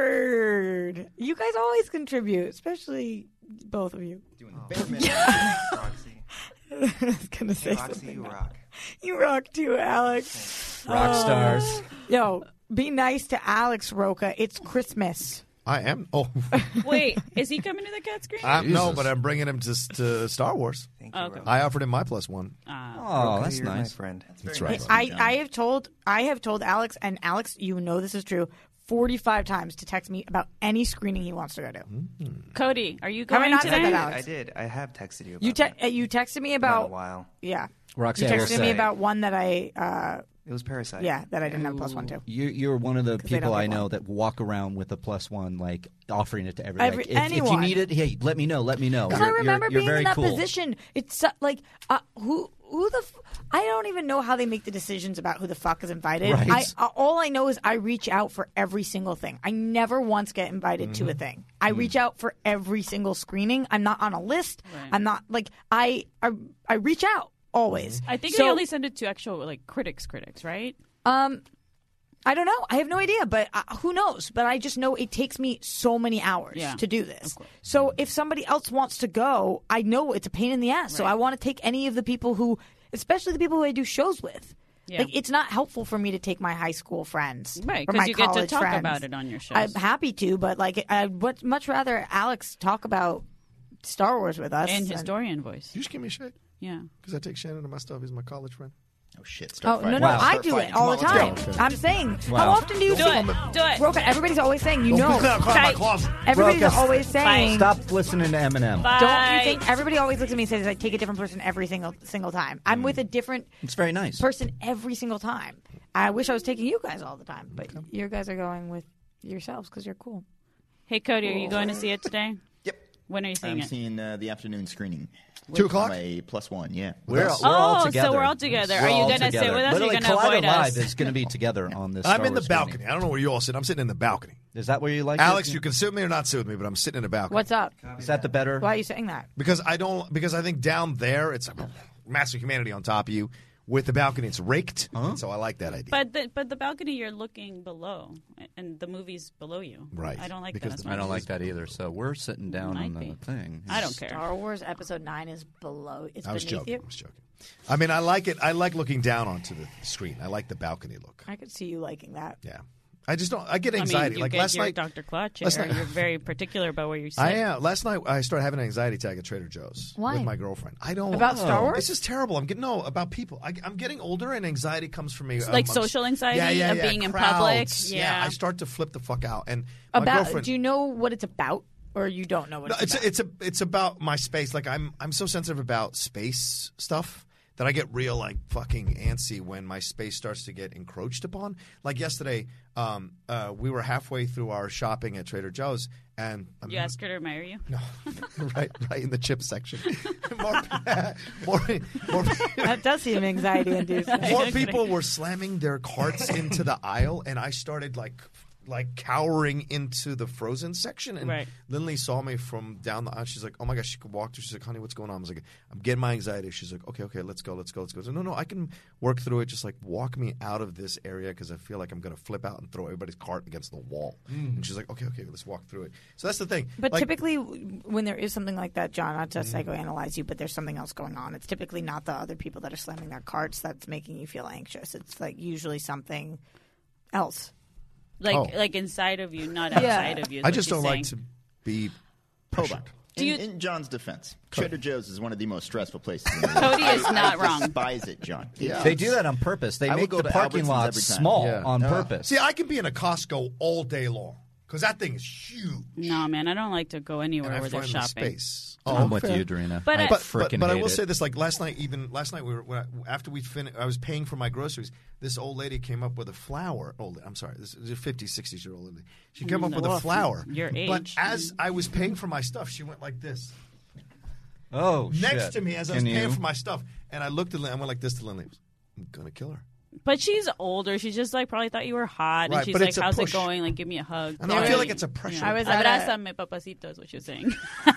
Word. You guys always contribute, especially both of you. Doing the bare minimum. Roxy. I was going to say Hey, Roxy, something. you rock. You rock too, Alex. Rock Oh. stars. Yo, be nice to Alex, Roca. It's Christmas. I am. Oh, Wait, is he coming to the cat screen? I'm, no, Jesus. but I'm bringing him to to Star Wars. Thank you, Okay. Roxy. I offered him my plus one. Uh, Oh, Roca, that's you're my nice. friend. That's very right. nice. I, John. I have told I have told Alex, and Alex, you know this is true, forty-five times to text me about any screening he wants to go to. Cody, are you Have I going not said today? that, I Alex? did. I have texted you about You te- that. uh, you texted me About about a while. yeah. Roxy, You I will texted me say, about one that I uh, It was Parasite. yeah that I didn't have plus one to. you, you're one of the 'Cause they people don't I get know one. that walk around with a plus one, like offering it to everyone. Every- like, if, if you anyone. need it, hey, let me know. Let me know. Because You're, I remember you're, you're being very in that cool. position. It's so, like uh, who who the f- I don't even know how they make the decisions about who the fuck is invited. Right. I uh, all I know is I reach out for every single thing. I never once get invited to a thing. I reach out for every single screening. I'm not on a list. Right. I'm not like I I, I reach out always. I think so, they only send it to actual like critics, critics, right? um. I don't know. I have no idea, but uh, who knows? But I just know it takes me so many hours Yeah, to do this. So if somebody else wants to go, I know it's a pain in the ass. So Right. I want to take any of the people who, especially the people who I do shows with. Yeah. Like it's not helpful for me to take my high school friends, Right, or 'cause my you get to college talk friends. about it on your shows. I'm happy to, but like I'd much much rather Alex talk about Star Wars with us And than- historian voice. You just give me shit Yeah. because I take Shannon to my stuff. He's my college friend. Oh shit! Oh Start no fighting. no! Wow. I Start do fighting. it all the Come on, time. let's go. I'm saying, Wow. how often do you Do it. Do it. Roca, everybody's always saying, you Don't know, put that crap in my closet. everybody's Roca, always saying, Stop listening to Eminem. Bye. don't you think everybody always looks at me and says I take a different person every single single time? I'm with a different It's very nice. person every single time. I wish I was taking you guys all the time, but you guys are going with yourselves because you're cool. Hey, Cody, are you going to see it today? Yep. When are you seeing I'm it? seeing uh, the afternoon screening. Two o'clock? My plus one, yeah. We're, we're Oh, all so together. we're all together. We're Are you all gonna sit together. with us or Literally, you gonna Collider avoid us? Live is going to be together on this. I'm Star in the Wars balcony. screening. I don't know where you all sit. I'm sitting in the balcony. Is that where you like Alex, it? you can sit with me or not sit with me, but I'm sitting in the balcony. What's up? Is that the better? Why are you saying that? Because I don't. Because I think down there it's a massive humanity on top of you. With the balcony, it's raked. Huh? So I like that idea. But the, but the balcony, you're looking below, and the movie's below you. Right. I don't like Because that as the- much. I don't like that either. So we're sitting down Might on the be. thing. I don't care. Star Wars Episode Nine is below. It's I was beneath joking. you. I was joking. I mean, I like it. I like looking down onto the screen. I like the balcony look. I could see you liking that. Yeah. I just don't. I get I anxiety. mean, you like get last your night. Doctor Claude chair. last night- You're very particular about where you sit. I am. Last night I started having an anxiety attack at Trader Joe's Why? with my girlfriend. I don't About Star Wars? This is terrible. I'm getting no about people. I, I'm getting older and anxiety comes from me. Like amongst- social anxiety yeah, yeah, of yeah, being in crowds. public? Yeah. Yeah. I start to flip the fuck out. And my About? girlfriend. Do you know what it's about, or you don't know what No, it's, it's about? a, it's a it's about my space. Like I'm I'm so sensitive about space stuff that I get real like fucking antsy when my space starts to get encroached upon. Like yesterday, um, uh, we were halfway through our shopping at Trader Joe's, and um, You ask her to marry you? no, right, right in the chip section. more, more, more, that does seem anxiety inducing. more people were slamming their carts into the aisle, and I started like like cowering into the frozen section. And Right. Lindley saw me from down the aisle. She's like, "Oh my gosh!" She could walk through. She's like, "Honey, what's going on?" I was like, "I'm getting my anxiety." She's like, "Okay, okay, let's go, let's go, let's go." I said, no, no, I can work through it. Just like walk me out of this area because I feel like I'm gonna flip out and throw everybody's cart against the wall. And she's like, "Okay, okay, let's walk through it." So that's the thing. But Like, typically, when there is something like that, John, not to psychoanalyze you, but there's something else going on. It's typically not the other people that are slamming their carts that's making you feel anxious. It's like usually something else. Like Oh. like inside of you, not Yeah. outside of you. is I what just she's don't like saying. to be Hold on. Do you- In, in John's defense, Trader Joe's is one of the most stressful places in the world. Cody is I, not I wrong. despise it, John. Yeah. They do that on purpose. They I will make go the to parking Albertsons lots every time. small Yeah. on Uh, purpose. See, I can be in a Costco all day long because that thing is huge. No, man, I don't like to go anywhere And I where they're find the shopping. space. I'm with fair. you, Dorina. But I I- But, freaking but, but I hate will it. say this: like last night, even last night, we were when I, after we finished, I was paying for my groceries. This old lady came up with a flower. Old, I'm sorry, this is a fifty, sixty year old lady. She came up with a Well, flower. your But age. as I was paying for my stuff, she went like this Oh, next shit. to me as I Can was paying you? for my stuff, and I looked at Lynn. I went like this to Lynn. I'm gonna kill her. But she's older. She just like probably thought you were hot, and Right, she's but like, it's a "How's push. it going? Like, give me a hug." I know, I feel like it's a pressure. I was at a- Abrázame, papacito, is what she was saying.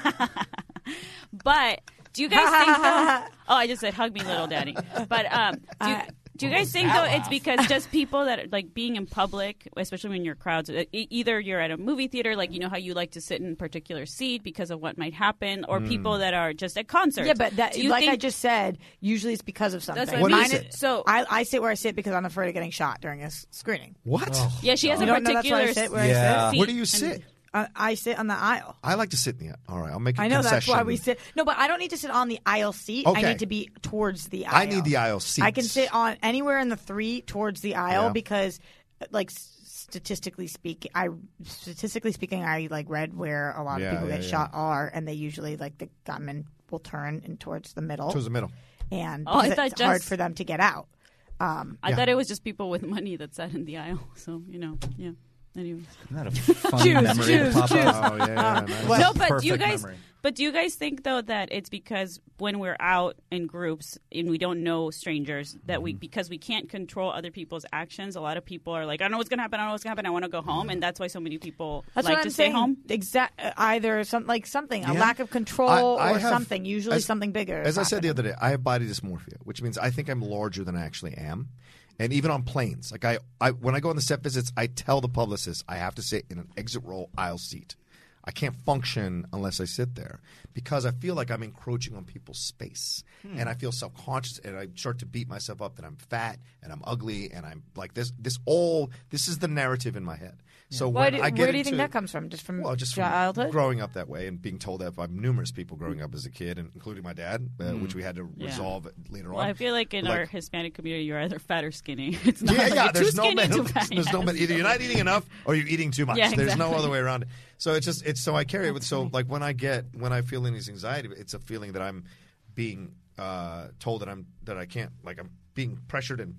But do you guys think though? Oh, I just said hug me, little daddy. But um, do you, do you guys think though it's because just people that are, like being in public, especially when you're crowds, e- either you're at a movie theater, like you know how you like to sit in a particular seat because of what might happen, or people that are just at concerts. Yeah, but that, Do you like I think- just said, usually it's because of something. That's what I What mean. is it? So I, I sit where I sit because I'm afraid of getting shot during a s- screening. What? yeah, she has You a don't know that's why I particular sit where I Yeah. seat Where do you and- sit? Uh, I sit on the aisle. I like to sit in the. All right, I'll make a I know that's why concession. we sit. No, but I don't need to sit on the aisle seat. I Okay. need to be towards the aisle. I need the aisle seats. I can sit on anywhere in the three towards the aisle Yeah. because, like, s- statistically speaking, I statistically speaking, I like read where a lot Yeah, of people yeah, get yeah. shot are, and they usually like the gunman will turn in towards the middle, towards the middle. and Oh, I because thought it's hard just- for them to get out. Um, I Yeah. thought it was just people with money that sat in the aisle. So you know, yeah. Anyways. Isn't that a fun Choose, memory choose, to pop choose. up? Oh yeah, yeah, nice. What? No, but do you Perfect guys? memory. But do you guys think though that it's because when we're out in groups and we don't know strangers that we because we can't control other people's actions? A lot of people are like, I don't know what's gonna happen. I don't know what's gonna happen. I want to go home, and that's why so many people That's like what to I'm stay saying. home. Exact, either some like something, a Yeah. lack of control I- I or have- something. Usually as- something bigger. is As I said the happening. other day, I have body dysmorphia, which means I think I'm larger than I actually am. And even on planes, like I, I when I go on the set visits, I tell the publicist I have to sit in an exit row aisle seat. I can't function unless I sit there because I feel like I'm encroaching on people's space, Hmm. and I feel self-conscious, and I start to beat myself up that I'm fat and I'm ugly and I'm like this. This all this is the narrative in my head. So Why when do, I get where do you into, think that comes from? Just from well, just from childhood? growing up that way and being told that by numerous people growing up as a kid, and including my dad, uh, Mm. which we had to Yeah. resolve later Well, on. I feel like in Like- our Hispanic community, you're either fat or skinny. It's not yeah, like yeah. you're There's too no skinny, middle. too fat. There's no Yes. middle. Either you're not eating enough or you're eating too much. Yeah, There's no exactly. other way around it. So it's just it's so I carry it with so like when I get when I feel these anxiety, it's a feeling that I'm being uh, told that I'm that I can't like I'm being pressured and.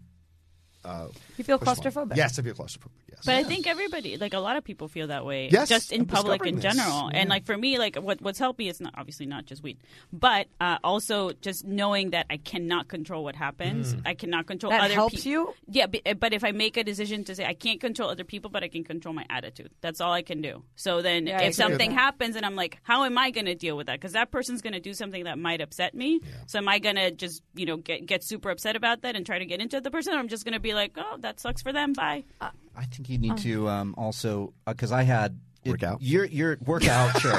Uh, You feel pushed along. claustrophobic? Yes, I feel claustrophobic. Yes. But I think everybody, like a lot of people, feel that way. Yes, just in I'm public in discovering this. general. Yeah. And like for me, like what what's helped me is not obviously not just weed, but uh, also just knowing that I cannot control what happens. Mm. I cannot control That other helps peo- you? Yeah, but, but if I make a decision to say I can't control other people, but I can control my attitude. That's all I can do. So then, Yeah, I if agree with something that. happens and I'm like, how am I going to deal with that? Because that person's going to do something that might upset me. So am I going to just you know get get super upset about that and try to get into the person? Or I'm just going to be like, oh, that sucks for them. Bye. I think you need to um, also because I had it, Work out? Your your workout, sure.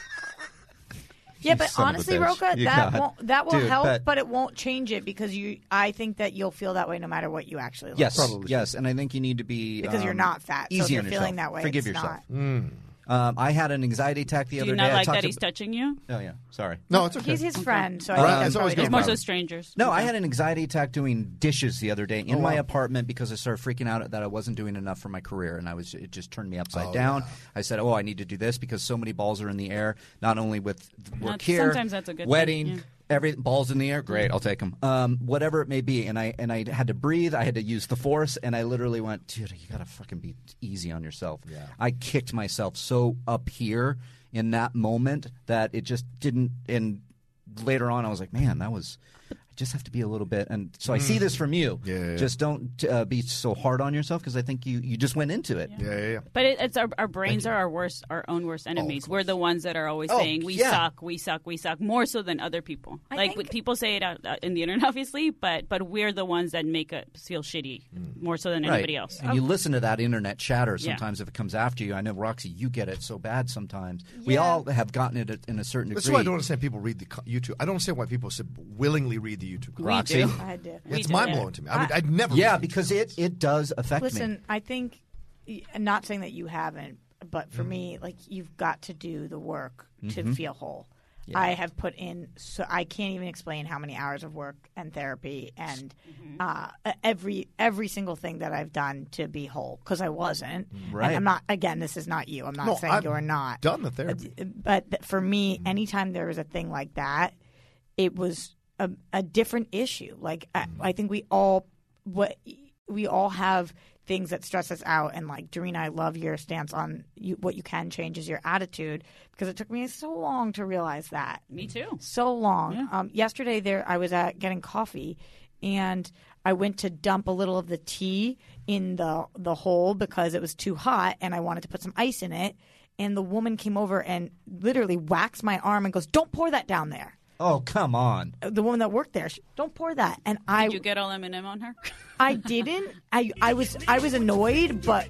Yeah, but son of a honestly, bitch. Roka, You that got- won't that will Dude, help, but- but, it won't change it because you. I think that you'll feel that way no matter what you actually. Look. Yes, yes, and I think you need to be Because you're um, not fat, so Easy if you're on feeling yourself. that way, Forgive it's yourself. Mm. Um, I had an anxiety attack the Do other you day. not I like talked that to- he's touching you? Oh yeah, sorry. No, it's okay. He's his friend, so I Right, think that's it's always probably It's good. more different. so strangers. No, I had an anxiety attack doing dishes the other day in Oh, my wow. apartment because I started freaking out that I wasn't doing enough for my career, and I was it just turned me upside Oh, down. yeah. I said, "Oh, I need to do this because so many balls are in the air. Not only with work That's- here, sometimes that's a good thing, wedding, yeah. every balls in the air. Great, I'll take them. Um, whatever it may be." And I and I had to breathe. I had to use the force, and I literally went, "Dude, you gotta fucking be easy on yourself." Yeah. I kicked myself so up here in that moment that it just didn't. And later on, I was like, "Man, that was." I just have to be a little bit, and so I see this from you. Yeah, yeah, yeah. Just don't uh, be so hard on yourself because I think you, you just went into it. Yeah, yeah, yeah. But it, it's our, our brains are our worst, our own worst enemies. We're the ones that are always Oh, saying we yeah. suck, we suck, we suck, more so than other people. I like think- people say it out, uh, in the internet, obviously, but but we're the ones that make us feel shitty more so than Right. anybody else. And you listen to that internet chatter Yeah. sometimes if it comes after you. I know, Roxy, you get it so bad sometimes. We Yeah. all have gotten it in a certain That's degree. why I don't understand people read the co- YouTube. I don't understand why people should willingly read the YouTube. We comments. do. I do. We It's do, mind yeah. blowing to me. I would, I'd never. Yeah, read because it, it does affect me. Listen, I think, I'm not saying that you haven't. but for me, like you've got to do the work to Mhm. feel whole. Yeah. I have put in, so I can't even explain how many hours of work and therapy and uh, every every single thing that I've done to be whole because I wasn't. Right. And I'm not. Again, this is not you. I'm not No, saying I've you're not. done the therapy. But th- for me, anytime there was a thing like that, it was a, a different issue. Like I, I think we all what we all have things that stress us out. And like Doreen, I love your stance on you, what you can change is your attitude because it took me so long to realize that. Me too. So long. Yeah. Um, yesterday, there I was at getting coffee, and I went to dump a little of the tea in the the hole because it was too hot, and I wanted to put some ice in it. And the woman came over and literally waxed my arm and goes, "Don't pour that down there." Oh, come on. The woman that worked there, she, don't pour that. And I, Did you get all M and M on her? I didn't. I, I was, I was annoyed, but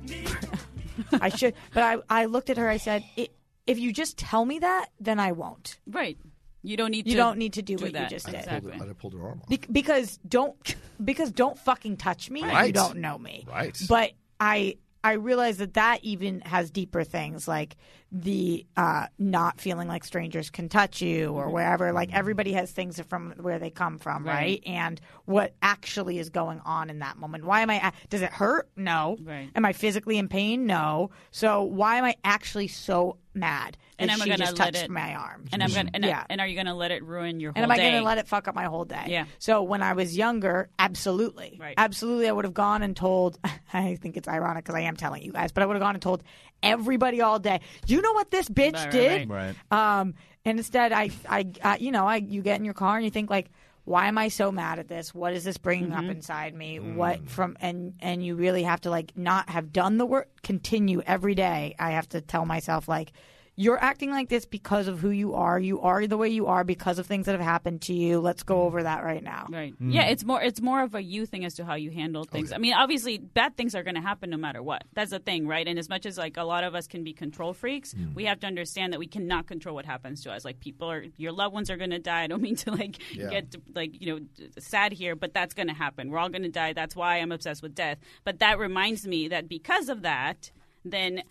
I should. But I, I looked at her. I said, it, "If you just tell me that, then I won't." Right. You don't need. You to don't need to do, do what that. you just did. Exactly. I pulled her arm off. Be- because don't, because don't fucking touch me. Right. You don't know me. Right. But I, I realize that that even has deeper things like the uh, not feeling like strangers can touch you or wherever. Like everybody has things from where they come from, right? Right. And what actually is going on in that moment. Why am I? Does it hurt? No. Right. Am I physically in pain? No. So why am I actually so mad that And am I she gonna just let touched it- my arm? And I'm gonna. And, yeah. and are you gonna let it ruin your whole And am I day? going to let it fuck up my whole day? Yeah. So when I was younger, absolutely. Right. Absolutely, I would have gone and told, I think it's ironic because I am telling you guys, but I would have gone and told everybody all day, you know what this bitch Right, right, did? Right. Um, and instead, I, I, uh, you know, I, you get in your car and you think like, why am I so mad at this? What is this bringing up inside me? What from and and you really have to like not have done the work. Continue every day. I have to tell myself like, you're acting like this because of who you are. You are the way you are because of things that have happened to you. Let's go over that right now. Right. Yeah, it's more it's more of a you thing as to how you handle things. I mean, obviously bad things are going to happen no matter what. That's the thing, right? And as much as like a lot of us can be control freaks, we have to understand that we cannot control what happens to us. Like people are your loved ones are going to die. I don't mean to like Yeah. get like, you know, sad here, but that's going to happen. We're all going to die. That's why I'm obsessed with death. But that reminds me that because of that, then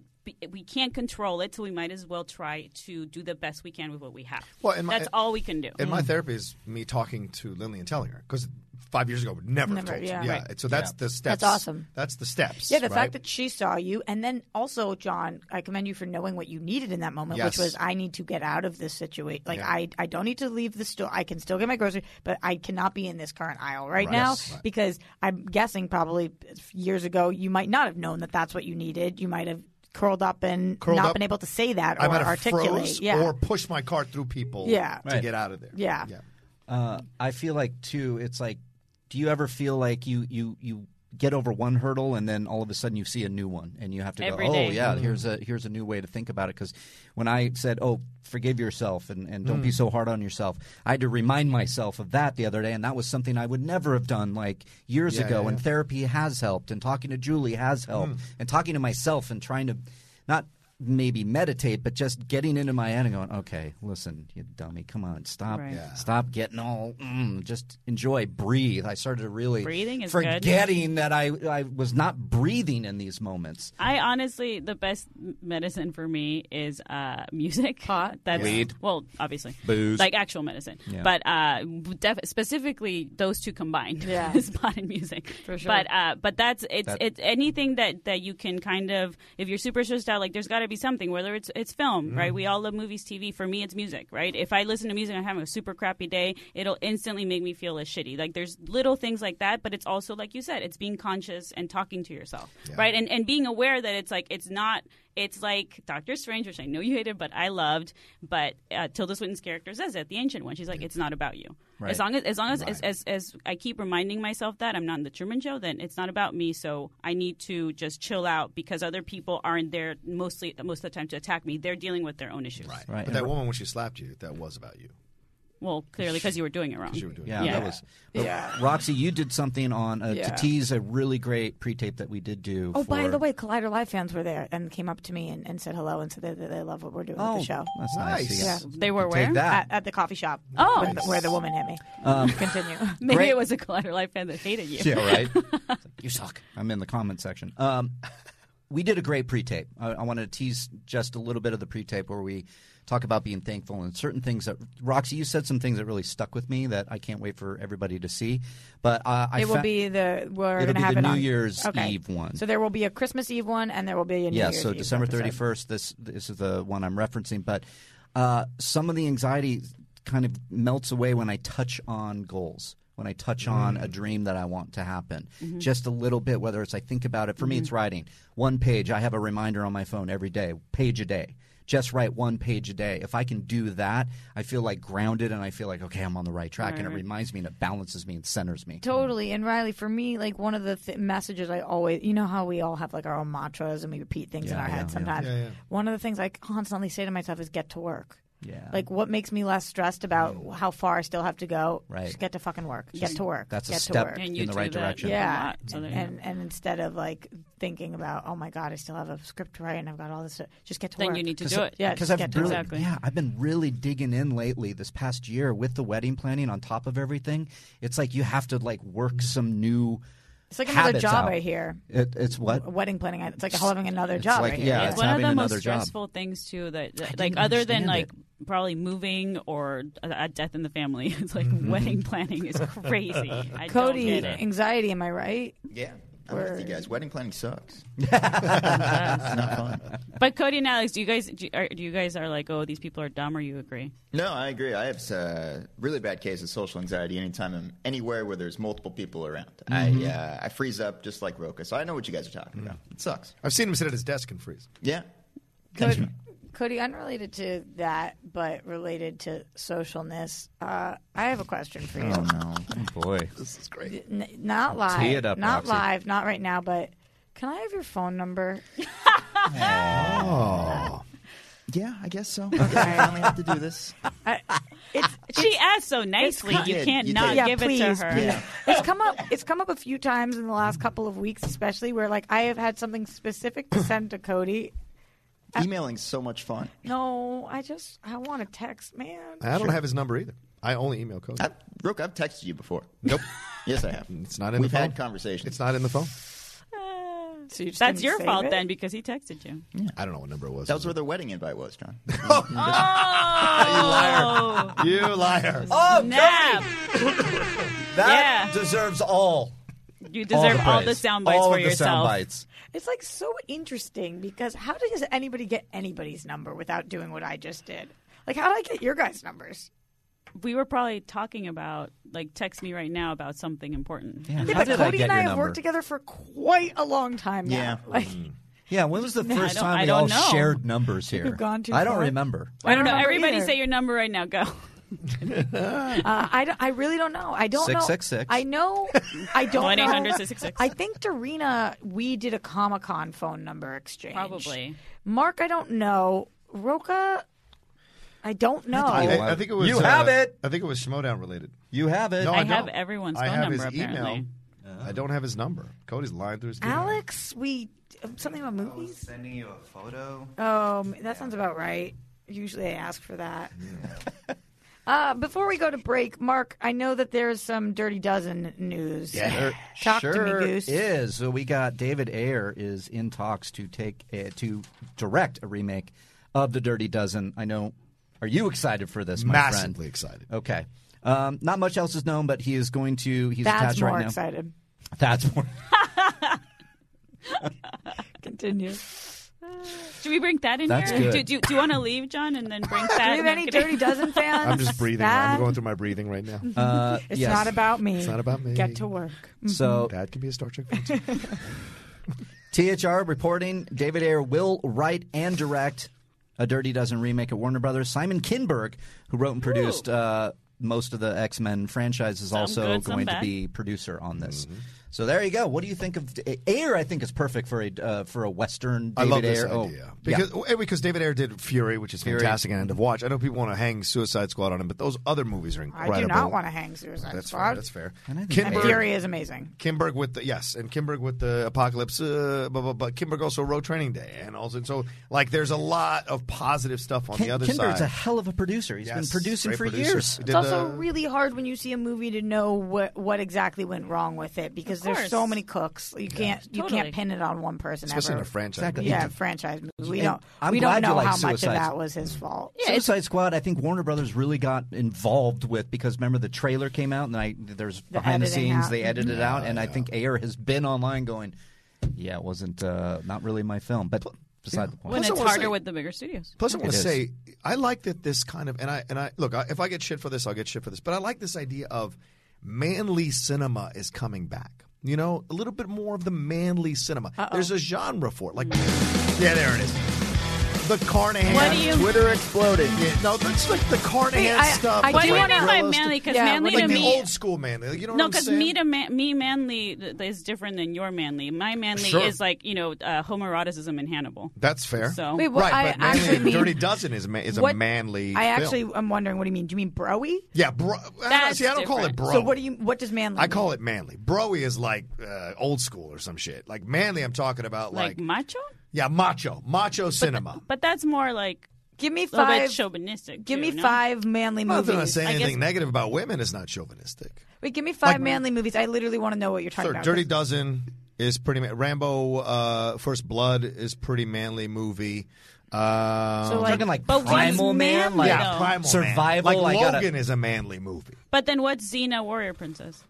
we can't control it, so we might as well try to do the best we can with what we have. Well, and my- That's all we can do. And my therapy is me talking to Lily and telling her because five years ago I would never, have Never, told yeah. you. Yeah. Right. So that's Yeah. the steps. That's awesome. That's the steps. Yeah, the right? fact that she saw you, and then also, John, I commend you for knowing what you needed in that moment, Yes. which was I need to get out of this situation. Like Yeah. I, I don't need to leave the store. I can still get my grocery, but I cannot be in this current aisle right, Right. now Yes. Right. because I'm guessing probably years ago you might not have known that that's what you needed. You might have curled up and Curled not up. been able to say that I or might have articulate. froze yeah. or pushed my cart through people Yeah. to Right. get out of there. Yeah. Yeah. Uh, I feel like too. It's like, do you ever feel like you you you get over one hurdle and then all of a sudden you see a new one and you have to Every go, day. oh yeah, Mm-hmm. here's a here's a new way to think about it. Because when I said, oh, forgive yourself and, and don't be Mm. so hard on yourself, I had to remind myself of that the other day, and that was something I would never have done like years Yeah, ago. yeah, And yeah. therapy has helped, and talking to Julie has helped, Mm. and talking to myself and trying to not maybe meditate, but just getting into my head and going, okay, listen, you dummy, come on, stop, Right. Yeah. stop getting all, mm, just enjoy, breathe. I started to really Breathing is good. forgetting that I I was not breathing in these moments. I honestly, the best medicine for me is uh, music. Pot. That's, Weed. Well, obviously. Booze. Like actual medicine. Yeah. But uh, def- specifically those two combined. Yeah. is pot and music. For sure. But uh, but that's, it's That- it's anything that, that you can kind of, if you're super stressed out, like there's got to be something, whether it's it's film, right? We all love movies, T V. For me, it's music, right? If I listen to music and I'm having a super crappy day, it'll instantly make me feel less shitty. Like there's little things like that, but it's also, like you said, it's being conscious and talking to yourself, Yeah. right? And and being aware that it's like, it's not, it's like Doctor Strange, which I know you hated, but I loved. But uh, Tilda Swinton's character says it, the ancient one. She's like, it's not about you. Right. As long as as long as, Right. as as as I keep reminding myself that I'm not in the Truman Show, then it's not about me. So I need to just chill out because other people aren't there mostly most of the time to attack me. They're dealing with their own issues. Right. Right. But that woman, when she slapped you, that was about you. Well, clearly because you were doing it wrong. 'Cause you were doing Yeah, it. Yeah. that was. But Yeah. Roxy, you did something on uh, Yeah. to tease a really great pre-tape that we did do. Oh, by for- the way, Collider Live fans were there and came up to me and, and said hello and said that they, they love what we're doing with Oh, the show. that's nice. Nice. Yeah. They were Take where? that. At, at the coffee shop. Oh. when the- where the woman hit me. Um, Continue. Maybe Great. it was a Collider Life fan that hated you. Yeah, right. It's like, you suck. I'm in the comment section. Um, we did a great pre-tape. I, I want to tease just a little bit of the pre-tape where we talk about being thankful and certain things that – Roxy, you said some things that really stuck with me that I can't wait for everybody to see. But uh, I It will fa- be the – we're It'll going to be have the it New on. Year's okay. Eve one. So there will be a Christmas Eve one and there will be a New yeah, Year's so Eve December episode. thirty-first, this this is the one I'm referencing. But uh, some of the anxiety kind of melts away when I touch on goals. When I touch on a dream that I want to happen. Mm-hmm. Just a little bit, whether it's I think about it. For me, it's writing. One page. I have a reminder on my phone every day, page a day. Just write one page a day. If I can do that, I feel like grounded and I feel like, okay, I'm on the right track. Right, and it right. reminds me and it balances me and centers me. Totally. And Riley, for me, like one of the th- messages I always, you know how we all have like our own mantras and we repeat things in Yeah, our yeah, heads yeah. sometimes. Yeah, yeah. One of the things I constantly say to myself is get to work. Yeah. Like what makes me less stressed about how far I still have to go? Right. Just get to fucking work. Get to work. That's a get step to work. And you in the do right that direction. a Yeah, lot, so there you and and instead of like thinking about, oh my god, I still have a script to write and I've got all this, stuff, just get to Then work. you need to Cause do I- it. Yeah, because just I've get to really, Exactly. yeah, I've been really digging in lately this past year with the wedding planning on top of everything. It's like you have to like work some new. It's like another habits job out. I hear. It, it's what? Wedding planning. It's like having another It's job like- I hear. yeah, It's it's one of having the another most job. stressful things too. That, that didn't like other than understand like it. probably moving or a, a death in the family, it's like wedding planning is crazy. I Cody, don't get it. anxiety, am I right? Yeah. I'm with you guys. Wedding planning sucks. It's not fun. But Cody and Alex, do you guys do you, are, do you guys are like, oh, these people are dumb, or you agree? No, I agree. I have a really bad case of social anxiety anytime I'm anywhere where there's multiple people around. Mhm. I uh, I freeze up just like Roka, so I know what you guys are talking about. It sucks. I've seen him sit at his desk and freeze. Yeah. Cody, Cody, unrelated to that, but related to socialness, uh, I have a question for you. Oh, no. Oh, boy. This is great. N- not live. Tee it up, not Roxy. live, not right now, but can I have your phone number? Oh. Yeah, I guess so. I finally have to do this. I, it's, She asked so nicely. come- You Yeah, can't you not did. yeah, give please, it to her. please. Yeah. It's come up. It's come up a few times in the last couple of weeks, especially where like I have had something specific to send to Cody. Emailing's so much fun. No, I just I want to text, man. I don't have his number either. I only email Cody. I, Roka, I've texted you before. Nope. Yes, I have. It's not in We've the phone. had conversations. It's not in the phone. So you just That's didn't your save fault it? then because he texted you. I don't know what number it was. That was where the wedding invite was, John. Oh, You liar. Oh, snap! That Yeah. deserves all. You deserve all the, praise. sound bites all for of the yourself. sound bites. It's like so interesting because how does anybody get anybody's number without doing what I just did? Like, how did I get your guys' numbers? We were probably talking about, like, text me right now about something important. Yeah, Yeah, how but did I Cody get and I your have number? worked together for quite a long time now. Yeah. Like, Yeah, when was the I first don't- time I we don't all know. shared numbers here? We've gone too I don't far. remember. I don't know. remember Everybody either. say your number right now. Go. uh, I, don't- I really don't know. I don't Six, know. six, six. I know. I don't one eight know. hundred six six six. I think Darina, we did a Comic Con phone number exchange. Probably. Mark, I don't know. Roka, I don't know. I, I- I think it was. You uh, have it. I think it was Schmodown related. You have it. No, I I, have don't. everyone's I phone have number, his email. apparently. I don't have his number. Cody's lying through his email. Alex, we something about I was movies. sending you a photo. Oh, that sounds about right. Usually I ask for that. Uh, before we go to break, Mark, I know that there's some Dirty Dozen news. There Talk sure to me, Goose. is. So we got David Ayer is in talks to take uh, to direct a remake of The Dirty Dozen. I know. Are you excited for this, my Massively friend? excited. Okay. Um, not much else is known, but he is going to. He's That's attached more right now. excited. That's more. Continue. Should we bring that in That's here? good. Do, do, do you want to leave, John, and then bring that? Do we have and then any get- Dirty Dozen fans? I'm just breathing. That- I'm going through my breathing right now. Uh, It's yes. not about me. It's not about me. Get to work. So Dad can be a Star Trek fan. too. T H R reporting David Ayer will write and direct a Dirty Dozen remake at Warner Brothers. Simon Kinberg, who wrote and produced uh, most of the X-Men franchise, is Some also good, some going to bad. be producer on this. Mm-hmm. So there you go. What do you think of Ayer? I think is perfect for a uh, for a Western. I David love this Ayer. Oh, idea because yeah. because David Ayer did Fury, which is Fury. fantastic and end of watch. I know people want to hang Suicide Squad on him, but those other movies are I incredible. do not want to hang Suicide That's Squad. fair. That's fair. And I think And Kinberg, Fury is amazing. Kinberg with the yes, and Kinberg with the Apocalypse. Uh, but, but, but Kinberg also wrote Training Day, and also so like there's a lot of positive stuff on Kin- the other Kinberg's side. a hell of a producer. He's Yes, been producing great for producer. years. He It's did also the- really hard when you see a movie to know what what exactly went wrong with it because there's course. so many cooks. You can't you Totally. can't pin it on one person. Especially ever. in a franchise. Exactly. Yeah, franchise movie. We And don't I'm we glad don't you know like how much of Suicide that was his fault. Suicide Squad, I think Warner Brothers really got involved with because remember the trailer came out and I there's The behind the editing scenes out. they edited it Yeah, out and I yeah. think Ayer has been online going, yeah, it wasn't uh, not really my film, but beside the point. When Plus, I it's wanna harder say- with the bigger studios. Plus, I want It to is. say I like that this kind of and I and I look I- if I get shit for this, I'll get shit for this. But I like this idea of manly cinema is coming back. You know, a little bit more of the manly cinema. Uh-oh. There's a genre for it. Like, yeah, there it is. The Carnahan. What do you- Twitter exploded. Yeah, no, that's like the Carnahan Wait, I- stuff. I the What do you wanna- mean by Grillo manly? stuff. Because Yeah, manly what to Like the me, old school manly. You know what no, I'm because saying? me to ma- me manly th- is different than your manly. My manly Sure. is like you know uh, homoeroticism in Hannibal. That's fair. So Wait, what right, I but manly, actually mean, Dirty Dozen is, ma- is a what- manly I film. actually am wondering what do you mean? Do you mean broy? Yeah, bro. I don't, That's see, I don't call it different. bro. So what do you what does manly I mean? call it manly. Broy is like uh, old school or some shit. Like manly, I'm talking about like, like, macho, yeah, macho, macho cinema. but that's more like Give me a little bit five chauvinistic. Give too, me no? five manly Not that I'm movies. saying I guess- anything negative about women. Is not chauvinistic. Wait, give me five Like- manly movies. I literally want to know what you're talking Sure, about. Dirty Dozen is pretty. Ma- Rambo, uh, First Blood is pretty manly movie. Um, So, like- Talking like But what's Primal Man, manly, like yeah, though? Primal Survival, Man. Like I gotta- Logan is a manly movie. But then what's Xena Warrior Princess?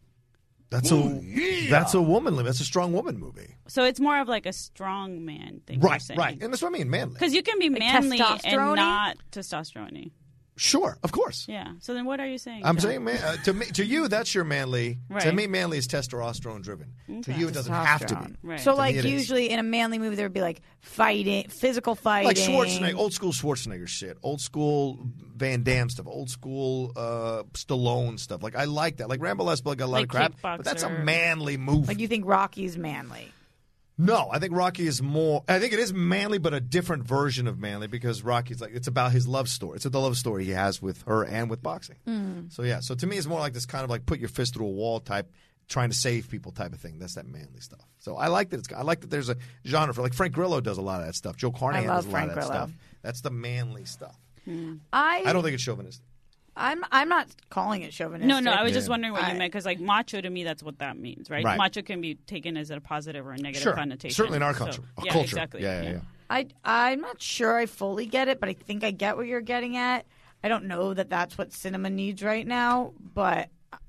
That's a that's a woman. That's a strong woman movie. So it's more of like a strong man thing. you're Right, saying. right, and that's what I mean, manly. Because you can be Like manly and testosterone-y? not testosterone. Sure, of course. Yeah. So then what are you saying? I'm John? saying, man, uh, to me, to you, that's your manly. To Right. me, manly is testosterone driven. To Okay. you, it doesn't have to be. Testosterone. Right. So, To me, like, it is. usually in a manly movie, there would be like fighting, physical fighting, Like Schwarzenegger, old school Schwarzenegger shit, old school Van Damme stuff, old school uh, Stallone stuff. Like I like that. Like Rambo Last Blood got a lot Like of crap, but that's a Kickboxer. manly movie. Like, you think Rocky's manly? No, I think Rocky is more. I think it is manly, but a different version of manly because Rocky's like it's about his love story. It's the love story he has with her and with boxing. Mm. So yeah, so to me, it's more like this kind of like put your fist through a wall type, trying to save people type of thing. That's that manly stuff. So I like that. It's I like that. There's a genre for like Frank Grillo does a lot of that stuff. Joe Carnahan love does a Frank lot of that Grillo. stuff. That's the manly stuff. I I don't think it's chauvinistic. I'm I'm not calling it chauvinistic. No, no. I was just Yeah. wondering what I- you meant because, like, macho to me, that's what that means, right? Right. Macho can be taken as a positive or a negative Sure, connotation. certainly in our So, culture. Our yeah, culture. exactly. Yeah, yeah, yeah. I I'm not sure I fully get it, but I think I get what you're getting at. I don't know that that's what cinema needs right now, but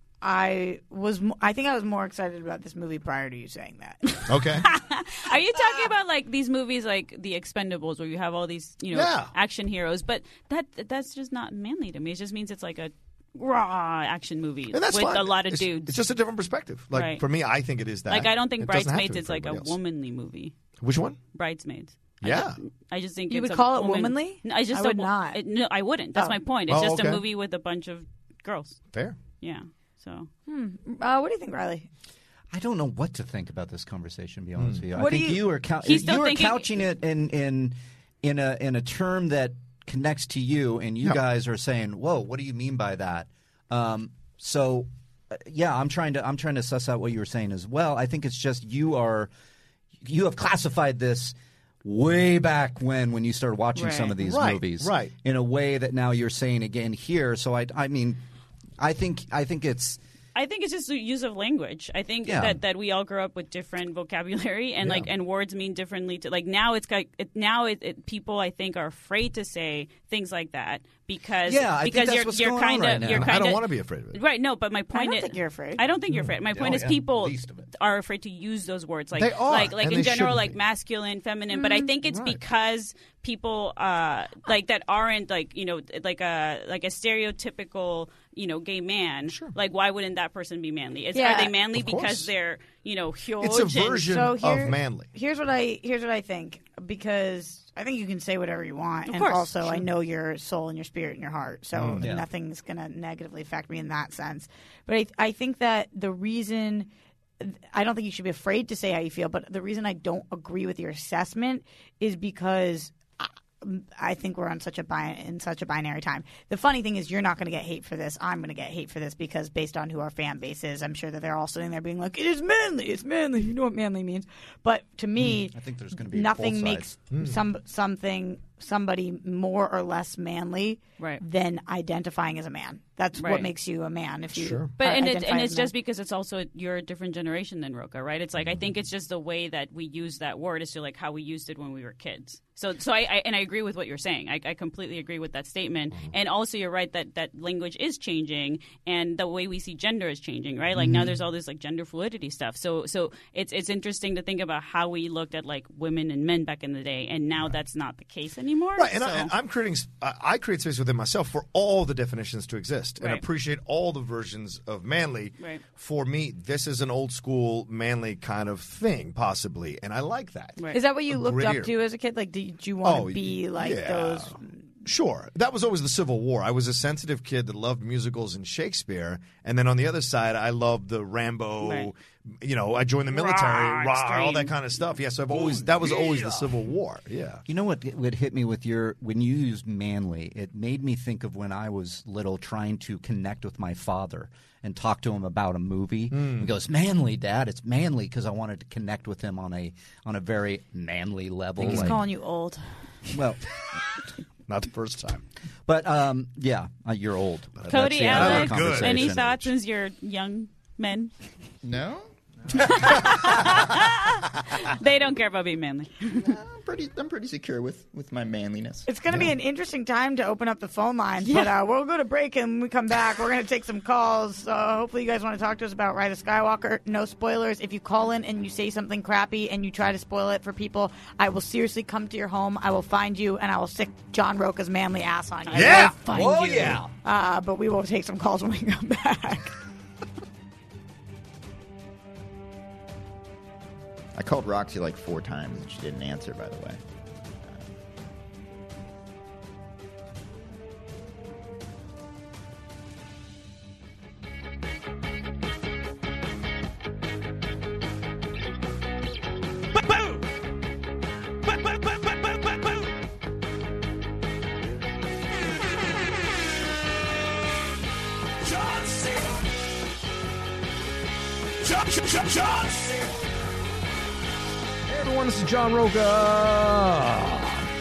I was mo- I think I was more excited about this movie prior to you saying that. Okay. Are you talking about like these movies like The Expendables where you have all these, you know, Yeah. action heroes? But that that's just not manly to me. It just means it's like a raw action movie And that's with fine. a lot of it's, dudes. It's just a different perspective. Like Right. for me, I think it is that. like I don't think It doesn't have to Bridesmaids be is for like a everybody else. womanly movie. Which one? Bridesmaids. I Yeah. just, I just think You it's would a call it woman- womanly? No, I just I don't- would not. it- no, I wouldn't. That's Oh. my point. It's Oh, just okay. a movie with a bunch of girls. Fair. Yeah. So Uh, what do you think, Riley? I don't know what to think about this conversation. To be honest with you, I What do think you- you, are cou- He's still you are thinking- couching it in in in a in a term that connects to you, and you Yeah. guys are saying, "Whoa, what do you mean by that?" Um, so, uh, yeah, I'm trying to I'm trying to suss out what you were saying as well. I think it's just you are you have classified this way back when when you started watching some Right. of these Right, movies, right. in a way that now you're saying again here. So I I mean, I think I think it's. I think it's just the use of language. I think Yeah. that, that we all grow up with different vocabulary and Yeah. like and words mean differently. To like now it's like it, now it, it, people I think are afraid to say things like that because Yeah, I think because that's you're what's you're going on kind right of now. you're I kind don't of want to be afraid of it. right. No, but my point don't is think you're afraid. I don't think you're afraid. My point Oh, is yeah, people least of it. are afraid to use those words like They are, like like and in they general shouldn't like be. masculine, feminine. But I think it's Right. because people uh like that aren't like you know like a like a stereotypical you know gay man. Sure. Like why wouldn't that person be manly? Is, Yeah, are they manly of because course. they're you know huge? It's a and- version So here, of manly. Here's what I here's what I think because I think you can say whatever you want, Of and course, also I sure. know your soul and your spirit and your heart, so Mm. Yeah. nothing's gonna negatively affect me in that sense. But I I think that the reason. I don't think you should be afraid to say how you feel, but the reason I don't agree with your assessment is because I, I think we're on such a bi- in such a binary time. The funny thing is, you're not going to get hate for this. I'm going to get hate for this because based on who our fan base is, I'm sure that they're all sitting there being like, "It is manly. It's manly. You know what manly means." But to me, I think there's going to be nothing both makes sides. some something somebody more or less manly right. than identifying as a man. That's right. what makes you a man. If you sure. But and, it, and as it's a man. just because it's also you're a different generation than Roka, right? It's like I think it's just the way that we use that word is to like how we used it when we were kids. So, so I, I and I agree with what you're saying. I, I completely agree with that statement. Mm-hmm. And also, you're right that that language is changing, and the way we see gender is changing, right? Like mm-hmm. now, there's all this like gender fluidity stuff. So, so it's it's interesting to think about how we looked at like women and men back in the day, and now right. that's not the case anymore. Right, and, so. I, and I'm creating. I create space within myself for all the definitions to exist, and right. appreciate all the versions of manly. Right. For me, this is an old school manly kind of thing, possibly, and I like that. Right. Is that what you a looked grittier. up to as a kid? Like, did you want to oh, be like yeah. those? Sure. That was always the Civil War. I was a sensitive kid that loved musicals and Shakespeare, and then on the other side, I loved the Rambo. Right. You know, I joined the military, Rah, rah, all that kind of stuff. Yes, I've always that was always the Civil War. Yeah. You know what would hit me with your when you used manly? It made me think of when I was little, trying to connect with my father and talk to him about a movie. Mm. He goes, "Manly, Dad, it's manly," because I wanted to connect with him on a on a very manly level. I think he's like, calling you old. Well. Not the first time. But, um, yeah, uh, you're old. But Cody, that's, yeah, Alex, any thoughts as your young men? No. They don't care about being manly. No, I'm pretty. I'm pretty secure with, with my manliness. It's going to yeah. be an interesting time to open up the phone lines, yeah. but uh, we'll go to break, and when we come back, we're going to take some calls. Uh, hopefully, you guys want to talk to us about Rise of Skywalker. No spoilers. If you call in and you say something crappy and you try to spoil it for people, I will seriously come to your home. I will find you, and I will stick John Roca's manly ass on you. Yeah. Find Oh you. yeah. Uh, but we will take some calls when we come back. I called Roxy like four times and she didn't answer, by the way. John Cena! John, John, John Cena! Hey everyone, this is John Roca.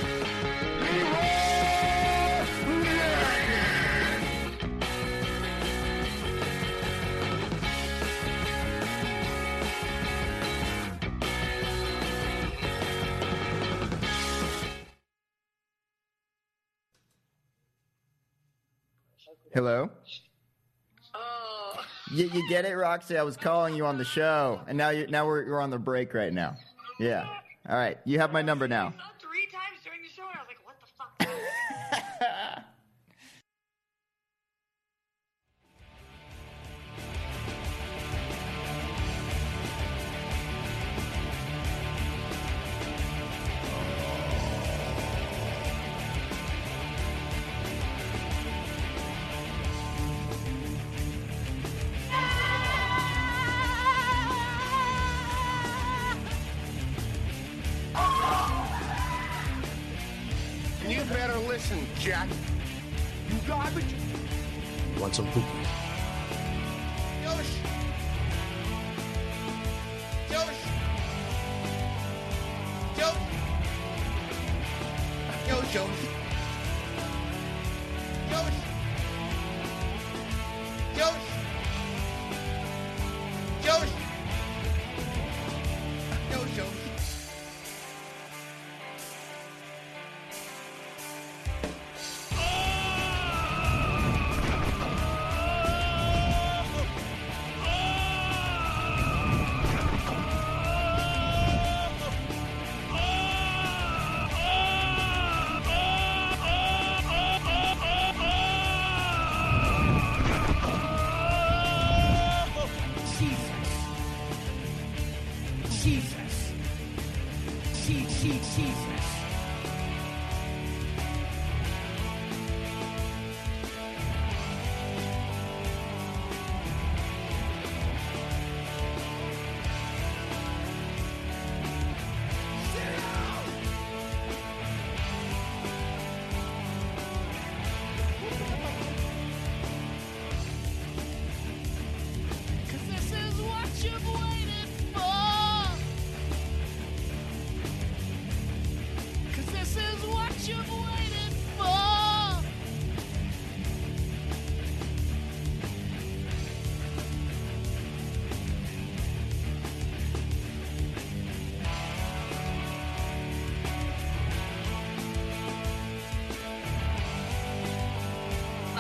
Hello? You, you get it, Roxy? I was calling you on the show, and now you now we're, we're on the break right now. Yeah. All right. You have my number now. Three times during the show, and I was like, what the fuck? You better listen, Jack. You garbage. You want some cookies? Yosh. Yosh. Yosh. Yosh, Yosh. Yosh. Yosh. Yosh. Yosh, Yosh. Jesus. Jesus.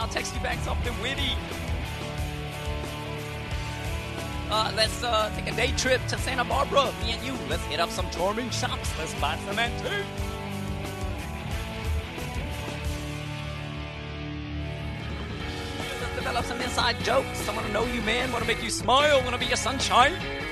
I'll text you back something witty. Uh, let's uh, take a day trip to Santa Barbara, me and you. Let's hit up some touring shops. Let's buy some antiques. Let's develop some inside jokes. I want to know you, man. Want to make you smile. Want to be your sunshine.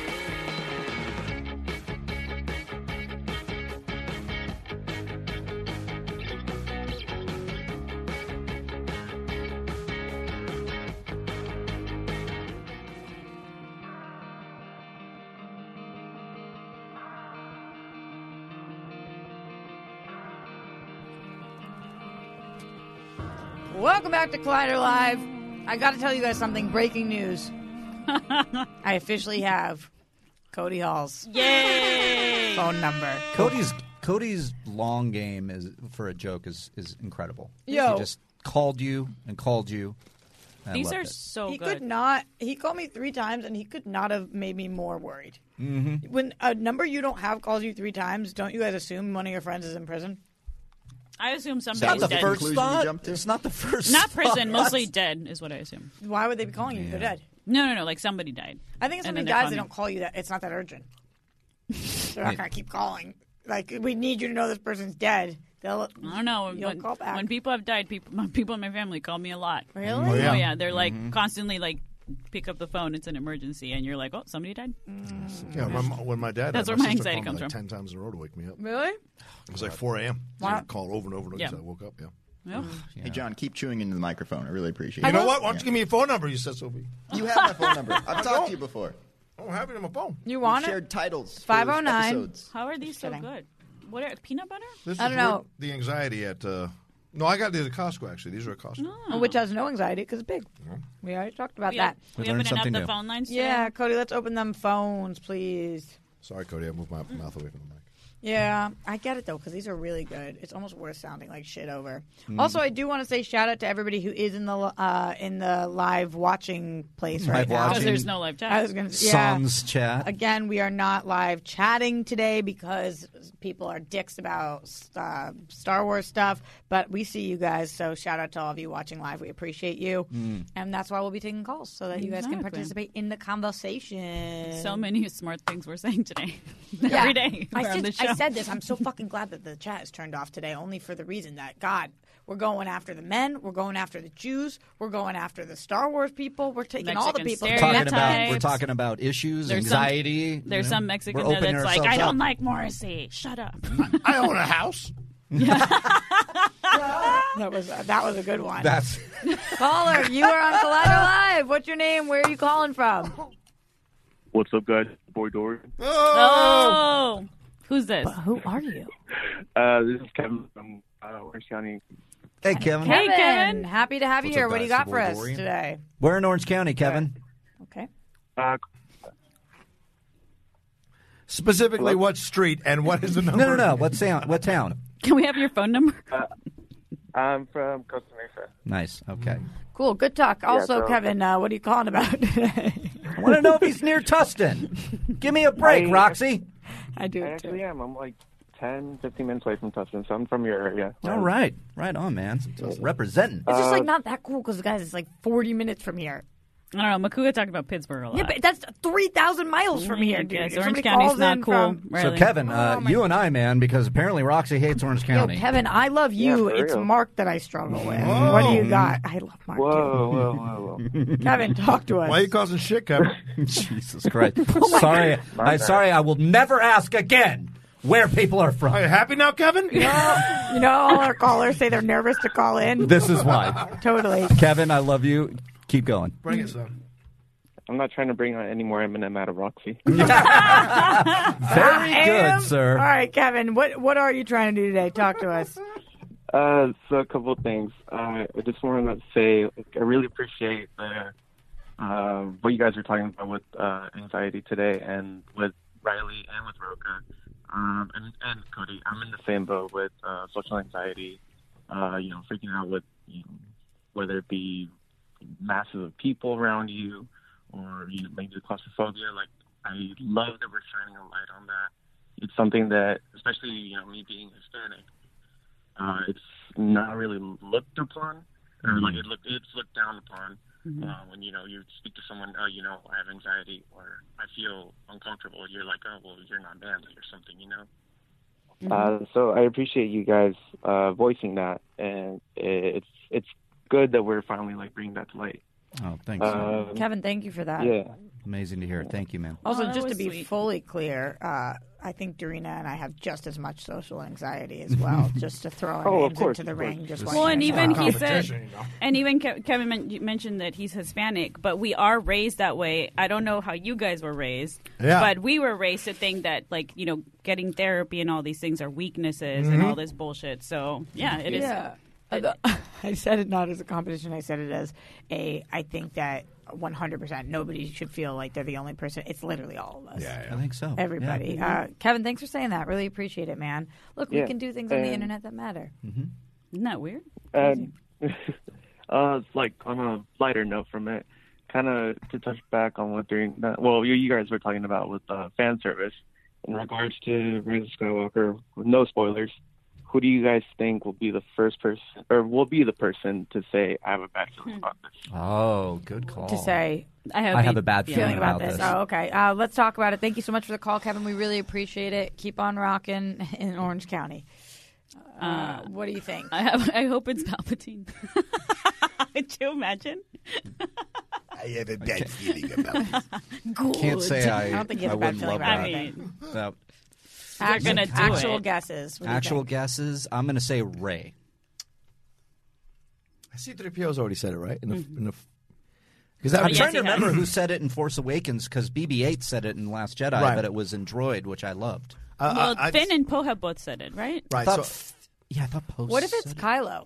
Welcome back to Collider Live. I got to tell you guys something. Breaking news. I officially have Cody Hall's Yay! phone number. Cody's Cody's long game is for a joke is is incredible. Yo. He just called you and called you. and I These loved are it. so he good. could not. He called me three times, and he could not have made me more worried. Mhm. When a number you don't have calls you three times, don't you guys assume one of your friends is in prison? I assume It's somebody's not the dead. first thought. It's not the first. Not prison, thought. mostly dead is what I assume. Why would they be calling you? They're dead. No, no, no. Like somebody died. I think if And somebody then they're dies, calling they you. don't call you that. It's not that urgent. They're not going to keep calling. Like, we need you to know this person's dead. They'll. I don't know. You'll When, call back. when people have died, people my, people in my family call me a lot. Really? Oh, Oh, yeah. yeah. They're like Mhm. constantly like pick up the phone. It's an emergency, and you're like, oh, somebody died. Yeah, when my, when my dad That's died, where my sister anxiety called me comes like from. ten times in a row to wake me up. Really? It was like four a.m. Wow. So I called over and over and over Yeah. until I woke up. Yeah. Yeah. Hey, John, keep chewing into the microphone. I really appreciate You it. know what? Why don't you give me your phone number? You said, Sophie. You have my phone number. I've I talked don't. to you before. I don't have it on my phone. You want We've it? shared titles. for five oh nine. episodes. How are these so kidding. good? What are peanut butter? This I is don't know. where The anxiety at. Uh, no, I got these at Costco, actually. These are at Costco. Oh. Which has no anxiety because it's big. We already talked about We that. have- we We learned opening up something the new. phone lines today? Yeah, Cody, let's open them phones, please. Sorry, Cody. I moved my mouth away from the mic. Yeah, I get it though because these are really good. It's almost worth sounding like shit over. Mm. Also, I do want to say shout out to everybody who is in the uh, in the live watching place Live right now. watching. 'Cause there's no live chat. I was going to yeah. Sans chat. Again, we are not live chatting today because people are dicks about uh, Star Wars stuff. But we see you guys, so shout out to all of you watching live. We appreciate you, Mm. and that's why we'll be taking calls so that you guys can Exactly. participate in the conversation. So many smart things we're saying today. Yeah. Every day. I we're on said, the show. I said this. I'm so fucking glad that the chat is turned off today, only for the reason that, God, we're going after the men, we're going after the Jews, we're going after the Star Wars people, we're taking all the Mexican people. We're talking about stereotypes. we're talking about issues, There's some- anxiety. There's you know? some Mexican We're there opening that's like, ourselves I don't up. like Morrissey. Shut up. I own a house. That was that was a good one. That's Caller, you are on Collider Live. What's your name? Where are you calling from? What's up, guys? Boy Dorian. Oh. Who's this? Who are you? Uh, this is Kevin from uh, Orange County. Hey, Kevin. Hey, Kevin. Kevin. Happy to have you What's here. up, What do you guys? got It's for your boy us Dorian. today? We're in Orange County, Kevin. Okay. Uh, Specifically, what street and what is the number? No, no, no. What town? What town? Can we have your phone number? uh, I'm from Costa Mesa. Nice. Okay. Cool. Good talk. Also, so- Kevin, uh, what are you calling about today? I want to know if he's near Tustin. Give me a break, I- Roxy. I do. I too. actually am. I'm like ten, fifteen minutes away from Tustin, so I'm from your area. All right. Right on, man. Representing. It's just Uh, like not that cool because, guys, it's like forty minutes from here. I don't know. Makuga talked about Pittsburgh a lot. Yeah, but that's three thousand miles from here, dude. Yeah, If so Orange somebody County's calls not in cool. from- So, Really. Kevin, uh, Oh, my- you and I, man, because apparently Roxy hates Orange Yo, County. Kevin, I love you. Yeah, for It's real. Mark that I struggle with. What do you got? I love Mark. Whoa, too. whoa, whoa, whoa. Kevin, talk to us. Why are you causing shit, Kevin? Jesus Christ. Oh sorry. My I'm bad. sorry. I will never ask again where people are from. Are you happy now, Kevin? You know, you know, all our callers say they're nervous to call in. This is why. Totally. Kevin, I love you. Keep going. Bring it, son. I'm not trying to bring on any more Eminem out of Roxy. Very I am? good, sir. All right, Kevin, what what are you trying to do today? Talk to us. Uh, so a couple of things. Uh, I just wanted to say like, I really appreciate the, uh, what you guys are talking about with uh, anxiety today, and with Riley and with Roka, um, and, and Cody. I'm in the same boat with uh, social anxiety. Uh, you know, freaking out with you know, whether it be masses of people around you, or you know, maybe the claustrophobia. Like, I love that we're shining a light on that. It's something that, especially you know, me being Hispanic. Uh, it's not really looked upon or like Mm. it look it's looked down upon. Mm-hmm. Uh, when you know you speak to someone, oh, you know, I have anxiety or I feel uncomfortable. You're like, oh, well, you're not manly or something, you know. Mm-hmm. Uh, so I appreciate you guys uh, voicing that, and it's it's good that we're finally like bringing that to light. Oh, thanks. Um, Kevin, thank you for that. Yeah. Amazing to hear. Thank you, man. Also, Oh, that just to was be sweet. fully clear, uh, I think Dorina and I have just as much social anxiety as well. Just to throw our Oh, of names course, into the of ring. course. Just Well, want and you to even know. he said, Competition, you know. and even Ke- Kevin men- you mentioned that he's Hispanic, but we are raised that way. I don't know how you guys were raised, Yeah. but we were raised to think that, like, you know, getting therapy and all these things are weaknesses and all this bullshit. So, yeah, it is. Yeah. I said it not as a competition. I said it as a. I think that one hundred percent nobody should feel like they're the only person. It's literally all of us. Yeah, I think so. Everybody. Yeah. Uh, Kevin, thanks for saying that. Really appreciate it, man. Look, we Yeah. can do things on the And- internet that matter. Isn't that weird? And uh, like on a lighter note from it, kind of to touch back on what during that, well, you, you guys were talking about with uh, fan service in regards to Rise of Skywalker. With no spoilers, who do you guys think will be the first person, or will be the person to say, "I have a bad feeling about this"? Oh, good call. To say, I have, I have a bad feeling, feeling about this. Oh, okay. Uh, let's talk about it. Thank you so much for the call, Kevin. We really appreciate it. Keep on rocking in Orange County. Uh, what do you think? I have. I hope it's Palpatine. Could you imagine? I have a bad feeling about this. Good. Can't say I. I don't think you have I a bad wouldn't feeling love about I that. mean, No. Actual, gonna do actual it. guesses. What do you Actual think? guesses. I'm going to say Ray. C three P O's already said it, right? In the, Mm-hmm. in the, because I'm yes, trying to he has. remember who said it in Force Awakens because B B eight said it in Last Jedi, Right. but it was in Droid, which I loved. uh, well, I, I, Finn and Poe have both said it, right? right. I thought, So, f- yeah, I thought Poe What if it's said it. Kylo?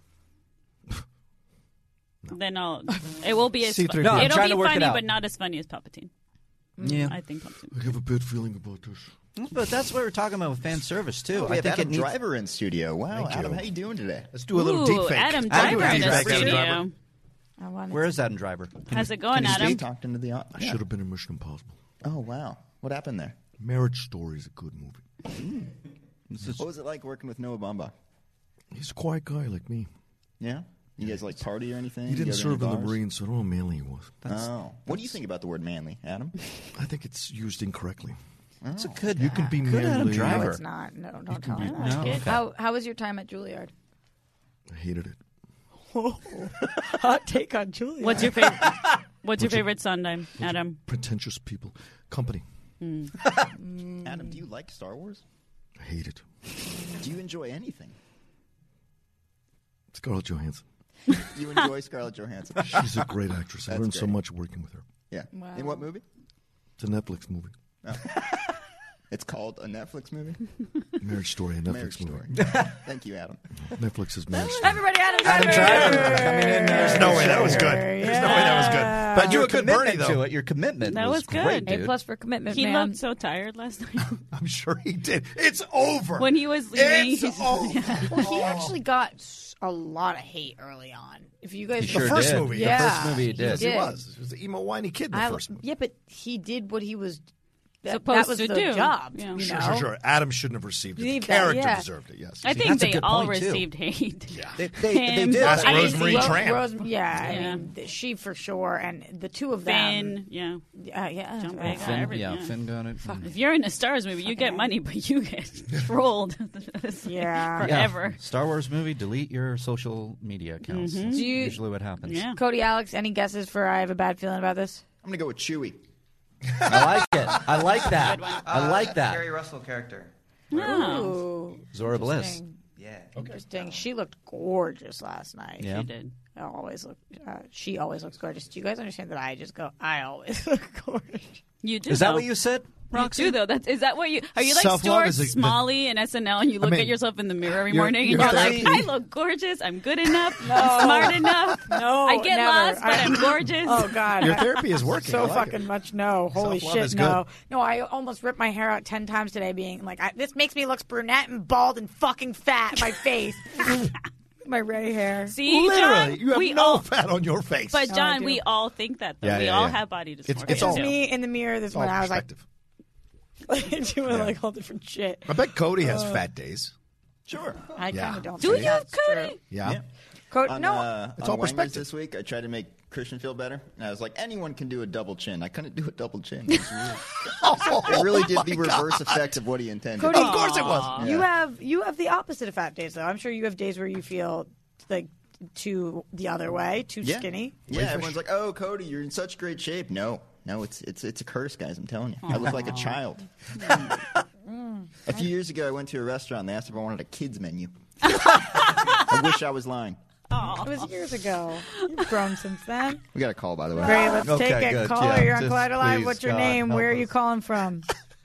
Then I'll. It will be as. C three P O. Fu- No, I'm it'll trying be to work it funny, out. but not as funny as Palpatine. Yeah, I think Palpatine. I have a bad feeling about this. but that's what we're talking about with fan service too. Oh, we I have think Adam it needs. Driver in studio. Wow, Thank Adam, you. how you doing today? Let's do a little Ooh, deep fake. Adam I'll do Driver a in deep the fake, Adam Driver. studio. I wanted Where is Adam Driver? How's it going, Can you Adam? speak? Talked into the. I Yeah. should have been in Mission Impossible. Oh wow, what happened there? Marriage Story is a good movie. What was it like working with Noah Baumbach? He's a quiet guy like me. Yeah, you guys like party or anything? He didn't You go to serve any in the bars? Marines, so I don't know how manly he was. Oh, what do you think about the word manly, Adam? I think it's used incorrectly. It's a good. You can be good Adam manly. No, Driver. it's not. No, don't can tell be- me that. No, okay. How How was your time at Juilliard? I hated it. Hot take on Juilliard. What's your favorite? What's your favorite Sondheim, Adam? Pretentious people. Company. Adam, do you like Star Wars? I hate it. Do you enjoy anything? Scarlett Johansson. You enjoy Scarlett Johansson? She's a great actress. I That's learned so great. much working with her. Yeah. Wow. In what movie? It's a Netflix movie. It's called a Netflix movie. Marriage Story, a Netflix Marriage movie. Story. Thank you, Adam. Netflix is Marriage Story. Everybody, Adam Adam Driver. Driver coming in there. There's no way that was good. There's no way that was good. But you Your a good commitment Bernie, though. to it. Your commitment That was, was good. great, A dude. plus for commitment, He man. looked so tired last night. I'm sure he did. It's over. When he was leaving, It's he's- over. Well, he actually got s- a lot of hate early on. If you guys, He sure The first did. movie. Yeah. The first movie he did. Yes, he did. was. He was the emo whiny kid in the I, first movie. yeah, but he did what he was that, Supposed that was to the do. job. Yeah. You Sure, know? sure, sure. Adam shouldn't have received it. The Leave that, character yeah. deserved it, yes. I think That's a they good all point, too. received hate. Yeah. They, they, they Him. did. That's I mean, Rosemary Ro- Tran. Rose, yeah, I Yeah. mean, th- she for sure, and the two of them. Finn, yeah. Uh, yeah, John uh, Boyega, Finn, everything, yeah, Finn got it. If you're in a Star Wars movie, you get money, but you get trolled. Yeah. Forever. Yeah. Star Wars movie, delete your social media accounts. Mhm. That's Do you- usually what happens. Yeah. Cody, Alex, any guesses for I have a bad feeling about this? I'm gonna go with Chewie. I like it. I like that. Good one. I like that. Carrie Russell character. Oh, Ooh, Zora Bliss. interesting. Yeah. Interesting. She looked gorgeous last night. Yeah. she did. I always look. Uh, she always looks gorgeous. Do you guys understand that I just go? I always look gorgeous. You do. Is that though. what you said, You Roxy? do though. That's, is that what you? Are you like Self-love Stuart is a- Smalley in S N L, and you look mean, at yourself in the mirror every you're- morning, and you're you're like, thirty. "I look gorgeous. I'm good enough. I'm smart enough. No, I get never. lost, but I- I'm gorgeous." Oh God, Your therapy is working. So I like fucking it. much no. Holy Self-love shit, is no. good. No, I almost ripped my hair out ten times today, being like, I, "This makes me look brunette and bald and fucking fat." My face, my gray hair. See, Literally, John, you have we no all, fat on your face. but Oh, I John, do. we all think that though. Yeah, we yeah, all yeah. have body It's- dysmorphia. it's all- It's too. me in the mirror this It's all morning. I was like, perspective. doing like all different shit. I bet Cody has fat days. Sure. I Yeah. kind of don't. Do think you, that's Cody? true. Yeah. Yeah. Co- on, no, uh, It's on all Wangers perspective. this week, I tried to make Christian feel better, and I was like, anyone can do a double chin. I couldn't do a double chin. It, was really, it really did the reverse effect of what he intended. Cody, Of course it was. You Yeah. have you have the opposite of fat days, though. I'm sure you have days where you feel like too the other way, too Yeah. skinny. Yeah, everyone's like, "Oh, Cody, you're in such great shape." No, no, it's it's it's a curse, guys. I'm telling you, I look like a child. A few years ago, I went to a restaurant. They asked if I wanted a kids menu. I wish I was lying. It was years ago. You've grown since then. We got a call, by the way. Great, let's Okay, take it. good. Caller, Yeah, you're on just Collider Live. please, What's your God, name? help Where are you us. calling from?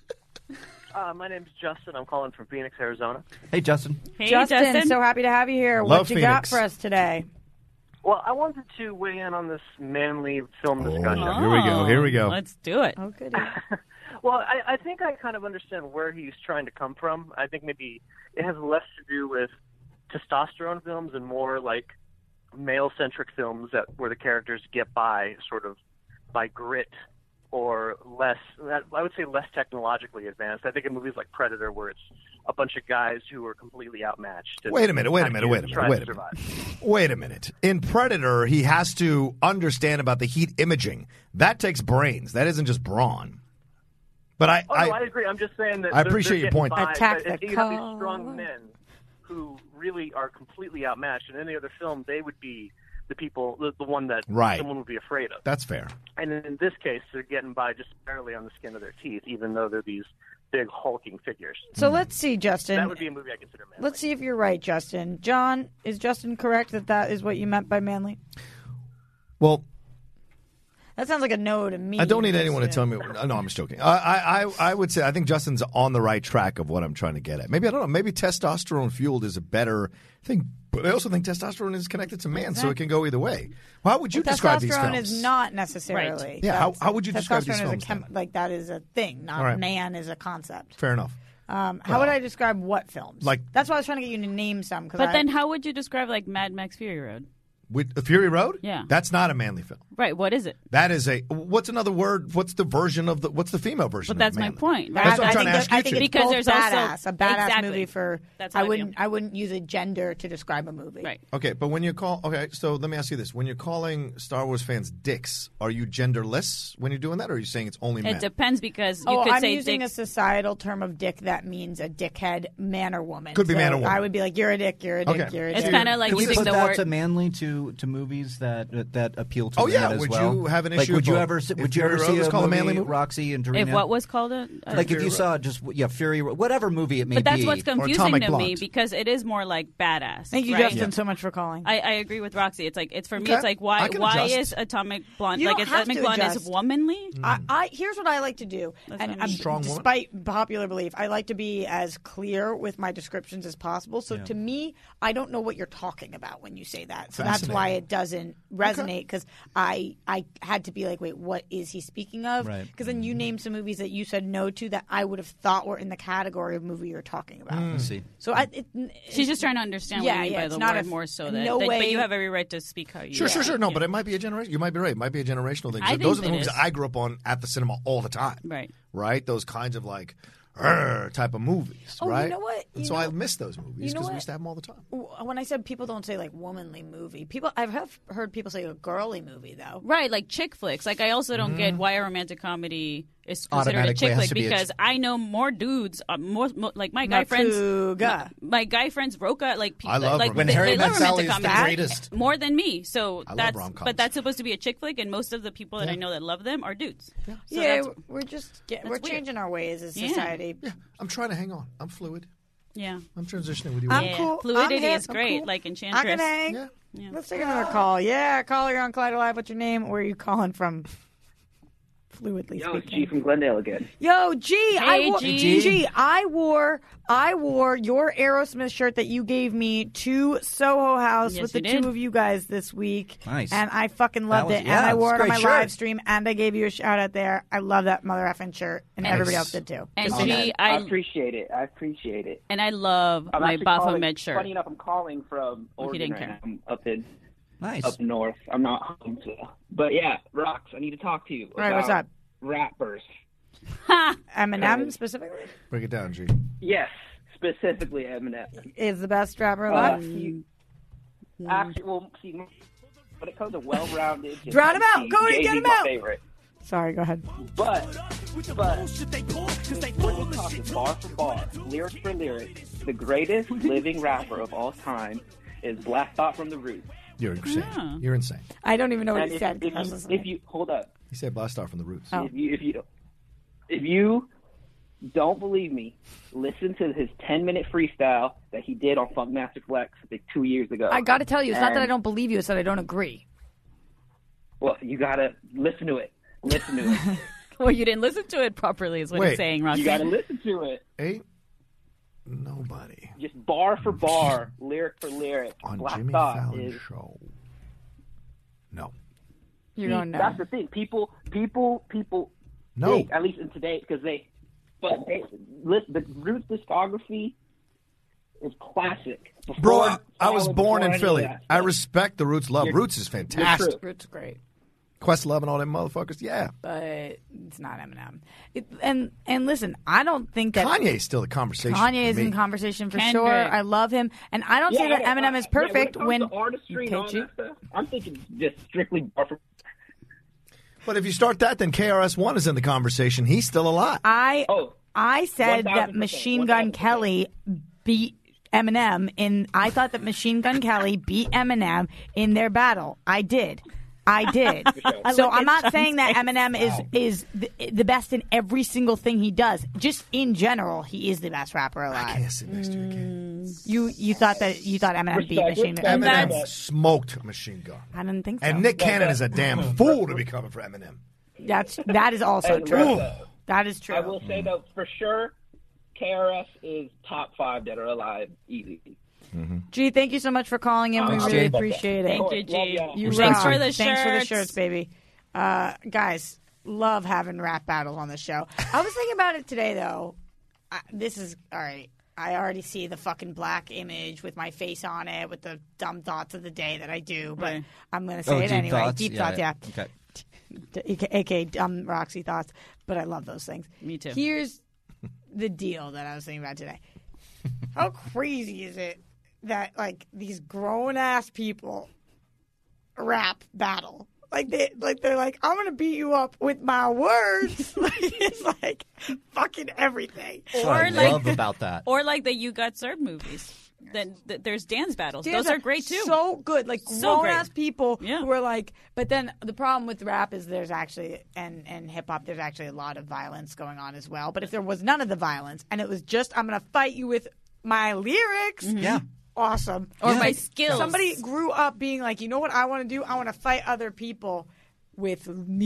Uh, my name's Justin. I'm calling from Phoenix, Arizona. Hey, Justin. Hey, Justin, Justin. so happy to have you here. Love what you got Phoenix. for us today? Well, I wanted to weigh in on this manly film discussion. Here we go. Here we go. Let's do it. Oh, goody. Well, I, I think I kind of understand where he's trying to come from. I think maybe it has less to do with testosterone films and more like male-centric films that where the characters get by sort of by grit or less, I would say less technologically advanced. I think in movies like Predator where it's a bunch of guys who are completely outmatched. and Wait a minute, wait a have minute, to wait a minute, try wait to a minute. survive. Wait a minute. In Predator, he has to understand about the heat imaging. That takes brains. That isn't just brawn. But I, Oh, I, no, I agree. I'm just saying that I they're- appreciate they're your point. getting by, Attack but the if you have these car. strong men who really are completely outmatched. In any other film, they would be the people, the, the one that Right. someone would be afraid of. that's fair. And in this case, they're getting by just barely on the skin of their teeth, even though they're these big hulking figures. So let's see, Justin. That would be a movie I consider manly. Let's see if you're right, Justin. John, is Justin correct that that is what you meant by manly? Well, That sounds like a no to me. I don't need anyone to Justin. tell me. No, I'm just joking. I, I, I- I would say I think Justin's on the right track of what I'm trying to get at. Maybe I don't know. Maybe testosterone fueled is a better thing, but I also think testosterone is connected to man, so it can go either way. How would you Well, describe these testosterone films? is not necessarily. Right. Yeah, how- That's- how would you describe these testosterone is a films, chem- then? like that is a thing, not All right. man is a concept. Fair enough. Um, how would I describe what films? Like- that's why I was trying to get you to name some. 'cause But I, then how would you describe like Mad Max Fury Road? With the Fury Road? Yeah. That's not a manly film. Right, what is it? That is a. What's another word? What's the version of the? What's the female version? But that's of my manly? point. That's what I'm I trying think to ask that- I you think two. it's Because both there's also- badass, a badass Exactly. movie for. That's I how I wouldn't. feel. I wouldn't use a gender to describe a movie. Right. Okay, but when you call, okay, so let me ask you this: when you're calling Star Wars fans dicks, are you genderless when you're doing that, or are you saying it's only men? It depends because you Oh, could I'm say using dick- a societal term of dick that means a dickhead, man or woman. Could be So man or woman. I would be like, you're a dick, you're a dick, Okay. you're a It's dick. kinda like Can we using put the that word- to manly to, to movies that that appeal to Oh, men yeah. as Would well? you have an like, issue would if you a- ever s- if would you Fury ever Road see was a called a movie, manly movie? Roxy and if Dorina? what was called it? Uh, like if Fury you Road. saw just yeah Fury Road, whatever movie it may But that's be. what's confusing Atomic to me Blonde. because it is more like badass. Thank you, right? Justin, so much for calling. I, I agree with Roxy. It's like it's for me. Okay. It's like I why can why adjust. is Atomic Blonde You like don't is have Atomic to Blonde adjust. is womanly? I, I here's what I like to do, That's and what I um, mean. Strong woman. despite popular belief, I like to be as clear with my descriptions as possible. So to me, I don't know what you're talking about when you say that. So that's why Fascinating. it doesn't resonate because I I had to be like, wait, what is he speaking of? Right. Because then you named some movies that you said no to that I would have thought were in the category of movie you're talking about. I see. So I, it, She's just trying to understand Yeah, what you mean yeah, by it's the not word a- more so that, no that- but way- you have every right to speak how you Sure, sure, sure. No, yeah. but it might be a generation. You might be right. It might be a generational thing. I Those are think the it movies is. that I grew up on at the cinema all the time. Right. Right. Those kinds of like "Arr" type of movies. Oh, you right. know what? And You so know- I miss those movies you know because we what? used to have them all the time. when I said people don't say like womanly movie, people I've have heard people say a girly movie though. Right, like chick flicks. Like I also don't Mm-hmm. get why a romantic comedy is considered a Automatically chick has flick to be a because ch- I know more dudes, uh, more, more like my guy friends, Makuga. my, my guy friends Roca, like I love like romantic When they, Harry they Met love Sally romantic is the comedy greatest. more than me. So I love that's rom-coms. but that's supposed to be a chick flick, and most of the people that I know that love them are dudes. So yeah, that's- we're just get, that's we're weird. changing our ways as Yeah. society. Yeah, I'm trying to hang on. I'm fluid. yeah. I'm transitioning with you. I'm Yeah. cool. Fluidity I'm hip. is I'm great, cool. like I Enchantress. can hang. Yeah. Yeah. Let's take another call. Yeah, caller, you're on Collider Live. What's your name? Where are you calling from? Fluidly Yo, it's speaking. G from Glendale again. Yo, G, I Hey, wore, G. G, I wore, I wore your Aerosmith shirt that you gave me to Soho House Yes, with the you did. two of you guys this week. Nice. And I fucking loved was- it. yeah, and I it's wore a it on my great shirt. live stream, and I gave you a shout out there. I love that mother effing shirt, and And- everybody else did too. And Just so you know. G, I I appreciate it. I appreciate it. and I love I'm my actually calling- Baphomet shirt. Funny enough, I'm calling from Oh, he Oregon didn't right care. now. I'm up in Nice. up north. I'm not home, so. But yeah, Rox, I need to talk to you. All right, what's about up? Rappers. Eminem Okay. specifically Break it down, G. Yes, specifically Eminem. is the best rapper Uh, alive. he- Actually, well, see, when it comes to well-rounded, just Drown him out, MC, Cody, Jay-Z's get him my out. Favorite. Sorry, go ahead. But, but, when we talking bar for bar, lyric for lyric, the greatest living rapper of all time is Black Thought from the Roots. You're insane. Yeah. You're insane. I don't even know what And he if, said. if, I was you, listening. if you hold up, He said Blast Star from the Roots. Oh. if you if you if you don't believe me, listen to his ten minute freestyle that he did on Funkmaster Flex like two years ago. I got to tell you, it's not that I And- don't believe you; it's that I don't agree. Well, you gotta listen to it. Listen to it. Well, you didn't listen to it properly, is what Wait. he's saying, Roxy. You gotta listen to it. Ain't nobody Just bar for bar, lyric for lyric. on Black Jimmy Thought Fallon is. show. No. You're See, going no. That's the thing. People, people, people. No. Think, at least in today, because they, but they, listen, the Roots discography is classic. Before Bro, I, I was Fallon, born before in any Philly. of that I stuff. respect the Roots love. You're- Roots is you're fantastic. true. It's great, Questlove and all them motherfuckers. Yeah. but it's not Eminem. It, and and listen, I don't think that Kanye's still the conversation. Kanye for is me. in conversation for Kendrick. sure. I love him, and I don't Yeah, say that I- Eminem I- is perfect yeah, when. when it comes to artistry and all Okay, that stuff, I'm thinking just strictly bar for. But if you start that, then K R S One is in the conversation. He's still alive. I Oh, I said one thousand that percent, Machine one Gun thousand percent. Kelly beat Eminem in. I thought that Machine Gun Kelly beat Eminem in their battle. I did. I did. I So look I'm at not Sean's saying that face. Eminem is is the, the best in every single thing he does. Just in general, he is the best rapper alive. I can't sit next to you again. You you thought that you thought Eminem beat Respect, Machine Gun? respect. Eminem that's- smoked Machine Gun. I didn't think so. And Nick Cannon is a damn fool to be coming for Eminem. That's that is also And true. Reza, That is true. I will say though, for sure, K R S is top five that are alive, easy. G, thank you so much for calling in. We Thanks, really G. appreciate it. Thank you, G. You Thanks rock. for the Thanks for the shirts. shirts, baby. Uh, guys, love having rap battles on the show. I was thinking about it today, though. I, this is all right. I already see the fucking black image with my face on it, with the dumb thoughts of the day that I do. But Right. I'm going to say Oh, it deep anyway. thoughts? Deep Yeah, thoughts, yeah. yeah. Okay. A K A dumb Roxy thoughts. But I love those things. Me too. Here's the deal that I was thinking about today. How crazy is it that like these grown ass people rap battle? Like they like they're like, I'm gonna beat you up with my words. Like, it's like fucking everything. That's what I Or like- love about that. Or like the You Got Served movies. Then th- there's dance battles. Dance Those are are great too. So good. Like So grown great. ass people Yeah. who are like, but then the problem with rap is there's actually and and hip hop there's actually a lot of violence going on as well. But if there was none of the violence and it was just I'm gonna fight you with my lyrics, Yeah. awesome. Or Yeah. my skills. Somebody grew up being like, you know what I want to do? I want to fight other people with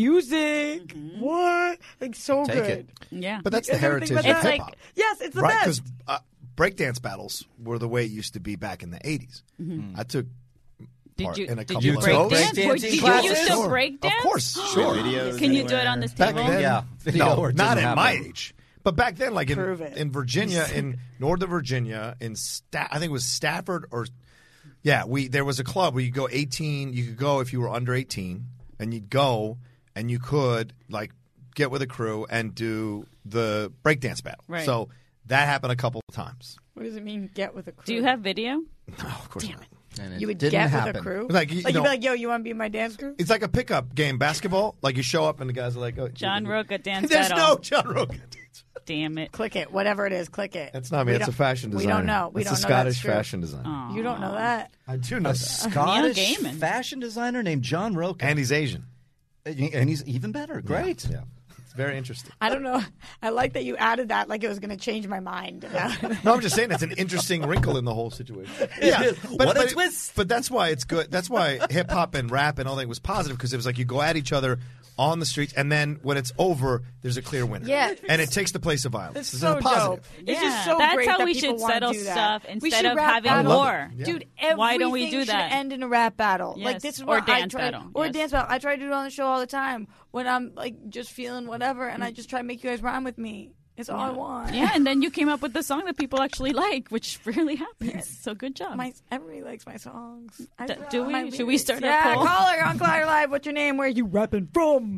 music. Mm-hmm. What? Like so Take good. it. Yeah. But that's You the guys ever think heritage about of that? hip hop. Yes, it's the Right? Because best. uh, breakdance battles were the way it used to be back in the eighties. I took Did part you in a did couple you of break those. dance? Breakdancing Wait, Did you classes? used to Sure. break dance? Of course, sure. Videos Can you do it anywhere. on this Back table? then, Yeah. Video no, or it not didn't at my happen. age. But back then, like in, Prove it. in Virginia, in Northern Virginia, in Sta- I think it was Stafford or yeah, we there was a club where you go eighteen. You could go if you were under eighteen, and you'd go and you could like get with a crew and do the breakdance battle. Right. So that happened a couple of times. What does it mean? Get with a crew. Do you have video? No, of course not. And it You would didn't get happen. with a crew. Like, you like know- you'd be like, yo, you want to be my dance crew? It's like a pickup game, basketball. Like you show up and the guys are like, "Oh, John Roca dance There's battle. no John Roca. Damn it. Click it, whatever it is, click it. That's not me. We That's a don't- fashion designer. We don't know. We That's don't a know Scottish that's true. fashion designer. Aw. You don't know that. I do know A that. Scottish Neil Gaiman. fashion designer named John Roca. And he's Asian. And he's even better. Great. Yeah. It's very interesting. I don't know. I like that you added that like it was going to change my mind. No, I'm just saying it's an interesting wrinkle in the whole situation. Yeah, but, What a but, twist. But that's why it's good. That's why hip hop and rap and all that was positive because it was like you go at each other on the streets, and then when it's over, there's a clear winner. Yeah. and it takes the place of violence. It's This so is a positive. dope. It's Yeah, just so that's great how that we people should wanna settle do that. stuff We instead should of rap having battle. war. Yeah. Dude, Why don't we everything do should that? end in a rap battle. Like Yes, this is or what I dance try, battle, or a yes. dance battle. I try to do it on the show all the time when I'm like just feeling whatever, and I just try to make you guys rhyme with me. It's all I want. Yeah, and then you came up with the song that people actually like, which rarely happens. So good job. My everybody likes my songs. I D- love do we? my Should we lyrics. start a Yeah, poll? caller on Clyde Live. What's your name? Where are you rapping from?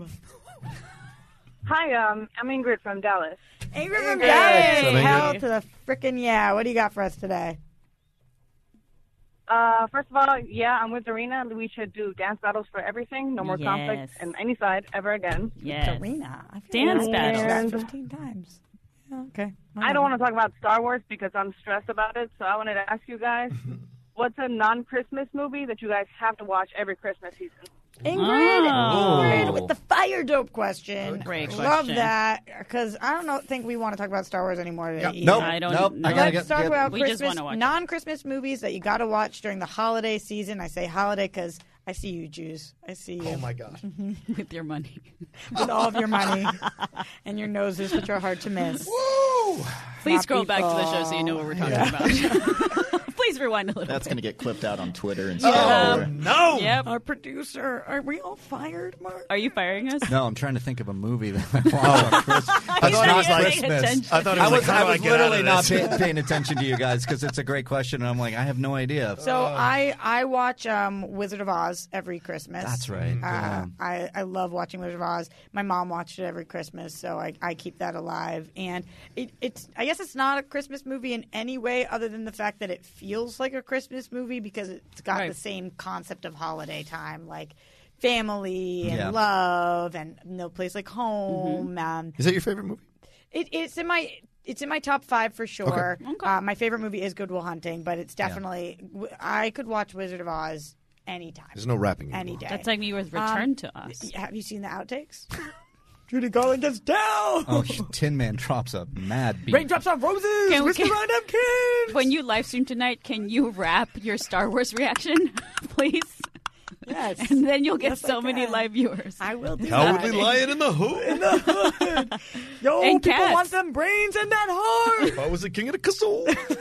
Hi, um, I'm Ingrid from Dallas. Ingrid from Hey. Dallas. What's up, Ingrid? Hell to the frickin' yeah. What do you got for us today? Uh, first of all, yeah, I'm with Dorina. We should do dance battles for everything. No more Yes. conflict in any side ever again. Yes. Dorina. I Dance like battles. that fifteen times. Yeah, okay. I don't want to talk about Star Wars because I'm stressed about it. So I wanted to ask you guys, what's a non-Christmas movie that you guys have to watch every Christmas season? Ingrid, Oh. Ingrid with the fire dope question. Great Love question. that because I don't know, think we want to talk about Star Wars anymore today. Yep. either. Nope. I don't Nope. know. I gotta Let's get- talk get- about We just Christmas, wanna watch. non-Christmas movies that you got to watch during the holiday season. I say holiday because I see you, Jews. I see you. Oh my God. With your money. With all of your money and your noses, which are hard to miss. Woo! Please Not scroll back to the show so you know what we're talking about. Please rewind a little That's bit. going to get clipped out on Twitter and Oh, stuff. no. Yep. Our producer, are we all fired, Mark? Are you firing us? No, I'm trying to think of a movie that I watched on Christmas. I thought not it was like paying attention. I thought it was I like, was, how I do I was get out literally of not this? pay, paying attention to you guys because it's a great question, and I'm like, I have no idea. So I I watch um, Wizard of Oz every Christmas. That's right. Uh, Yeah. I, I love watching Wizard of Oz. My mom watched it every Christmas, so I, I keep that alive. And it, it's I guess it's not a Christmas movie in any way other than the fact that it feels like a Christmas movie because it's got Right. the same concept of holiday time, like family and Yeah. love and No Place Like Home. Mm-hmm. Um, Is that your favorite movie? it, it's in my it's in my top five for sure. Okay. Uh, my favorite movie is Good Will Hunting, but it's definitely w I could watch Wizard of Oz anytime. There's no rapping Any anymore. day. That's like me with Return Um, to Us. Have you seen the outtakes? Judy Garland gets down. Oh, Tin Man drops a mad beat. Raindrops on roses. Can we- Mister can- Ryan Kid. When you live stream tonight, can you rap your Star Wars reaction, please? Yes. And then you'll get Yes, I so many can. live viewers. I will do Cowardly that. Lion in the hood. Yo, And people cats. want them brains and that heart. If I was the king of the castle.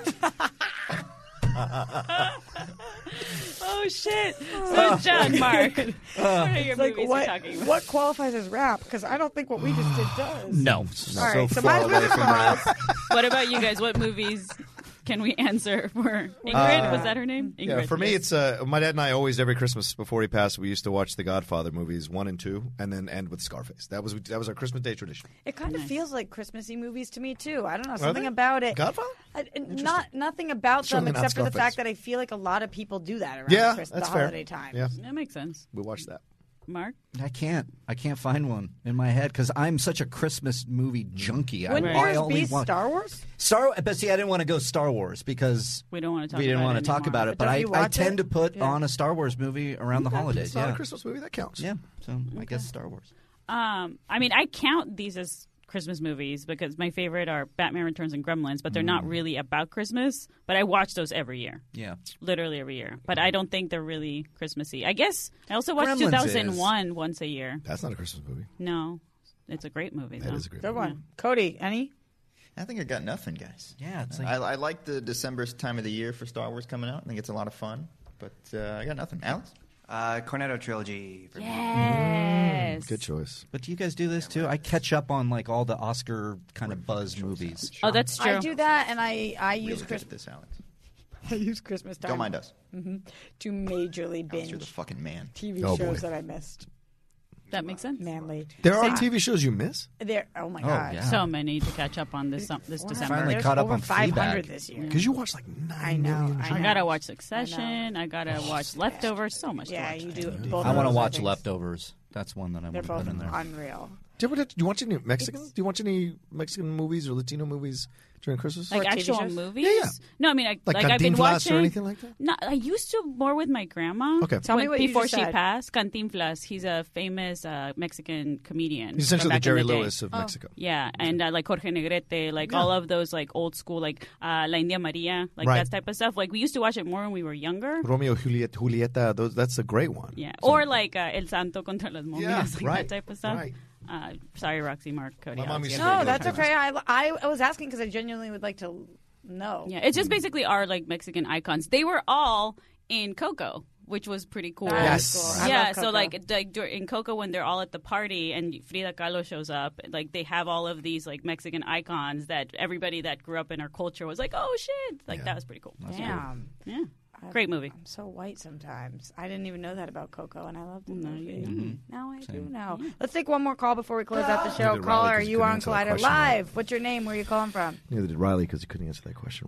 Oh shit! So John, Mark, what are your It's like, movies what, you're talking about? what qualifies as rap? Because I don't think what we just did does. No. All So right, so far mine's away Wizard from of that. Oz. What about you guys? What movies can we answer for Ingrid? Was that her name? Ingrid, Yeah, for me, yes. it's uh, my dad and I always every Christmas before he passed, we used to watch the Godfather movies one and two, and then end with Scarface. That was that was our Christmas Day tradition. It kind of feels like Christmassy movies to me too. I don't know Are something they? about it. Godfather? I, not nothing about them Certainly not except for the Scarface. fact that I feel like a lot of people do that around Yeah, Christ- that's the fair. holiday time. Yeah, That makes sense. we watched that. Mark, I can't. I can't find one in my head because I'm such a Christmas movie junkie. Wouldn't I, I yours only be want Star Wars? Star. But see, I didn't want to go Star Wars because we don't want to talk. we didn't about want it to talk anymore. about it. But But don't I, you I watch tend it? to put Yeah. on a Star Wars movie around the holidays. It's not Yeah, a Christmas movie that counts. yeah. So I guess Star Wars. Um, I mean, I count these as Christmas movies because my favorite are Batman Returns and Gremlins, but they're not really about Christmas. But I watch those every year, Yeah. literally every year. But I don't think they're really Christmassy. I guess I also watch Gremlins two thousand one once a year. That's not a Christmas movie. No, it's a great movie. That though. is a great Good movie. one. Cody, any? I think I got nothing, guys. Yeah, it's like I, I like the December time of the year for Star Wars coming out. I think it's a lot of fun. But uh, I got nothing. Alex? Uh, Cornetto trilogy. For me. Yes. Good choice. But do you guys do this too? I catch up on like all the Oscar kind of buzz movies. Oh, that's true. I do that, and I I Really use good at Christmas. this, Alex. I use Christmas time. Don't mind us. hmm To majorly Alex, binge you're the fucking man. T V Oh, shows boy. that I missed. That makes sense. Manly. There are Same- T V shows you miss. There. Oh my Oh, god. yeah. So many to catch up on this um, this Wow. December. Finally There's caught up over on five hundred Fleabag. this year. Because you watch like nine I know, million I shows. I know. gotta watch Succession. I, gotta watch Leftovers. So much. Yeah, to watch. you do. Both I of want to those, watch think. Leftovers. That's one that I They're want to both put in there. unreal. Do you, ever, do you watch any Mexican? Do you watch any Mexican movies or Latino movies during Christmas? Like Or T V actual shows? movies? Yeah, yeah. No, I mean, I, Like like, I've been Cantinflas watching or anything like that? No, I used to more with my grandma. Okay. Tell me when- what you before just she said. passed. Cantinflas. He's a famous uh, Mexican comedian. He's from essentially the back in Jerry the day. Lewis of Mexico. Yeah, and uh, like Jorge Negrete, like all of those like old school, like uh, La India Maria, like Right. that type of stuff. Like we used to watch it more when we were younger. Romeo Juliet, Julieta, those, that's a great one. Yeah, or like uh, El Santo contra las momias, Yeah, like right, that type of stuff. right. Uh, sorry, Roxy, Mark, Cody. My mom Alex. used to No, go to that's Christmas. okay. I, I, I was asking because I genuinely would like to know. Yeah, it's just basically our like Mexican icons. They were all in Coco, which was pretty cool. That Yes. is cool. I Yeah, love so Coco. like, like dur- in Coco when they're all at the party and Frida Kahlo shows up, like they have all of these like Mexican icons that everybody that grew up in our culture was like, oh shit, like that was pretty cool. Damn. Yeah, great movie. I'm so white sometimes. I didn't even know that about Coco, and I love the No, movie. you didn't. Now I do Same. know. Let's take one more call before we close out the show. Neither did Riley, Caller, 'cause he you couldn't are on answer that Collider question right. Live. What's your name? Where are you calling from? Neither did Riley because he couldn't answer that question right.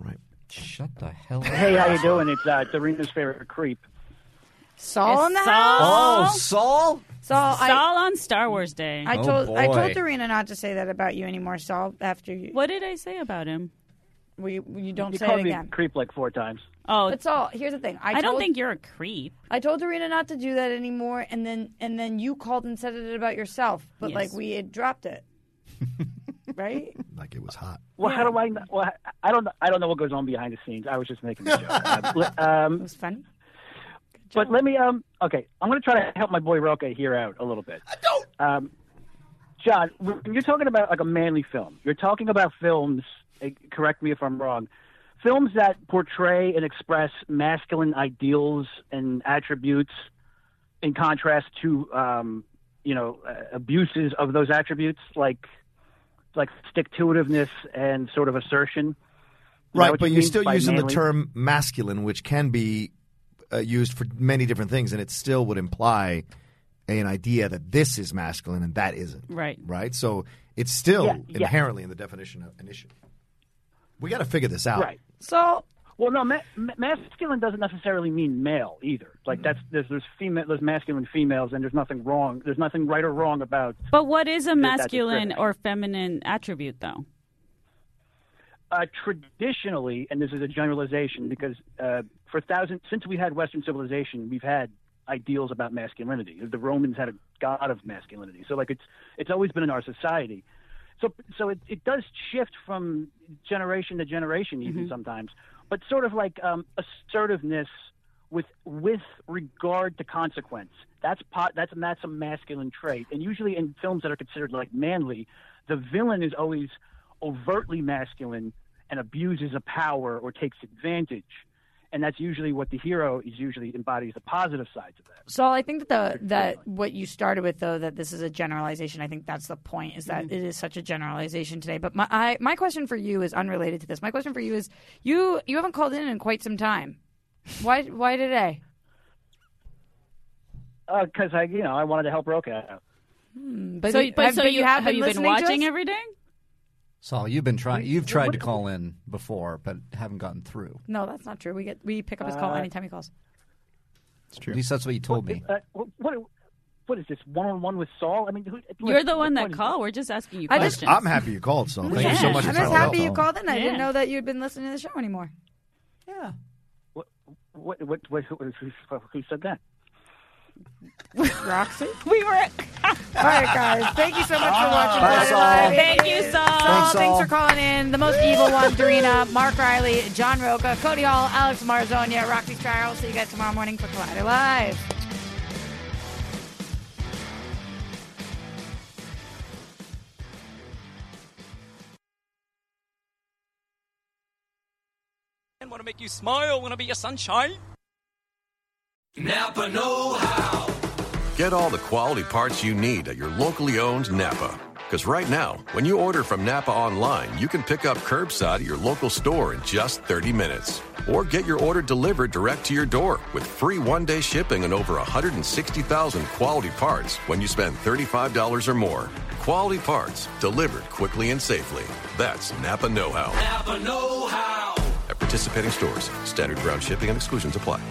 Shut the hell up. Hey, how you doing? It's uh, Dorina's favorite creep. Saul in the Saul? house. Oh, Saul? Saul, I, Saul on Star Wars Day. I Oh, told I boy. told Dorina not to say that about you anymore, Saul. After you, What did I say about him? we you don't You say called it me again. creep like four times. Oh, But Saul, here's the thing. I, I, told, don't think you're a creep. I told Dorina not to do that anymore, and then and then you called and said it about yourself, but Yes. like we had dropped it, right? Like it was hot. Well, how do I? kn- Well, I don't. I don't know what goes on behind the scenes. I was just making a joke. Uh, um, It was funny. But let me. Um. Okay, I'm going to try to help my boy Roca here out a little bit. I don't. Um, John, when you're talking about like a manly film, you're talking about films. eh, Correct me if I'm wrong. Films that portray and express masculine ideals and attributes, in contrast to, um, you know, uh, abuses of those attributes, like like stick-to-itiveness and sort of assertion. Is that Right, what but you you're mean still by using the manly? term masculine, which can be uh, used for many different things, and it still would imply an idea that this is masculine and that isn't. Right. Right? So it's still Yeah, yeah. inherently in the definition of an issue. We got to figure this out. Right. So, well, no, ma- ma- masculine doesn't necessarily mean male either. Like that's there's there's female there's masculine females, and there's nothing wrong. There's nothing right or wrong about. But what is a that masculine description. or feminine attribute, though? Uh, traditionally, and this is a generalization because uh, for thousands since we had Western civilization, we've had ideals about masculinity. The Romans had a god of masculinity, so like it's it's always been in our society. So so it, it does shift from generation to generation, even Mm-hmm. sometimes. But sort of like um, assertiveness with with regard to consequence. That's pot. That's that's a masculine trait, and usually in films that are considered like manly, the villain is always overtly masculine and abuses a power or takes advantage, and that's usually what the hero is usually embodies the positive sides of that. Saul, I think that the that what you started with, though, that this is a generalization. I think that's the point, is that Mm-hmm. it is such a generalization today. But my I, my question for you is unrelated to this. My question for you is you you haven't called in in quite some time. Why why today? Because I you know I wanted to help Roca out. Hmm, but so, you- but have- so but you, you have have been you been listening to watching us? every day? Saul, you've been trying. You've tried to call in before, but haven't gotten through. No, that's not true. We get we pick up his call Uh, anytime he calls. It's true. At least that's what you told me. Uh, what what is this one on one with Saul? I mean, who, You're the what one that point is called. We're just asking you I questions. just- I'm happy you called, Saul. Thank you so Yeah. much for I'm trying just to happy help. you called in. I Yeah. didn't know that you'd been listening to the show anymore. Yeah. What what what, what who, who, who said that? Roxy? We were. All right, guys. Thank you so much for watching. Bye, Planet Saul. Live. Thank you, Saul. Saul, Thanks, thanks Saul. for calling in. The most evil one, Dorina, Mark Riley, John Roca, Cody Hall, Alex Marzonia, Roxy Sparrow. See you guys tomorrow morning for Collider Live. And want to make you smile, want to be your sunshine? Napa Know How. Get all the quality parts you need at your locally owned Napa. Because right now, when you order from Napa online, you can pick up curbside at your local store in just thirty minutes. Or get your order delivered direct to your door with free one-day shipping on over one hundred sixty thousand quality parts when you spend thirty-five dollars or more. Quality parts delivered quickly and safely. That's Napa Know-How. Napa Know How. At participating stores, standard ground shipping and exclusions apply.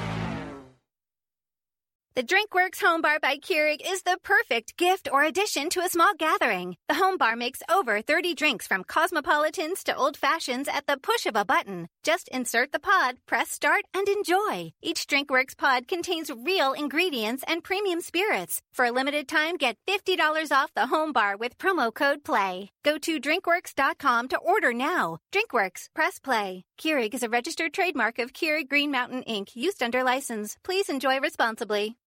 The DrinkWorks Home Bar by Keurig is the perfect gift or addition to a small gathering. The Home Bar makes over thirty drinks from cosmopolitans to old fashions at the push of a button. Just insert the pod, press start, and enjoy. Each DrinkWorks pod contains real ingredients and premium spirits. For a limited time, get fifty dollars off the Home Bar with promo code PLAY. Go to drinkworks dot com to order now. DrinkWorks, press play. Keurig is a registered trademark of Keurig Green Mountain Incorporated, used under license. Please enjoy responsibly.